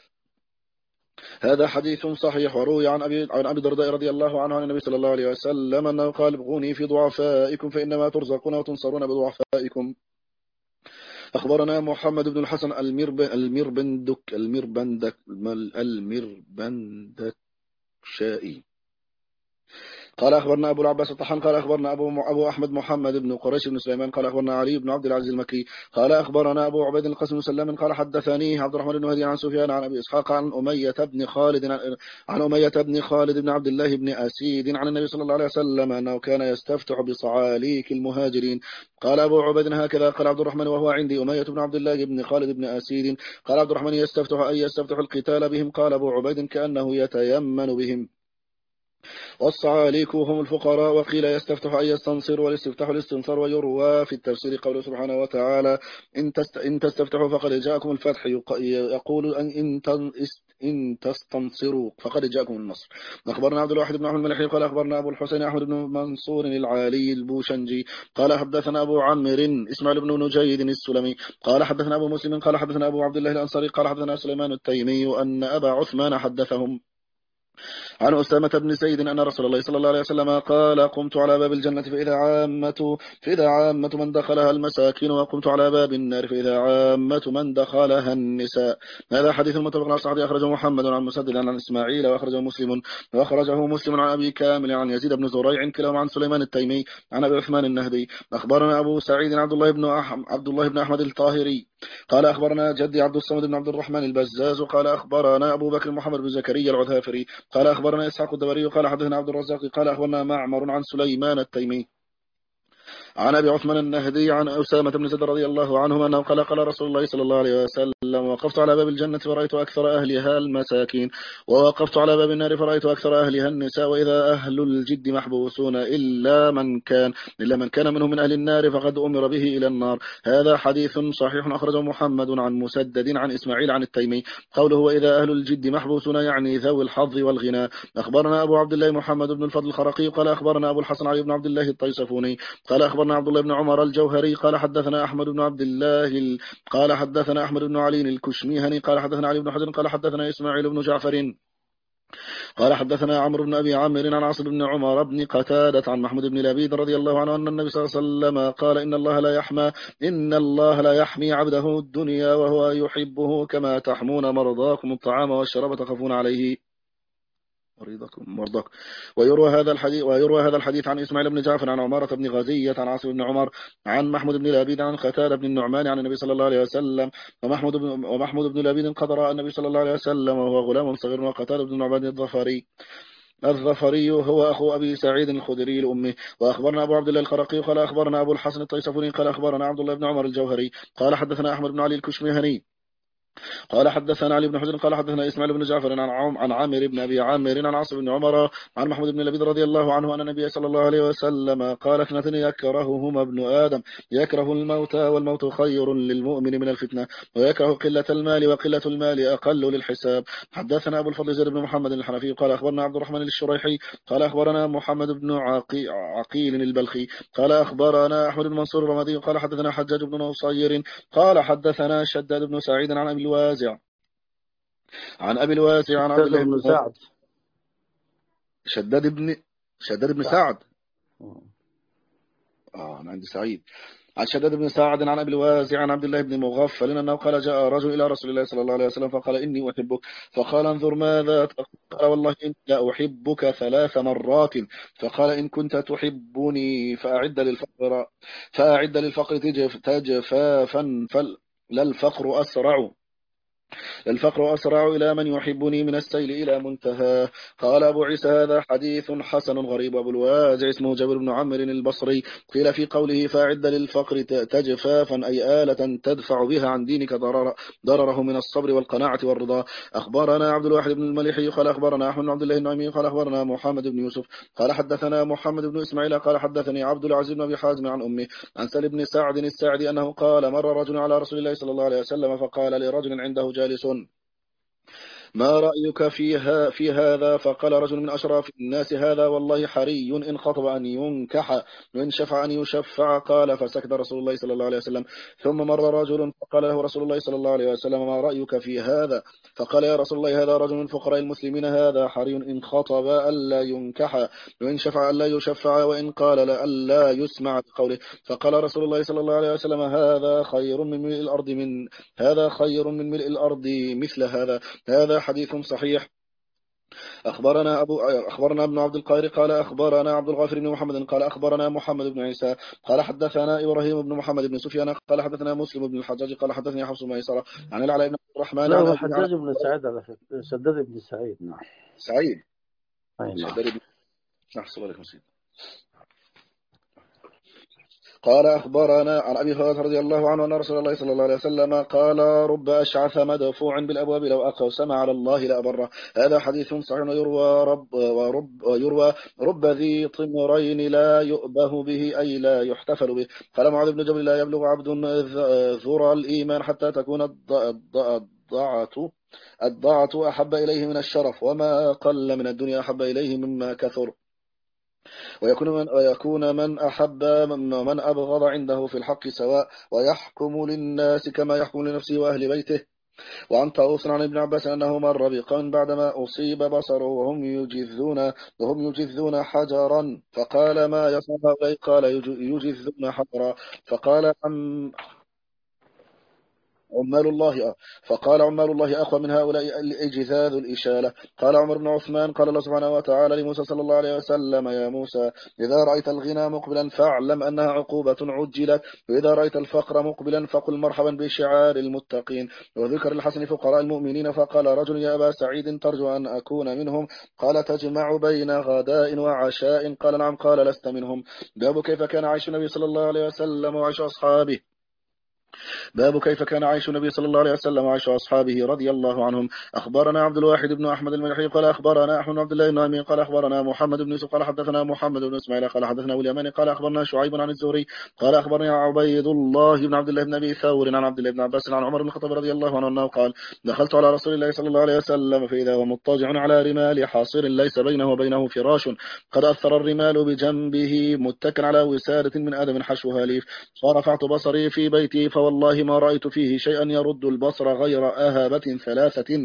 هذا حديث صحيح. وروي عن أبي عن أبي الدرداء رضي الله عنه عن النبي صلى الله عليه وسلم أنه قال ابغوني في ضعفائكم فإنما ترزقون وتنصرون بضعفائكم. أخبرنا محمد بن الحسن المرب المربندك المربندك المربندكشائي قال أخبرنا أبو العباس الطحان قال أخبرنا أبو أبو أحمد محمد بن قريش بن سليمان قال أخبرنا علي بن عبد العزيز المكي قال أخبرنا أبو عبيد القاسم بن سلام قال حدثني عبد الرحمن بن مهدي عن سفيان عن أبي إسحاق عن أمية بن خالد عن أمية بن خالد بن عبد الله بن أسيد عن النبي صلى الله عليه وسلم أنه كان يستفتح بصعاليك المهاجرين. قال أبو عبيد هكذا قال عبد الرحمن وهو عندي أمية بن عبد الله بن خالد بن أسيد. قال عبد الرحمن يستفتح أي يستفتح القتال بهم. قال أبو عبيد كأنه يتيمن بهم. والصعاليك هم الفقراء. وقيل يستفتح أن يستنصر، والاستفتاح الاستنصار. ويروى في التفسير قوله سبحانه وتعالى إن تستفتحوا فقد جاءكم الفتح، يقول أن إن تستنصروا فقد جاءكم النصر. أخبرنا عبد الواحد بن أحمد الملحي قال أخبرنا أبو الحسين أحمد بن منصور العالي البوشنجي قال حدثنا أبو عمرو إسماعيل بن نجيد السلمي قال حدثنا أبو مسلم قال حدثنا أبو عبد الله الأنصاري قال حدثنا سليمان التيمي أن أبا عثمان حدثهم عن أسامة بن زيد أن رسول الله صلى الله عليه وسلم قال قمت على باب الجنة فإذا عامة فإذا عامة من دخلها المساكين، وقمت على باب النار فإذا عامة من دخلها النساء. هذا حديث متفق على صحيح أخرجه محمد عن مسدد عن إسماعيل وأخرجه مسلم وأخرجه مسلم عن أبي كامل عن يزيد بن زريع كلاهما عن سليمان التيمي عن أبي عثمان النهدي. أخبرنا أبو سعيد عبد الله بن عبد الله بن أحمد الطاهري قال أخبرنا جدي عبد الصمد بن عبد الرحمن البزاز قال أخبرنا أبو بكر محمد بن زكريا العذافري قال أخبرنا إسحاق الدبري قال حدثنا عبد الرزاق قال أخبرنا معمر عن سليمان التيمي عن أبي عثمان النهدي عن أسامة بن زيد رضي الله عنهما أنه قال قال رسول الله صلى الله عليه وسلم وقفت على باب الجنة فرأيت أكثر أهلها المساكين ووقفت على باب النار فرأيت أكثر أهلها النساء وإذا أهل الجد محبوسون إلا من كان إلا من كان منهم من أهل النار فقد أمر به إلى النار. هذا حديث صحيح أخرجه محمد عن مسدد عن إسماعيل عن التيمي. قوله وإذا أهل الجد محبوسون يعني ذوي الحظ والغنى. أخبرنا أبو عبد الله محمد بن الفضل الخرقي قال أخبرنا أبو الحسن علي بن عبد الله الطيسفوني قال أخبرنا عبد الله بن عمر الجوهري قال حدثنا أحمد بن عبد الله ال... قال حدثنا أحمد بن علي الكشميهني قال حدثنا علي بن حجر قال حدثنا إسماعيل بن جعفر قال حدثنا عمرو بن أبي عامر عن عاصم بن عمر بن قتادة عن محمود بن لبيد رضي الله عنه أن النبي صلى الله عليه وسلم قال إن الله لا يحمى إن الله لا يحمي عبده الدنيا وهو يحبه كما تحمون مرضاكم الطعام والشراب تخافون عليه مريضكم مرضاكم. ويروى هذا الحديث ويروى هذا الحديث عن إسماعيل بن جعفر عن عمارة بن غزية عن عاصم بن عمر عن محمود بن لبيد عن قتادة بن النعمان عن النبي صلى الله عليه وسلم. ومحمود بن ومحمود بن لبيد قد رأى النبي صلى الله عليه وسلم وهو غلام صغير وقتادة بن النعمان الظفري الظفري هو أخو أبي سعيد الخدري لأمه. وأخبرنا أبو عبد الله الخرقي قال أخبرنا أبو الحسن الطيسفوني قال أخبرنا عبد الله بن عمر الجوهري قال حدثنا أحمد بن علي الكشميهني قال حدثنا علي بن حجر قال حدثنا إسماعيل بن جعفر عن عم عن عامر بن أبي عامر عن عاصم بن عمر عن محمود بن لبيد رضي الله عنه أن النبي صلى الله عليه وسلم قال اثنتين يكرههما ابن آدم يكره الموت والموت خير للمؤمن من الفتنة ويكره قلة المال وقلة المال أقل للحساب. حدثنا أبو الفضل زيد بن محمد الحنفي قال أخبرنا عبد الرحمن الشريحي قال أخبرنا محمد بن عقي عقيل البلخي قال أخبرنا أحمد بن منصور الرمادي قال حدثنا حجاج بن نصير قال حدثنا شداد بن سعيد عن أبي الوازع عن أبي الواسع عن عبد الله بن بن سعد شداد بن شداد بن سعد اه أنا عندي سعيد عن شداد بن سعد عن أبي الواسع عن عبد الله بن مغفل أنه قال جاء رجل إلى رسول الله صلى الله عليه وسلم فقال إني أحبك فقال انظر ماذا تقول قال والله إني لا أحبك ثلاث مرات فقال إن كنت تحبني فأعد للفقر فأعد للفقر تجف تجفافا فل لا الفقر أسرع الفقر أسرع إلى من يحبني من السيل إلى منتهى. قال أبو عيسى هذا حديث حسن غريب. أبو الوازع اسمه جابر بن عمرو البصري. قيل في قوله فأعد للفقر تجفافا أي آلة تدفع بها عن دينك ضرر ضرره من الصبر والقناعة والرضا. أخبرنا عبد الواحد بن المليحي قال أخبرنا أحمد بن عبد الله النعيمي قال أخبرنا محمد بن يوسف قال حدثنا محمد بن إسماعيل قال حدثني عبد العزيز بن أبي حازم عن أمه عن سهل بن سعد الساعدي أنه قال مر رجل على رسول الله صلى الله عليه وسلم فقال لرجل عنده جالس ما رأيك فيها في هذا فقال رجل من أشراف الناس هذا والله حري إن خطب أن ينكح وإن شفع أن يشفع. قال فسكت رسول الله صلى الله عليه وسلم ثم مر رجل فقال له رسول الله صلى الله عليه وسلم ما رأيك في هذا فقال يا رسول الله هذا رجل من فقراء المسلمين هذا حري إن خطب ألا ينكح وإن شفع ألا يشفع وإن قال ألا يسمع بقوله. فقال رسول الله صلى الله عليه وسلم هذا خير من ملء الأرض من هذا خير من ملء الأرض مثل هذا. هذا حديث صحيح. أخبرنا أبو أخبرنا ابن عبد القاهر قال أخبرنا عبد الغافر بن محمد قال أخبرنا محمد بن عيسى قال حدثنا إبراهيم بن محمد بن سفيان قال حدثنا مسلم بن الحجاج قال حدثني حفص بن ميسرة عن العلاء بن الرحمن لا عن هو أبي حجاج بن سعيد على فكرة شداد بن سعيد. نعم سعيد أي نعم. شداد بن نحصل عليكم سيد. قال أخبرنا عن أبي هريرة رضي الله عنه أن رسول الله صلى الله عليه وسلم قال رب أشعث مدفوع بالأبواب لو أقسم على الله لأبره. هذا حديث صحيح. ويروى رب ورب ويروى رب ذي طمرين لا يؤبه به أي لا يحتفل به. قال معاذ بن جبل لا يبلغ عبد ذرى الإيمان حتى تكون الضاعة الضاعة أحب إليه من الشرف وما قل من الدنيا أحب إليه مما كثر ويكون من, ويكون من أحب من, من أبغض عنده في الحق سواء ويحكم للناس كما يحكم لنفسه وأهل بيته. وعن طاووس عن ابن عباس أنه مر بقوم بعدما أصيب بصره وهم يجذون وهم يجذون حجرا فقال ما يصنع هؤلاء قال يجذون حجرا فقال عم عمال الله. فقال عمال الله أقوى من هؤلاء الإجذاذ الإشالة. قال عمر بن عثمان قال الله سبحانه وتعالى لموسى صلى الله عليه وسلم يا موسى إذا رأيت الغنى مقبلا فاعلم أنها عقوبة عجلت، وإذا رأيت الفقر مقبلا فقل مرحبا بشعار المتقين. وذكر الحسن فقراء المؤمنين فقال رجل يا أبا سعيد ترجو أن أكون منهم؟ قال تجمع بين غداء وعشاء؟ قال نعم. قال لست منهم. باب كيف كان عيش النبي صلى الله عليه وسلم وعيش أصحابه. باب كيف كان عيش النبي صلى الله عليه وسلم وعيش أصحابه رضي الله عنهم. أخبرنا عبد الواحد بن أحمد الملحي قال أخبرنا أحمد بن عبد الله النعمي قال أخبرنا محمد بن يوسف قال حدثنا محمد بن إسماعيل قال حدثنا أبو اليماني قال أخبرنا شعيب عن الزهري قال أخبرني عبيد الله بن عبد الله بن أبي ثور عن عبد الله بن عباس عن عمر بن الخطاب رضي الله عنه أنه قال دخلت على رسول الله صلى الله عليه وسلم فإذا هو مضطجع على رمال حاصر ليس بينه وبينه فراش قد أثر الرمال بجنبه متكا على وسادة من آدم حشوها ليف. فرفعت بصري في بيتي فوالله ما رأيت فيه شيئا يرد البصر غير أهابة ثلاثة.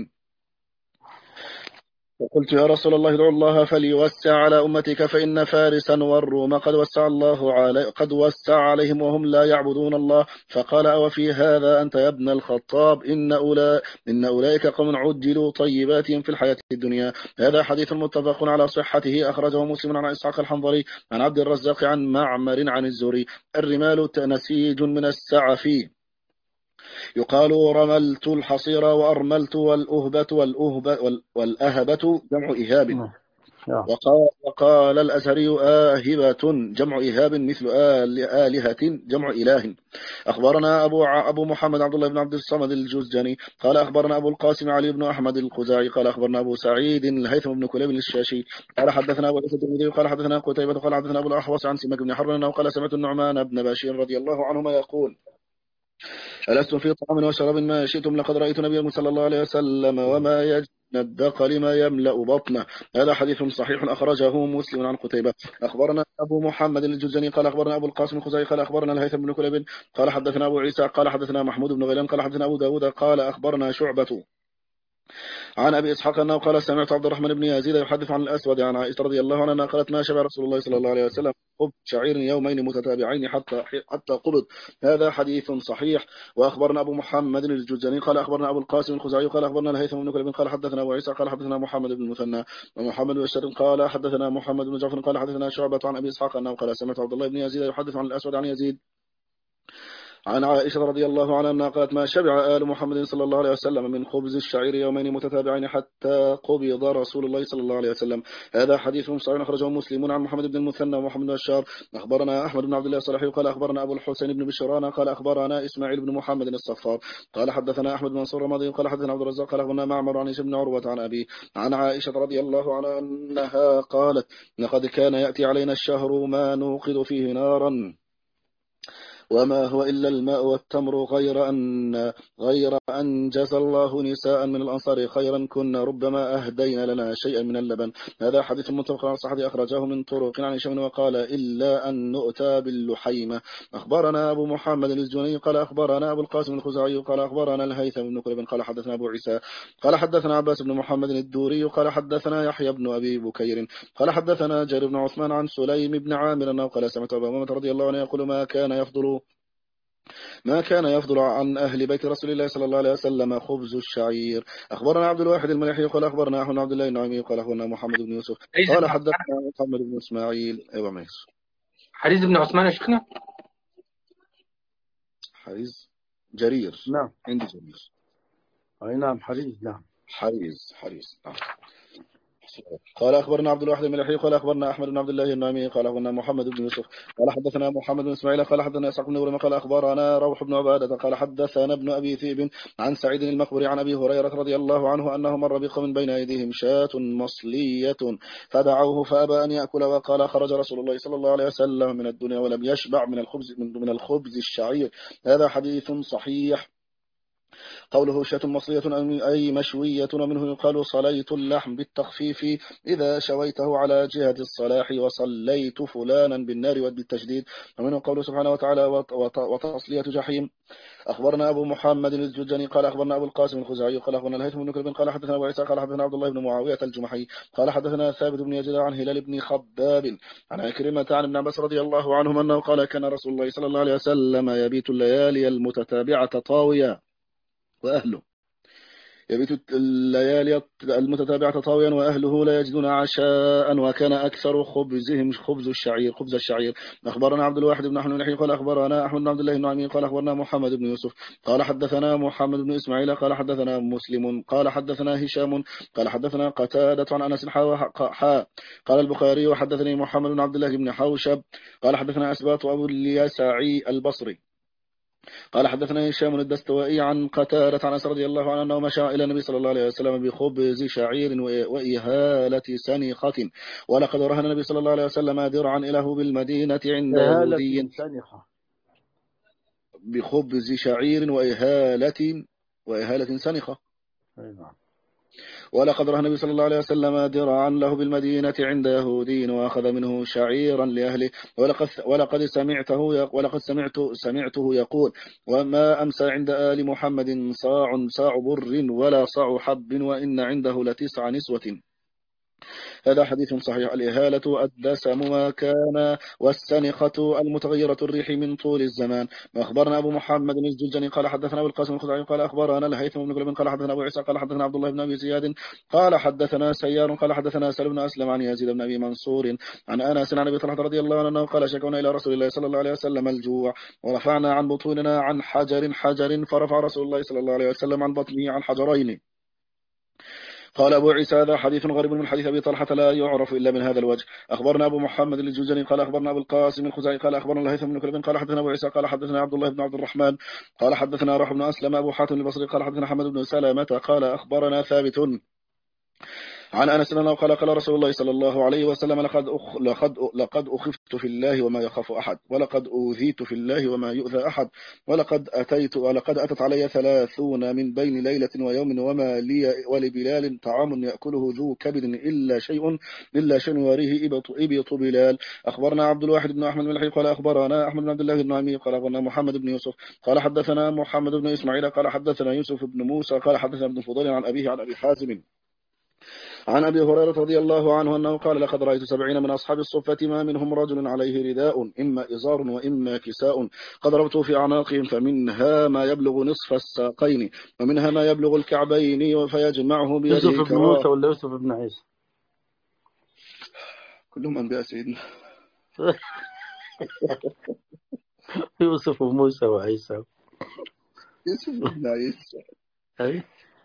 وقلت يا رسول الله ادعو الله فليوسع على أمتك فإن فارسا والروم قد وسع الله علي قد وسع عليهم وهم لا يعبدون الله. فقال أو في هذا أنت يا ابن الخطاب إن أولا إن أولئك قوم عجلوا طيباتهم في الحياة الدنيا. هذا حديث متفق على صحته أخرجه مسلم عن إسحاق الحنظلي عن عبد الرزاق عن معمر عن الزهري. الرمال نسيج من السعف يقال رملت الحصير وأرملت والأهبة والأهبة والأهبة جمع إهاب. وقال, وقال الأزهري آهبة جمع إهاب مثل آل آلهة جمع إله. أخبرنا أبو, أبو محمد عبد الله بن عبد الصمد الجزجاني قال أخبرنا أبو القاسم علي بن أحمد الخزاعي قال أخبرنا أبو سعيد الهيثم بن كليب الشاشي قال حدثنا أبو عيسى الترمذي قال حدثنا قتيبة قال حدثنا أبو الأحوص عن سماك بن حرب أنه قال سمعت النعمان بن بشير رضي الله عنهما يقول ألستم في طعام وشراب ما شئتم لقد رأيت نبيكم صلى الله عليه وسلم وما يجن الدق لما يملأ بطنه. هذا حديث صحيح أخرجه مسلم عن قتيبة. أخبرنا أبو محمد الجزني قال أخبرنا أبو القاسم الخزاعي قال أخبرنا الهيثم بن كليب قال حدثنا أبو عيسى قال حدثنا محمود بن غيلان قال حدثنا أبو داود قال أخبرنا شعبة عن أبي إسحاق أنه قال سمعت عبد الرحمن بن يزيد يحدث عن الأسود عن عائشة رضي الله عنها قالت ما شبع رسول الله صلى الله عليه وسلم قبض شعير يومين متتابعين حتى حتى قبض. هذا حديث صحيح. وأخبرنا أبو محمد الجزني قال أخبرنا أبو القاسم الخزاعي قال أخبرنا الهيثم بن كليب قال حدثنا أبو عيسى قال حدثنا محمد بن المثنى ومحمد بن بشار قال حدثنا محمد بن جعفر قال حدثنا شعبة عن أبي إسحاق أنه قال سمعت عبد الله بن يزيد يحدث عن الأسود عن يزيد عن عائشة رضي الله عنها أنها قالت ما شبع آل محمد صلى الله عليه وسلم من خبز الشعير يومين متتابعين حتى قبض رسول الله صلى الله عليه وسلم. هذا حديث صحيح أخرجه مسلم عن محمد بن المثنى ومحمد بن بشار. أخبرنا أحمد بن عبد الله الصالحي قال أخبرنا أبو الحسين بن بشران قال أخبرنا إسماعيل بن محمد الصفار قال حدثنا أحمد بن منصور رمضي قال حدثنا عبد الرزاق قال أخبرنا معمر عن بن عروة عن أبي عن عائشة رضي الله عنها أنها قالت لقد كان يأتي علينا الشهر ما نوقد فيه نارا وما هو إلا الماء والتمر غير أن غير أن جزى الله نساء من الأنصار خيرا كنا ربما أهدينا لنا شيئا من اللبن. هذا حديث متفق على صحته أخرجه من طرق عن هشام وقال إلا أن نؤتى باللحيمة. أخبرنا أبو محمد الجني قال أخبرنا أبو القاسم الخزاعي قال أخبرنا الهيثم بن كليب قال حدثنا أبو عيسى قال حدثنا عباس بن محمد الدوري قال حدثنا يحيى بن أبي بكير قال حدثنا جرير بن عثمان عن سليم بن عامر أنه قال سمعت أبا أمامة رضي الله عنه يقول ما كان يفضل ما كان يفضل عن أهل بيت رسول الله صلى الله عليه وسلم خبز الشعير. أخبرنا عبد الواحد المليحي قال أخبرنا أحمد عبد الله النعيمي قال أخبرنا محمد بن يوسف قال حدثنا محمد بن إسماعيل. أيوة ماشي. حديث ابن عثمان يا شيخنا. حديث جرير. نعم عندي جرير. أي نعم حريز. نعم حريز حريز نعم. قال أخبرنا عبد الواحد الملحي قال أخبرنا أحمد بن عبد الله النعيمي قال أخبرنا محمد بن يوسف قال حدثنا محمد بن إسماعيل قال حدثنا إسحاق بن إبراهيم قال أخبرنا روح بن عبادة قال حدثنا ابن أبي ذئب عن سعيد المقبري عن أبي هريرة رضي الله عنه أنه مر بقوم بين أيديهم شاة مصلية فدعوه فأبى أن يأكل وقال خرج رسول الله صلى الله عليه وسلم من الدنيا ولم يشبع من الخبز من الخبز الشعير. هذا حديث صحيح. قوله شاة مصلية أي مشوية ومنه يقال صليت اللحم بالتخفيف إذا شويته على جهة الصلاح وصليت فلانا بالنار بالتشديد. ومنه قوله سبحانه وتعالى وتصلية جحيم. أخبرنا أبو محمد الجزني قال أخبرنا أبو القاسم الخزاعي قال أخبرنا الهيثم بن كليب قال حدثنا أبو عيسى قال حدثنا عبد الله بن معاوية الجمحي قال حدثنا ثابت بن يزيد عن هلال بن خباب عن عكرمة عن ابن عباس رضي الله عنهم أنه قال كان رسول الله صلى الله عليه وسلم يبيت الليالي المتتابعة طاويا وأهله يبيت الليالي المتتابعة طاويا وأهله لا يجدون عشاء وكان أكثر خبزهم خبز الشعير خبز الشعير. أخبرنا عبد الواحد بن أحمد بن قال أخبرنا أحمد بن عبد الله بن عمي قال أخبرنا محمد بن يوسف قال حدثنا محمد بن إسماعيل قال حدثنا مسلم قال حدثنا هشام قال حدثنا قتادة عن أنس حا قال البخاري وحدثني محمد بن عبد الله بن حوشب قال حدثنا أسباط أبو اليساعي البصري قال حدثنا هشام الدستوائي عن قتادة عن أنس رضي الله عنه أنه مشى إلى النبي صلى الله عليه وسلم بخبز شعير وإهالة سنخة ولقد رهن النبي صلى الله عليه وسلم درعا إله بالمدينة عند يهودي سنخة بخبز شعير وإهالة وإهالة سنخة. ولقد رهن النبي صلى الله عليه وسلم درعا له بالمدينة عند يهودي وأخذ منه شعيرا لأهله ولقد ولقد سمعته ولقد سمعت سمعته يقول وما أمسى عند آل محمد صاع صاع بر ولا صاع حب وإن عنده لتسع نسوة. هذا حديث صحيح. الإهالة الدسم ما كان والسنخة المتغيرة الريح من طول الزمان. أخبرنا أبو محمد الجلجني قال حدثنا أبو القاسم الخزاعي قال أخبرنا الهيثم بن كلب قال حدثنا أبو عيسى قال حدثنا عبد الله بن أبي زياد قال حدثنا سيار قال حدثنا سلم بن أسلم عن يزيد بن أبي منصور عن أنس عن أبي طلحة رضي الله عنه قال شكونا إلى رسول الله صلى الله عليه وسلم الجوع ورفعنا عن بطوننا عن حجر حجر فرفع رسول الله صلى الله عليه وسلم عن بطنه عن حجرين. قال أبو عيسى هذا حديث غريب من حديث أبي طلحة لا يعرف إلا من هذا الوجه. أخبرنا أبو محمد الجوزني قال أخبرنا أبو القاسم الخزاعي قال أخبرنا الهيثم بن كلب قال حدثنا أبو عيسى قال حدثنا عبد الله بن عبد الرحمن قال حدثنا روح بن أسلم أبو حاتم البصري قال حدثنا حمد بن سلامة قال أخبرنا ثابت عن أنس أنه قال قال رسول الله صلى الله عليه وسلم لقد أخ لقد لقد أخفت في الله وما يخاف أحد ولقد أوذيت في الله وما يؤذى أحد ولقد أتيت ولقد أتت علي ثلاثون من بين ليلة ويوم وما لي ولبلال طعام يأكله ذو كبد إلا شيء إلا شيء يواريه إبط إبط بلال. أخبرنا عبد الواحد بن أحمد بن الحي قال أخبرنا أحمد بن عبد الله بن عمي قال أخبرنا محمد بن يوسف قال حدثنا محمد بن إسماعيل قال حدثنا يوسف بن موسى قال حدثنا ابن فضيل عن أبيه عن أبي حازم عن أبي هريرة رضي الله عنه أنه قال لقد رأيت سبعين من أصحاب الصفة ما منهم رجل عليه رداء إما إزار وإما كساء قد ربطوا في أعناقهم فمنها ما يبلغ نصف الساقين ومنها ما يبلغ الكعبين فيجمعه بيده. يوسف بن موسى ولا يوسف بن عيسى؟ كلهم أنبياء سيدنا. يوسف وموسى وعيسى. يوسف بن عيسى أي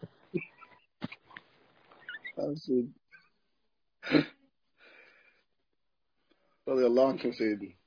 رضي الله عنكم سيدي.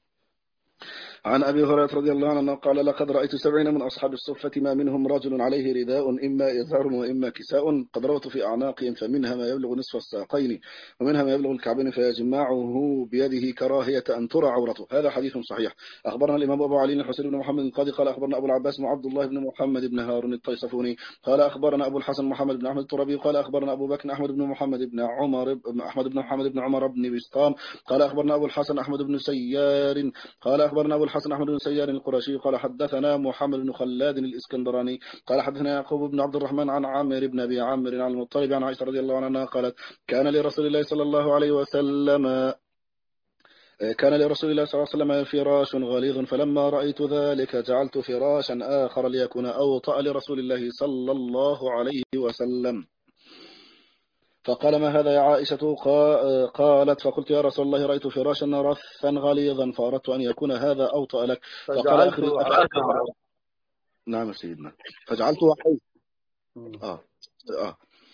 عن أبي هريرة رضي الله عنه قال لقد رأيت سبعين من أصحاب الصفة ما منهم رجل عليه رداء إما إزار وإما كساء قد ربط في أعناقهم فمنها ما يبلغ نصف الساقين ومنها ما يبلغ الكعبين فيجمعه بيده كراهية أن ترى عورته. هذا حديث صحيح. أخبرنا الإمام أبو علي الحسين بن محمد القاضي قال أخبرنا أبو العباس عبد الله بن محمد بن هارون الطيصفوني قال أخبرنا أبو الحسن محمد بن أحمد الترابي قال أخبرنا أبو بكر أحمد بن محمد بن عمر أحمد بن محمد بن عمر بن بسطام قال أخبرنا أبو الحسن أحمد بن سيار قال أخبرنا أبو الحسن أحمد بن سيار القرشي قال حدثنا محمد بن خلاد الإسكندراني قال حدثنا يعقوب بن عبد الرحمن عن عامر بن أبي عامر عن المطلب عن عائشة رضي الله عنها قالت كان لرسول الله صلى الله عليه وسلم كان لرسول الله صلى الله عليه وسلم فراش غليظ فلما رأيت ذلك جعلت فراشا آخر ليكون أوطأ لرسول الله صلى الله عليه وسلم. فقال ما هذا يا عائشة؟ قالت فقلت يا رسول الله رأيت فراشا رثا غليظا فأردت أن يكون هذا أوطأ لك. فقال أخرج نعم سيدنا فجعلته عليه آه. آه.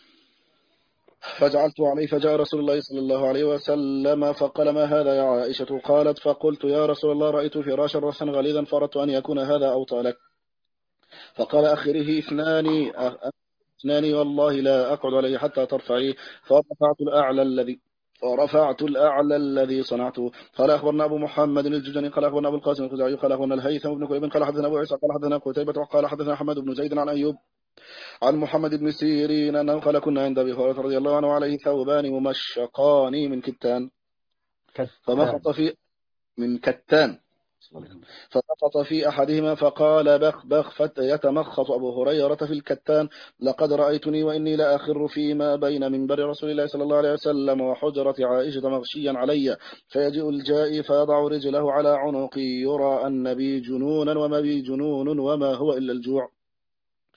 فجعلت عليه فجاء رسول الله صلى الله عليه وسلم فقال ما هذا يا عائشة؟ قالت فقلت يا رسول الله رأيت فراشا رثا غليظا فأردت أن يكون هذا أوطأ لك. فقال أخره اثنان اثنان والله لا أقعد عليه حتى ترفعيه. فرفعت الأعلى الذي فرفعت الأعلى الذي صنعته. قال أخبرنا أبو محمد الجزني قال أخبرنا أبو القاسم الخزاعي قال أخبرنا الهيثم بن كليب قال حدثنا أبو عيسى قال حدثنا قتيبة وقال حدثنا حماد بن زيد عن أيوب عن محمد بن سيرين أنه قال كنا عند أبي هريرة رضي الله عنه عليه ثوبان ممشقان من كتان فمخط في من كتان فسقط في أحدهما فقال بخ بخ يتمخط أبو هريرة في الكتان لقد رأيتني وإني لا أخر فيما بين منبر رسول الله صلى الله عليه وسلم وحجرة عائشة مغشيا علي فيجيء الجائي فيضع رجله على عنقي يرى أن بي جنونا وما بي جنون وما هو إلا الجوع.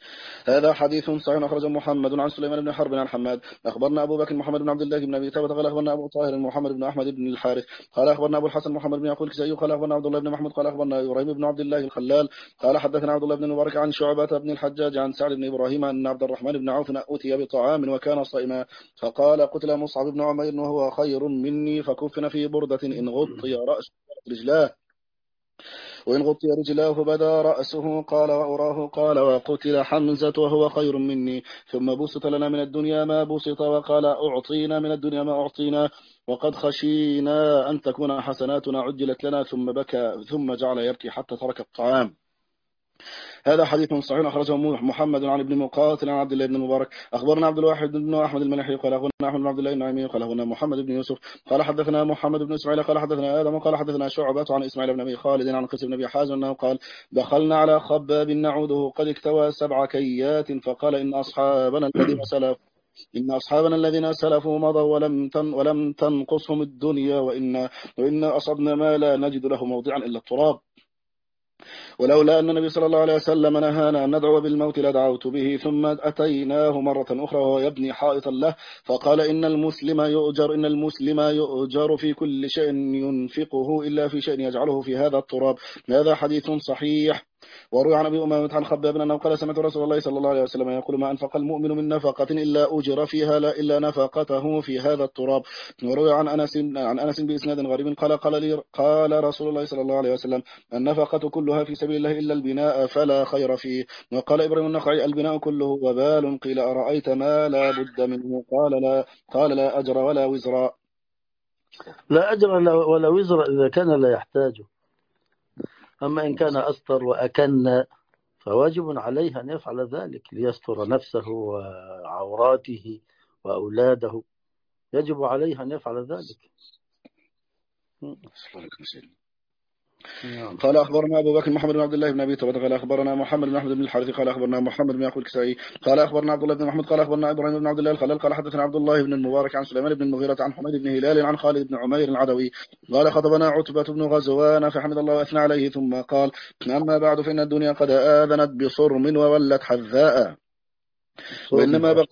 هذا حديث صحيح أخرجه محمد عن سليمان بن حرب عن حماد أخبرنا أبو بكر محمد بن عبد الله بن أبي ثابت قال أخبرنا أبو طاهر محمد بن أحمد بن الحارث قال أخبرنا أبو الحسن محمد بن يعقوب الكسائي قال أخبرنا عبد الله بن محمود قال أخبرنا إبراهيم بن عبد الله الخلال قال حدثنا عبد الله بن المبارك عن شعبة بن الحجاج عن سعد بن إبراهيم أن عبد الرحمن بن عوف أتي بطعام وكان صائما فقال قتل مصعب بن عمير وهو خير مني فكفن في بردة إن غطي رأس رجلاه وإن غطي رجلاه فبدا رأسه قال وأراه قال وقتل حمزة وهو خير مني ثم بسط لنا من الدنيا ما بسط وقال أعطينا من الدنيا ما أعطينا وقد خشينا أن تكون حسناتنا عجلت لنا ثم بكى ثم جعل يبكي حتى ترك الطعام. هذا حديث صحيح أخرجه محمد عن ابن مقاتل عن عبد الله بن المبارك أخبرنا عبد الواحد بن أحمد الملحي قال أخبرنا أحمد بن عبد الله النعيمي قال أخبرنا محمد بن يوسف قال حدثنا محمد بن إسماعيل قال حدثنا آدم قال حدثنا شعبة عن إسماعيل بن أبي خالد عن قيس بن أبي حازم أنه قال دخلنا على خباب نعوده قد اكتوى سبع كيات فقال إن أصحابنا الذين سلفوا إن أصحابنا الذين سلفوا مضوا ولم تن ولم تنقصهم الدنيا وإن وإن أصبنا ما لا نجد له موضعا إلا التراب ولولا أن النبي صلى الله عليه وسلم نهانا أن ندعو بالموت لدعوت به ثم أتيناه مرة أخرى وهو يبني حائطا له فقال إن المسلم يؤجر إن المسلم يؤجر في كل شيء ينفقه إلا في شيء يجعله في هذا التراب. هذا حديث صحيح. وروي عن ابي امامه عن خباب انه قال سمعت رسول الله صلى الله عليه وسلم يقول ما انفق المؤمن من نفقه الا اجر فيها لا الا نفقته في هذا التراب. وروي عن انس عن انس باسناد غريب قال قال لي قال رسول الله صلى الله عليه وسلم النفقه كلها في سبيل الله الا البناء فلا خير فيه. وقال ابراهيم النخعي البناء كله وبال قيل ارايت ما لا بد منه قال لا قال لا اجر ولا وزر. لا أجر ولا وزر إذا كان لا يحتاجه، أما إن كان أستر وأكن فواجب عليه أن يفعل ذلك ليستر نفسه وعوراته وأولاده، يجب عليه أن يفعل ذلك. قال أخبرنا أبو بكر محمد بن عبد الله بن أبي ثابت قال أخبرنا محمد بن أحمد بن الحارث قال أخبرنا محمد بن يعقوب الكسائي قال أخبرنا عبد الله بن محمود قال أخبرنا إبراهيم بن عبد الله الخلال قال حدثنا عبد الله بن المبارك عن سليمان بن المغيرة عن حميد بن هلال عن خالد بن عمير العدوي قال خطبنا عتبة بن غزوان فحمد الله وأثنى عليه ثم قال أما بعد فإن الدنيا قد آذنت بصرم وولت حذاء وإنما بقي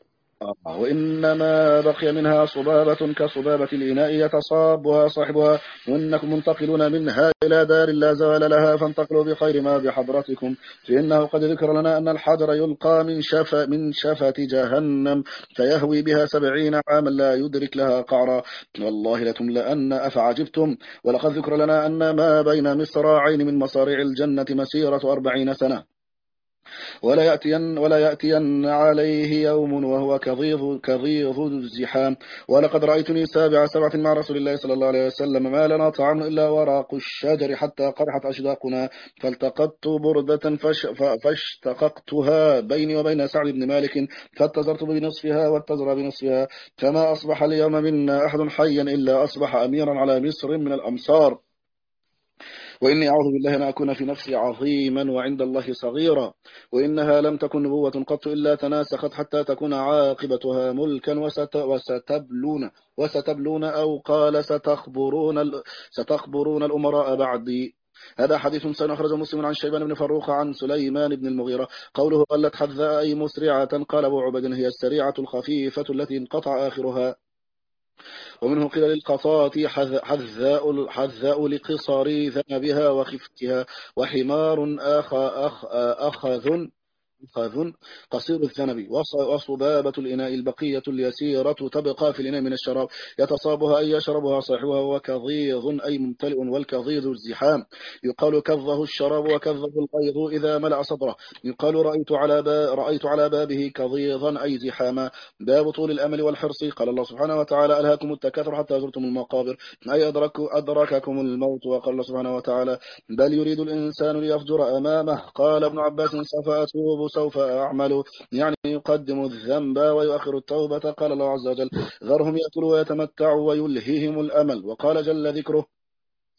وإنما بقي منها صبابة كصبابة الإناء يتصابها صاحبها وإنكم منتقلون منها إلى دار لا زوال لها فانتقلوا بخير ما بحضرتكم فإنه قد ذكر لنا أن الحجر يلقى من شفة من شفة جهنم فيهوي بها سبعين عاما لا يدرك لها قعرا والله لتملأن أفعجبتم ولقد ذكر لنا أن ما بين مصراعين من مصاريع الجنة مسيرة أربعين سنة ولا يأتين ولا يأتين عليه يوم وهو كظيظ كظيظ الزحام ولقد رأيتني سابع سبعة مع رسول الله صلى الله عليه وسلم ما لنا طعام إلا وراق الشجر حتى قرحت أشداقنا فالتقطت بردة فش فاشتققتها بيني وبين سعد بن مالك فاتزرت بنصفها واتزر بنصفها فما أصبح اليوم منا أحد حيا إلا أصبح أميرا على مصر من الأمصار وإني أعوذ بالله أن أكون في نفسي عظيما وعند الله صغيرا وإنها لم تكن نبوة قط إلا تناسخت حتى تكون عاقبتها ملكا وست وستبلون وستبلون أو قال ستخبرون ستخبرون الأمراء بعدي. هذا حديث سنخرج مسلم عن شيبان بن فروخ عن سليمان بن المغيرة قوله قلت حذاء أي مسرعة قال أبو عبد هي السريعة الخفيفة التي انقطع آخرها ومنه قيل للقطاة حذاء حذاء لقصر ذنبها وخفتها وحمار أخ أخ أخذ أخذ قصير الذنب وصبابة الإناء البقية اليسيرة تبقى في الإناء من الشراب يتصابها أي يشربها صاحبها وكظيظ أي ممتلئ والكظيظ الزحام يقال كظه الشراب وكظه القيظ إذا ملأ صدره يقال رأيت على باب رأيت على بابه كظيظا أي زحاما. باب طول الأمل والحرص قال الله سبحانه وتعالى ألهاكم التكاثر حتى زرتم المقابر أي أدرك أدرككم الموت. وقال الله سبحانه وتعالى بل يريد الإنسان ليفجر أمامه قال ابن عباس سوف أتوب سوف أعمل يعني يقدم الذنب ويؤخر التوبة. قال الله عز وجل ذرهم يأكلوا ويتمتعوا ويلهيهم الأمل. وقال جل ذكره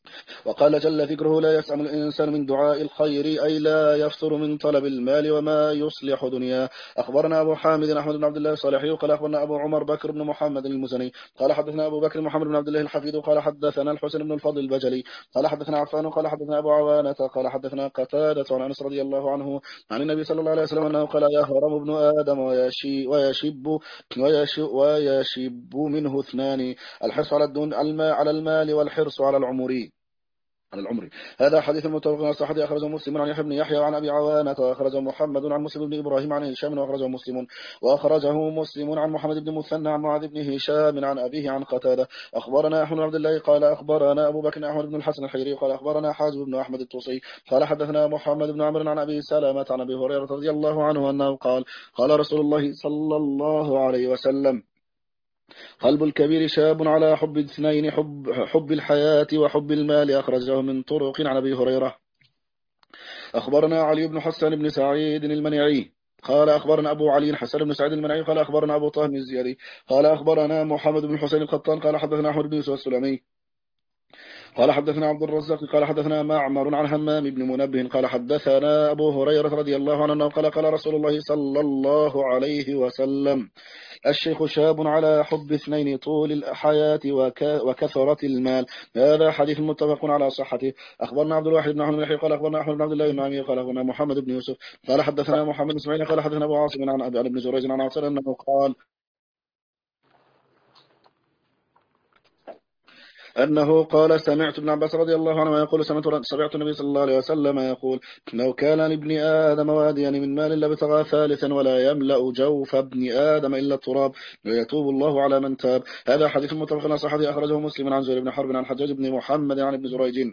وقال جل ذكره لا يسأم الإنسان من دعاء الخير أي لا يفتر من طلب المال وما يصلح دنياه. أخبرنا أبو حامد أحمد بن عبد الله الصالحي قال أخبرنا أبو عمر بكر بن محمد المزني قال حدثنا أبو بكر محمد بن عبد الله الحفيد قال حدثنا الحسن بن الفضل البجلي قال حدثنا عفان قال حدثنا أبو عوانة قال حدثنا قتادة عن أنس رضي الله عنه عن النبي صلى الله عليه وسلم أنه قال يهرم ابن آدم ويشي ويشب ويشب, ويشب منه اثنان الحرص على الدون على المال والحرص على العمر على العمر. هذا حديث متفق على صحته أخرجه مسلم عن يحيى بن يحيى وعن أبي عوانة وأخرجه محمد عن مسلم بن إبراهيم عن هشام وأخرجه مسلم وأخرجه مسلم عن محمد بن مثنى عن معاذ بن هشام عن أبيه عن قتادة. أخبرنا أحمد بن عبد الله قال أخبرنا أبو بكر أحمد بن الحسن الحيري قال أخبرنا حاجب بن أحمد الطوسي قال حدثنا محمد بن عمرو عن أبي سلمة عن أبي هريرة رضي الله عنه أنه قال قال رسول الله صلى الله عليه وسلم قلب الكبير شاب على حب اثنين حب, حب الحياة وحب المال. أخرجه من طرق عن أبي هريرة. أخبرنا علي بن حسن بن سعيد المنيعي قال أخبرنا أبو علي حسن بن سعيد المنيعي قال أخبرنا أبو طه الزيادي قال أخبرنا محمد بن حسين القطان قال حدثنا أحمد بن يوسف السلمي قال حدثنا عبد الرزاق قال حدثنا معمر عن همام بن منبه قال حدثنا أبو هريرة رضي الله عنه قال قال رسول الله صلى الله عليه وسلم الشيخ شاب على حب اثنين طول الحياة وكثرة المال. هذا حديث متفق على صحته. أخبرنا عبد الواحد بن أحمد بن قال أخبرنا أحمد بن عبد الله بن عمير قال أخبرنا محمد بن يوسف قال حدثنا محمد بن إسماعيل قال حدثنا أبو عاصم عن أبي بن جريج عن عاصم أنه قال أنه قال سمعت ابن عباس رضي الله عنه يقول سمعت سمعت النبي صلى الله عليه وسلم يقول لو كان لابن آدم واديا من مال لابتغى ثالثا ولا يملأ جوف ابن آدم إلا التراب ويتوب الله على من تاب. هذا حديث متفق على صحته أخرجه مسلم عن زهير بن حرب عن حجاج بن محمد عن ابن جريج.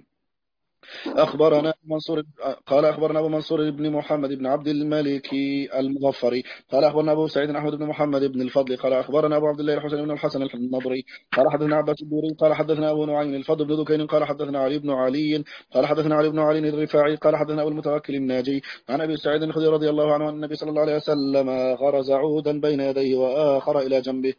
أخبرنا منصور قال أخبرنا أبو منصور بن محمد بن عبد الملك المغفري قال أخبرنا أبو سعيد أحمد بن محمد بن الفضل قال أخبرنا أبو عبد الله الحسين بن الحسن النضري قال حدثنا عباس الدوري قال حدثنا أبو نعيم الفضل بن دكين قال حدثنا علي بن علي قال حدثنا علي بن علي الرفاعي قال حدثنا أبو المتوكل الناجي عن أبي سعيد الخدري رضي الله عنه أن النبي صلى الله عليه وسلم غرز عودا بين يديه وآخر إلى جنبه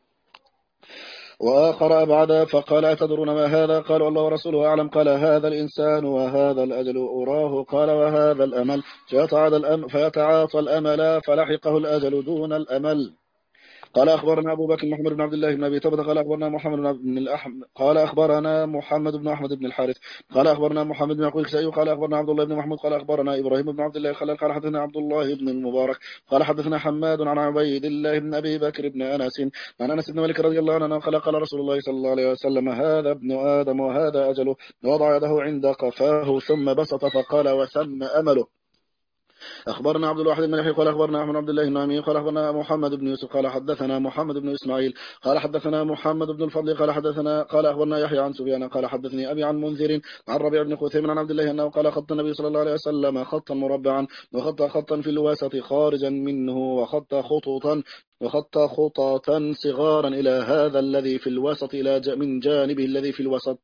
وآخر أبعد فقال أتدرون ما هذا؟ قالوا الله ورسوله أعلم. قال هذا الإنسان وهذا الأجل أراه. قال وهذا الأمل فيتعاطى الأمل, فيتعاطى الأمل فلحقه الأجل دون الأمل. قال أخبرنا أبو بكر محمد بن عبد الله بن أبي تبت قال أخبرنا محمد بن الأحمد قال أخبرنا محمد بن أحمد بن الحارث قال أخبرنا محمد بن يعقوب الكسائي قال أخبرنا عبد الله بن محمود قال أخبرنا إبراهيم بن عبد الله الخلال قال حدثنا عبد الله بن المبارك قال حدثنا حماد عن عبيد الله بن أبي بكر بن أنس عن أنس بن مالك رضي الله عنه قال قال رسول الله صلى الله عليه وسلم هذا ابن آدم وهذا أجله وضع يده عند قفاه ثم بسط فقال وثم أمله. أخبرنا عبد الواحد بن يحيى قال أخبرنا أحمد عبد الله النعمي قال أخبرنا محمد بن يوسف قال حدثنا محمد بن إسماعيل قال حدثنا محمد بن الفضل قال حدثنا قال أخبرنا يحيى عن سفيان قال حدثني أبي عن منذر عن ربيع بن خثيم عن عبد الله أنه قال خط النبي صلى الله عليه وسلم خطا مربعا وخط خطا في الوسط خارجا منه وخط خطوطا وخط خطاطا صغارا إلى هذا الذي في الوسط إلى من جانبه الذي في الوسط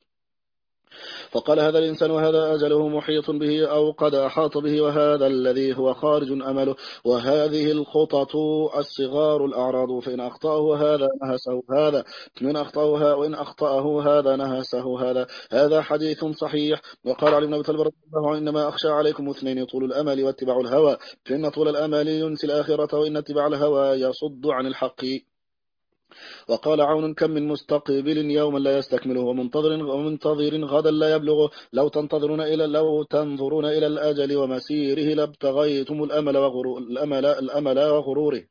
فقال هذا الإنسان وهذا أجله محيط به أو قد أحاط به وهذا الذي هو خارج أمله وهذه الخطط الصغار الأعراض فإن أخطأه هذا نهسه هذا وإن أخطأه وإن أخطأه هذا نهسه هذا. هذا حديث صحيح. وقال علي بن أبي طالب رضي الله عنه إنما أخشى عليكم اثنين طول الأمل واتباع الهوى فإن طول الأمل ينسي الآخرة وإن اتباع الهوى يصد عن الحق. وقال عون كم من مستقبل يوما لا يستكمله ومنتظر ومنتظر غدا لا يبلغه لو تنتظرون إلى لو تنظرون إلى الأجل ومسيره لابتغيتم الأمل وغرور الأمل الأمل وغروره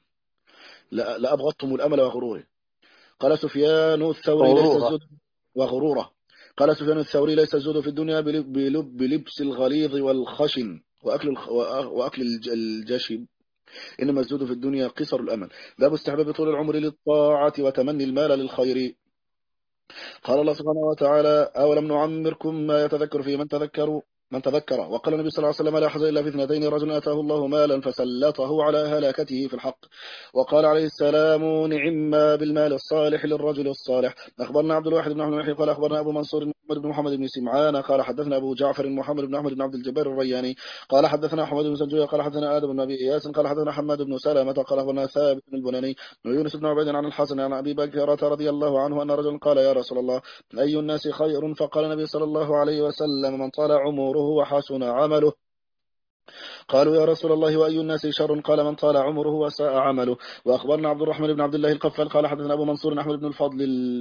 لأبغضتم الأمل وغروره. قال سفيان الثوري ليس الزهد وغروره قال سفيان الثوري ليس الزهد في الدنيا بلب بلبس الغليظ والخشن وأكل وأكل الجشب إنما الزهد في الدنيا قصر الأمل. باب استحباب طول العمر للطاعة وتمني المال للخير. قال الله سبحانه وتعالى أولم نعمركم ما يتذكر في من تذكروا من تذكر. وقال النبي صلى الله عليه وسلم لا حزن إلا في اثنتين: رجل آتاه الله مالا فسلطه على هلاكته في الحق. وقال عليه السلام: نعم بالمال الصالح للرجل الصالح. أخبرنا عبد الواحد بن أحمد قال أخبرنا أبو منصور محمد بن محمد بن سمعان قال حدثنا أبو جعفر محمد بن أحمد بن عبد الجبار الرياني قال حدثنا أحمد بن سنجوية قال حدثنا آدم بن أبي إياس قال حدثنا حماد بن سلمة قال أخبرنا ثابت بن البناني ويونس بن عبيد عن الحسن عن أبي بكر رضي الله عنه أن رجلا قال: يا رسول الله، أي الناس خير؟ فقال النبي صلى الله عليه وسلم: من طال عمره وحسن عمله. قالوا: يا رسول الله، وأي الناس شر؟ قال: من طال عمره وساء عمله. وأخبرنا عبد الرحمن بن عبد الله القفال قال حدثنا أبو منصور أحمد بن الفضل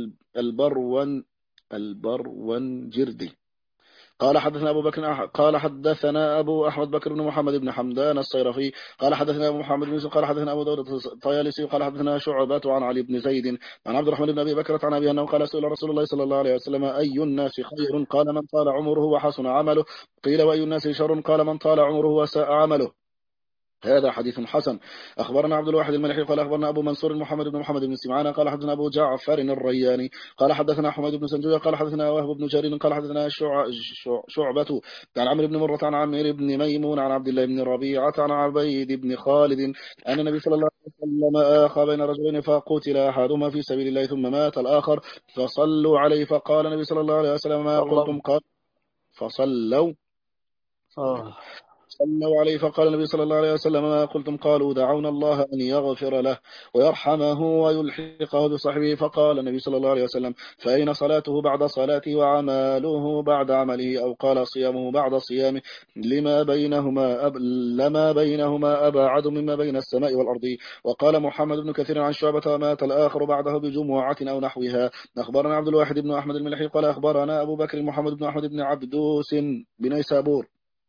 البرون البرونجردي قال حدثنا أبو بكر قال حدثنا أبو أحمد بكر بن محمد بن حمدان الصيرفي قال حدثنا أبو محمد بن يوسف قال حدثنا أبو داود الطيالسي قال حدثنا شعبة عن علي بن زيد عن عبد الرحمن بن أبي بكر عن أبي أنه قال: سئل رسول الله صلى الله عليه وسلم: أي الناس خير؟ قال: من طال عمره وحسن عمله. قيل: وأي الناس شر؟ قال: من طال عمره وساء عمله. هذا حديث حسن. أخبرنا عبد الواحد الملحي قال أخبرنا أبو منصور محمد بن محمد بن سمعان قال حدثنا أبو جعفر الرياني قال حدثنا حميد بن سنجوية قال حدثنا وهب بن جرير قال حدثنا شع... شع... شعبة عن عمرو بن مرة عن عمير بن ميمون عن عبد الله بن ربيعة عن عبيد بن خالد أن النبي صلى الله عليه وسلم آخى بين رجلين فقتل أحدهما في سبيل الله ثم مات الآخر فصلوا عليه. فقال النبي صلى الله عليه وسلم: ما قلتم؟ قال: فصلوا آه. صلوا عليه. فقال النبي صلى الله عليه وسلم: ما قلتم؟ قالوا: دعونا الله أن يغفر له ويرحمه ويلحقه بصحبه. فقال النبي صلى الله عليه وسلم: فأين صلاته بعد صلاته وعماله بعد عمله؟ أو قال: صيامه بعد صيامه. لما بينهما أب... لما بينهما أبعد مما بين السماء والأرض. وقال محمد بن كثير عن شعبة: مات الآخر بعده بجمعة أو نحوها. أخبرنا عبد الواحد بن أحمد الملحي قال أخبرنا أبو بكر محمد بن أحمد بن عبدوس بنيسابور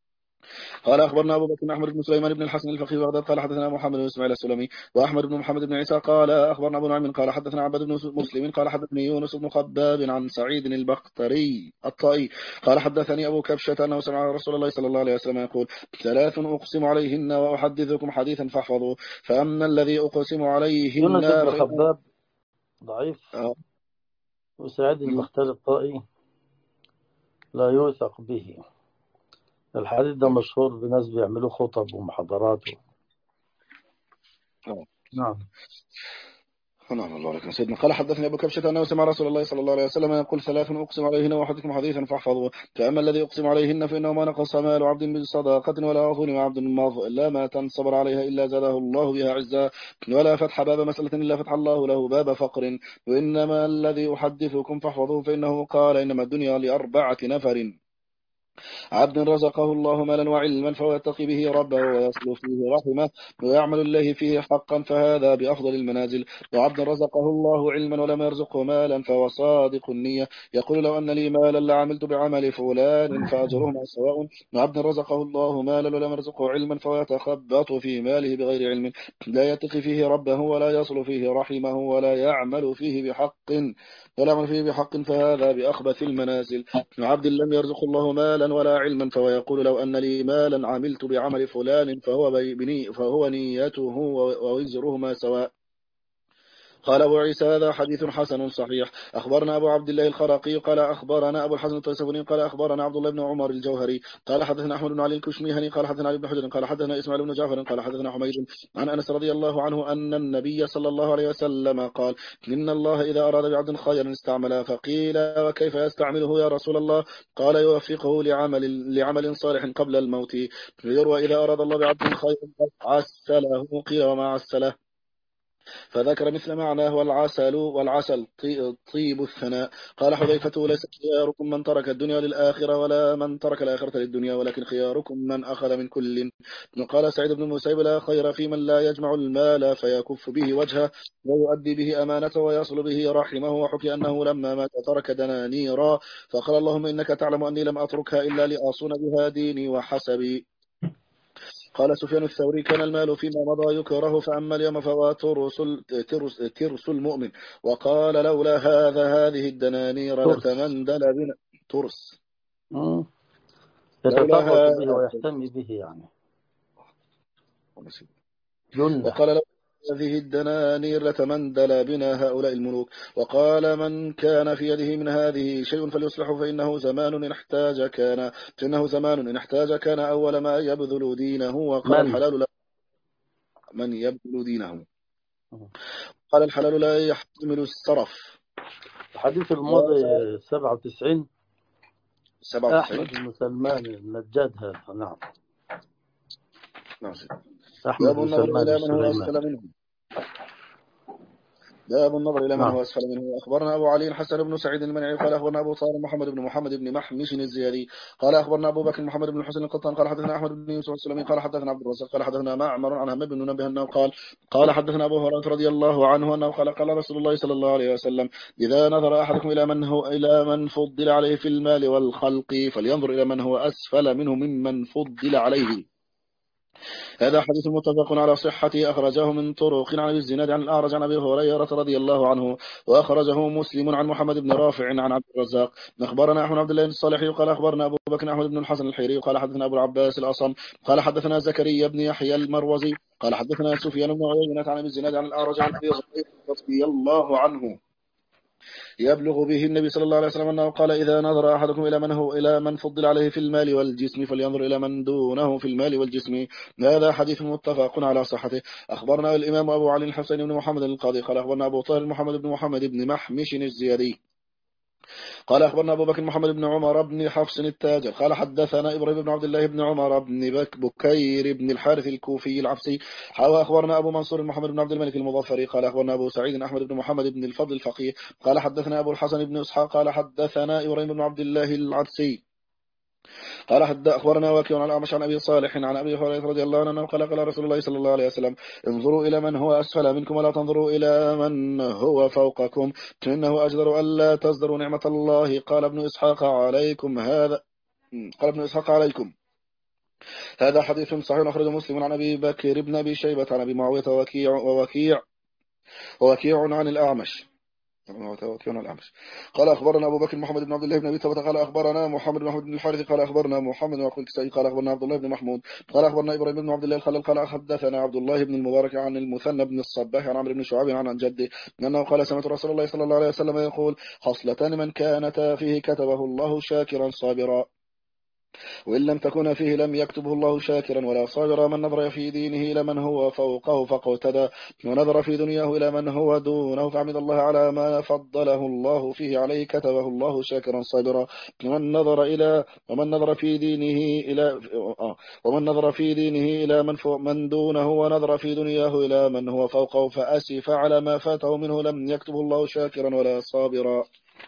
قال أخبرنا أبو بكر أحمد بن سليمان بن الحسن الفقيه بغداد قال حدثنا محمد بن إسماعيل السلمي وأحمد بن محمد بن عيسى قال أخبرنا أبو نعيم قال حدثنا عبد بن مسلم قال حدثني يونس بن خباب عن سعيد البختري الطائي قال حدثني أبو كبشة أنه سمع رسول الله صلى الله عليه وسلم يقول: ثلاث أقسم عليهن وأحدثكم حديثا فاحفظوا. فأما الذي أقسم عليهن يونس بن فإن... خباب ضعيف، آه. وسعيد البختري الطائي لا يوثق به. الحديث ده مشهور بناس بيعملوا خطب ومحاضرات و... آه. نعم. نعم الله عليكم سيدنا. قال حدثني أبو كبشة أنه سمع رسول الله صلى الله عليه وسلم يقول: ثلاث أقسم عليهن وأحدكم حديثا فاحفظوه. فأما الذي أقسم عليهن فإنه ما نقص مال عبد بصداقة ولا ظلم عبد مظلمة صبر عليها إلا زاده الله بها عزا ولا فتح باب مسألة إلا فتح الله له باب فقر. وإنما الذي أحدثكم فاحفظوه فإنه قال: إنما الدنيا لأربعة نفر: عبد رزقه الله مالا وعلما فهو يتقي به ربه ويصل فيه رحمه ويعمل الله فيه حقا فهذا بأفضل المنازل. وعبد رزقه الله علما ولم يرزقه مالا فهو صادق النية يقول: لو أن لي مالا لعملت بعمل فلان فأجرهما سواء. وعبد رزقه الله مالا ولم يرزقه علما فهو يتخبط في ماله بغير علم لا يتقي فيه ربه ولا يصل فيه رحمه ولا يعمل فيه بحق ولا يعمل فيه بحق فهذا بأخبث المنازل. عبد لم يرزق الله مالا ولا علما فهو يقول: لو أن لي مالا عملت بعمل فلان فهو, بني فهو نيته ووزرهما سواء. قال أبو عيسى: هذا حديث حسن صحيح. أخبرنا أبو عبد الله الخراقي قال أخبرنا أبو الحسن الطيسفوني قال أخبرنا عبد الله بن عمر الجوهري قال حدثنا أحمد بن علي الكشميهني قال حدثنا علي بن حجر قال حدثنا إسماعيل بن جعفر قال حدثنا حميد عن أنس رضي الله عنه أن النبي صلى الله عليه وسلم قال: إن الله إذا أراد بعبد خيرا استعمله. فقيل: وكيف يستعمله يا رسول الله؟ قال: يوفقه لعمل لعمل صالح قبل الموت. يروى: إذا أراد الله بعبد خيرا عسله. قيل: وما عسله؟ فذكر مثل معناه: والعسل والعسل طيب الثناء. قال حذيفة: ليس خياركم من ترك الدنيا للآخرة ولا من ترك الآخرة للدنيا ولكن خياركم من أخذ من كل. وقال سعيد بن المسيب: لا خير في من لا يجمع المال فيكف به وجهه ويؤدي به أمانته ويصل به رحمه. وحكي أنه لما مات ترك دنانيرا فقال: اللهم إنك تعلم أني لم أتركها إلا لأصون بها ديني وحسبي. قال سفيان الثوري: كان المال فيما مضى يكره فأما اليوم فهو ترس, ترس, ترس المؤمن. وقال: لولا هذا هذه الدنانير لتمندل بنا. ترس يتطرق به ويحتمي به يعني. وقال: هذه الدنانير لتمندل بنا هؤلاء الملوك. وقال من كان في يده من هذه شيء فليصلحه فإنه زمان إن احتاج كان فإنه زمان إن احتاج كان أول ما يبذل دينه. وقال من الحلال لا من يبذل دينه. قال الحلال لا يحتمل السرف. الحديث الماضي سبعة وتسعين. سبعة أحمد وتسعين. بن سلمان النجاد هذا. نعم. نعم. أحمد باب بن النظر سلمان إلى من هو السليماني. أسفل منه. باب النظر إلى من نعم. هو أسفل منه. أخبرنا أبو علي الحسن بن سعيد المنعي قال أخبرنا أبو طاهر محمد بن محمد بن محمش الزيادي قال أخبرنا أبو بكر محمد بن الحسن القطان قال حدثنا أحمد بن يوسف السلمي قال حدثنا عبد الرزاق قال حدثنا معمر عن همام بن منبه أنه قال قال حدثنا أبو هريرة رضي الله عنه أنه قال قال رسول الله صلى الله عليه وسلم إذا نظر أحدكم إلى من هو إلى من فضل عليه في المال والخلق فلينظر إلى من هو أسفل منه ممن فضل عليه. هذا حديث متفق على صحته أخرجه من طرق عن أبي الزناد عن الأعرج عن أبي هريرة رضي الله عنه وأخرجه مسلم عن محمد بن رافع عن عبد الرزاق. أخبرنا أحمد بن عبد الله الصالحي قال أخبرنا أبو بكر أحمد بن الحسن الحيري قال حدثنا أبو العباس الأصم قال حدثنا زكريا بن يحيى المروزي قال حدثنا سفيان بن عيينة عن أبي الزناد عن الأعرج عن أبي هريرة رضي الله عنه يبلغ به النبي صلى الله عليه وسلم أنه قال إذا نظر أحدكم إلى من هو إلى من فضل عليه في المال والجسم فلينظر إلى من دونه في المال والجسم. هذا حديث متفق على صحته. أخبرنا الإمام أبو علي الحسين بن محمد القاضي قال أخبرنا أبو طاهر محمد بن محمد بن محمش الزيادي قال أخبرنا أبو بكر محمد بن عمر بن حفص التاجر قال حدثنا إبراهيم بن عبد الله بن عمر بن بك بكير بن الحارث الكوفي العبسي حاوى أخبرنا أبو منصور محمد بن عبد الملك المظفري قال أخبرنا أبو سعيد أحمد بن محمد بن الفضل الفقيه قال حدثنا أبو الحسن بن إسحاق قال حدثنا إبراهيم بن عبد الله العدسي قال حد أخبرنا وكيع عن الأعمش عن أبي صالح عن أبي هريرة رضي الله عنه قال قال رسول الله صلى الله عليه وسلم انظروا إلى من هو أسفل منكم ولا تنظروا إلى من هو فوقكم إنه أجدر ألا تزدروا نعمة الله. قال ابن إسحاق عليكم هذا قال ابن إسحاق عليكم هذا حديث صحيح أخرجه مسلم عن أبي بكر بن أبي شيبة عن أبي معاوية ووكيع ووكيع ووكيع عن الأعمش الأعمش قال أخبرنا أبو بكر محمد بن عبد الله بن أبي ثبت قال أخبرنا محمد بن محمد بن الحارث قال أخبرنا محمد بن الكسائي قال أخبرنا عبد الله بن محمود قال أخبرنا إبراهيم بن عبد الله الخلال قال حدثنا عبد الله بن المبارك عن المثنى بن الصباح عن عمرو بن شعيب عن عن جده أنه قال سمعت رسول الله صلى الله عليه وسلم يقول خصلتان من كانتا فيه كتبه الله شاكرا صابرا وإن لم تكن فيه لم يكتبه الله شاكرا ولا صابرا. من نظر في دينه إلى من هو فوقه فاقتدى ونظر في دنياه إلى من هو دونه فحمد الله على ما فضله الله فيه عليه كتبه الله شاكرا صابرا. ومن نظر إلى ومن نظر في دينه إلى آه ومن نظر في دينه إلى من من دونه ونظر في دنياه إلى من هو فوقه فأسف على ما فاته منه لم يكتبه الله شاكرا ولا صابرا.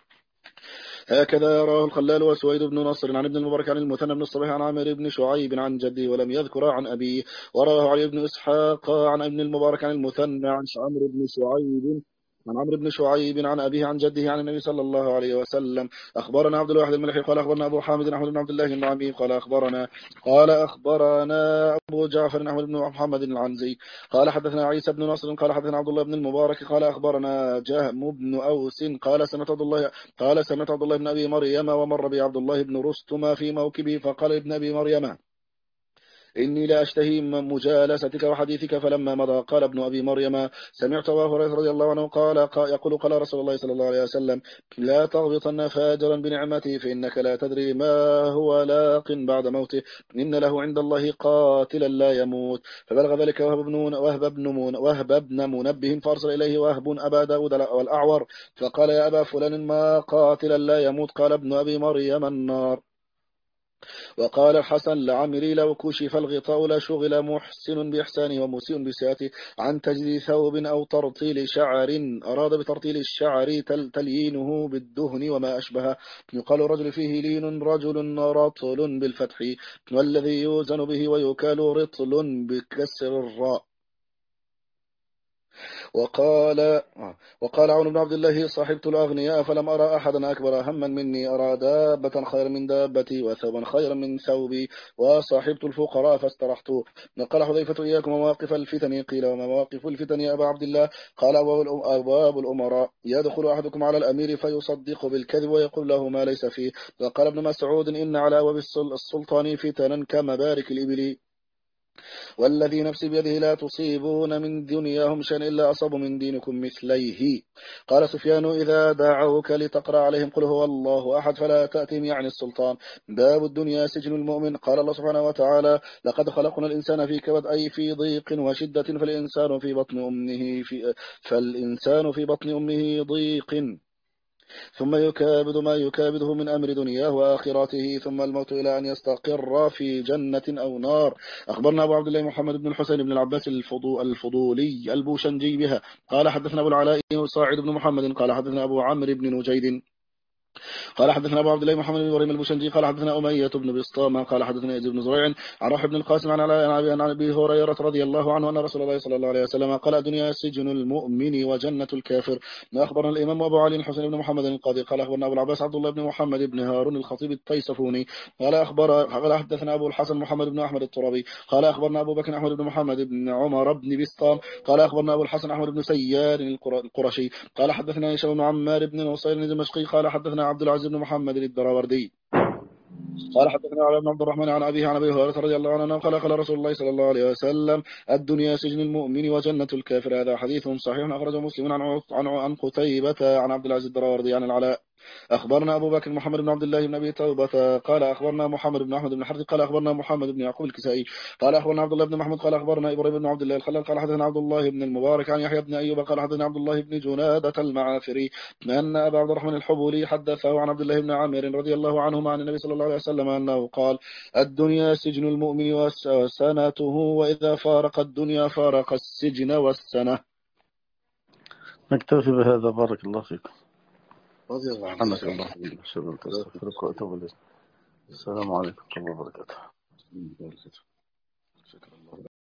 هكذا يراه الخلال وسويد بن نصر عن ابن المبارك عن المثنى بن الصباح عن عامر بن شعيب عن جده ولم يذكر عن أبيه. وراه علي بن إسحاق عن ابن المبارك عن المثنى عن عمرو بن شعيب عن عمرو بن شعيب عن أبيه عن جده عن النبي صلى الله عليه وسلم. أخبرنا عبد الواحد الملحي قال أخبرنا أبو حامد أحمد بن عبد الله النعمي قال أخبرنا قال أخبرنا أبو جعفر أحمد بن محمد العنزي قال حدثنا عيسى بن نصر قال حدثنا عبد الله بن المبارك قال أخبرنا جهم بن أوس قال سمعت عبد الله قال سمعت عبد الله بن أبي مريم ومر بي عبد الله بن رستم في موكبه فقال ابن أبي مريم إني لا أشتهي مجالستك وحديثك. فلما مضى قال ابن أبي مريم سمعت أبا هريرة رضي الله عنه قال يقول قال رسول الله صلى الله عليه وسلم لا تغبطن فاجرا بنعمته فإنك لا تدري ما هو لاق بعد موته إن له عند الله قاتلا لا يموت. فبلغ ذلك وهب بن وهب بن وهب بن منبه فأرسل إليه وهب أبا داود والأعور فقال يا أبا فلان ما قاتلا لا يموت؟ قال ابن أبي مريم النار. وقال الحسن لعمري لو كشف الغطاء لشغل محسن بإحسانه ومسيء بسيئته عن تجديد ثوب أو ترطيل شعر. أراد بترطيل الشعر تل تليينه بالدهن وما أشبه. يقال رجل فيه لين رجل رطل بالفتح والذي يوزن به ويكال رطل بكسر الراء. وقال وقال عون بن عبد الله صاحبت الأغنياء فلم أرى أحدا أكبر هما مني أرى دابة خيرا من دابتي وثوبا خيرا من ثوبي وصاحبت الفقراء فاسترحت. وقال حذيفة إياكم مواقف الفتن قيل وما مواقف الفتن يا أبا عبد الله؟ قال أبواب الأمراء يدخل أحدكم على الأمير فيصدق بالكذب ويقول له ما ليس فيه. وقال ابن مسعود إن على أبواب السلطان فتنا كمبارك الإبل والذي نفسي بيده لا تصيبون من دنياهم شيئا إلا أصابوا من دينكم مثليه. قال سفيان إذا دعوك لتقرأ عليهم قل هو الله أحد فلا تأتهم يعني السلطان. باب الدنيا سجن المؤمن. قال الله سبحانه وتعالى لقد خلقنا الإنسان في كبد أي في ضيق وشدة فالإنسان في بطن أمه في فالإنسان في بطن أمه ضيق ثم يكابد ما يكابده من أمر دنياه وآخرته ثم الموت إلى أن يستقر في جنة أو نار. أخبرنا أبو عبد الله محمد بن الحسين بن العباس الفضو الفضولي البوشنجي بها قال حدثنا أبو العلاء وصاعد بن محمد قال حدثنا أبو عمرو بن نجيد قال حدثنا أبو عبد الله محمد بن إبراهيم البوشنجي قال حدثنا أمية بن بسطامة قال حدثنا يزيد بن زريع عن روح بن القاسم عن عن أبي هريرة رضي الله عنه أن رسول الله صلى الله عليه وسلم قال الدنيا سجن المؤمن وجنة الكافر. أخبرنا الإمام أبو علي الحسين بن محمد القاضي قال أخبرنا أبو العباس عبد الله بن محمد بن هارون الخطيب الطيسفوني قال أخبر قال حدثنا أبو الحسن محمد بن أحمد الترابي قال أخبرنا أبو بكر أحمد بن محمد بن عمر بن بسطام قال أخبرنا أبو الحسن أحمد بن سيار القرشي قال حدثنا هشام بن عمار بن نصير الدمشقي قال حدثنا عبد العزيز بن محمد الدراوردي قال حدثنا علي بن عبد الرحمن عن أبيه عن أبي هريرة رضي الله عنه قال قال رسول الله صلى الله عليه وسلم الدنيا سجن المؤمن وجنة الكافر. هذا حديث صحيح أخرجه مسلم عن عن عن قتيبة عن عبد العزيز الدراوردي عن العلاء. أخبرنا أبو بكر محمد بن عبد الله بن أبي توبة قال أخبرنا محمد بن أحمد بن حرب قال أخبرنا محمد بن يعقوب الكسائي قال أخبرنا عبد الله بن محمد قال أخبرنا إبراهيم بن عبد الله الخلال قال حدثنا عبد الله بن المبارك عن يحيى بن أيوب قال حدثنا عبد الله بن جنادة المعافري أن أبا عبد الرحمن الحبولي حدثه عن عبد الله بن عامر رضي الله عنهما عن النبي صلى الله عليه وسلم أنه قال الدنيا سجن المؤمن وسنته وإذا فارق الدنيا فارق السجن والسنة. نكتفي بهذا بارك الله فيكم. رضي الله عنك. سبحانك اللهم وبحمدك وأتوب إليك. السلام عليكم ورحمة الله وبركاته. شكرا الله.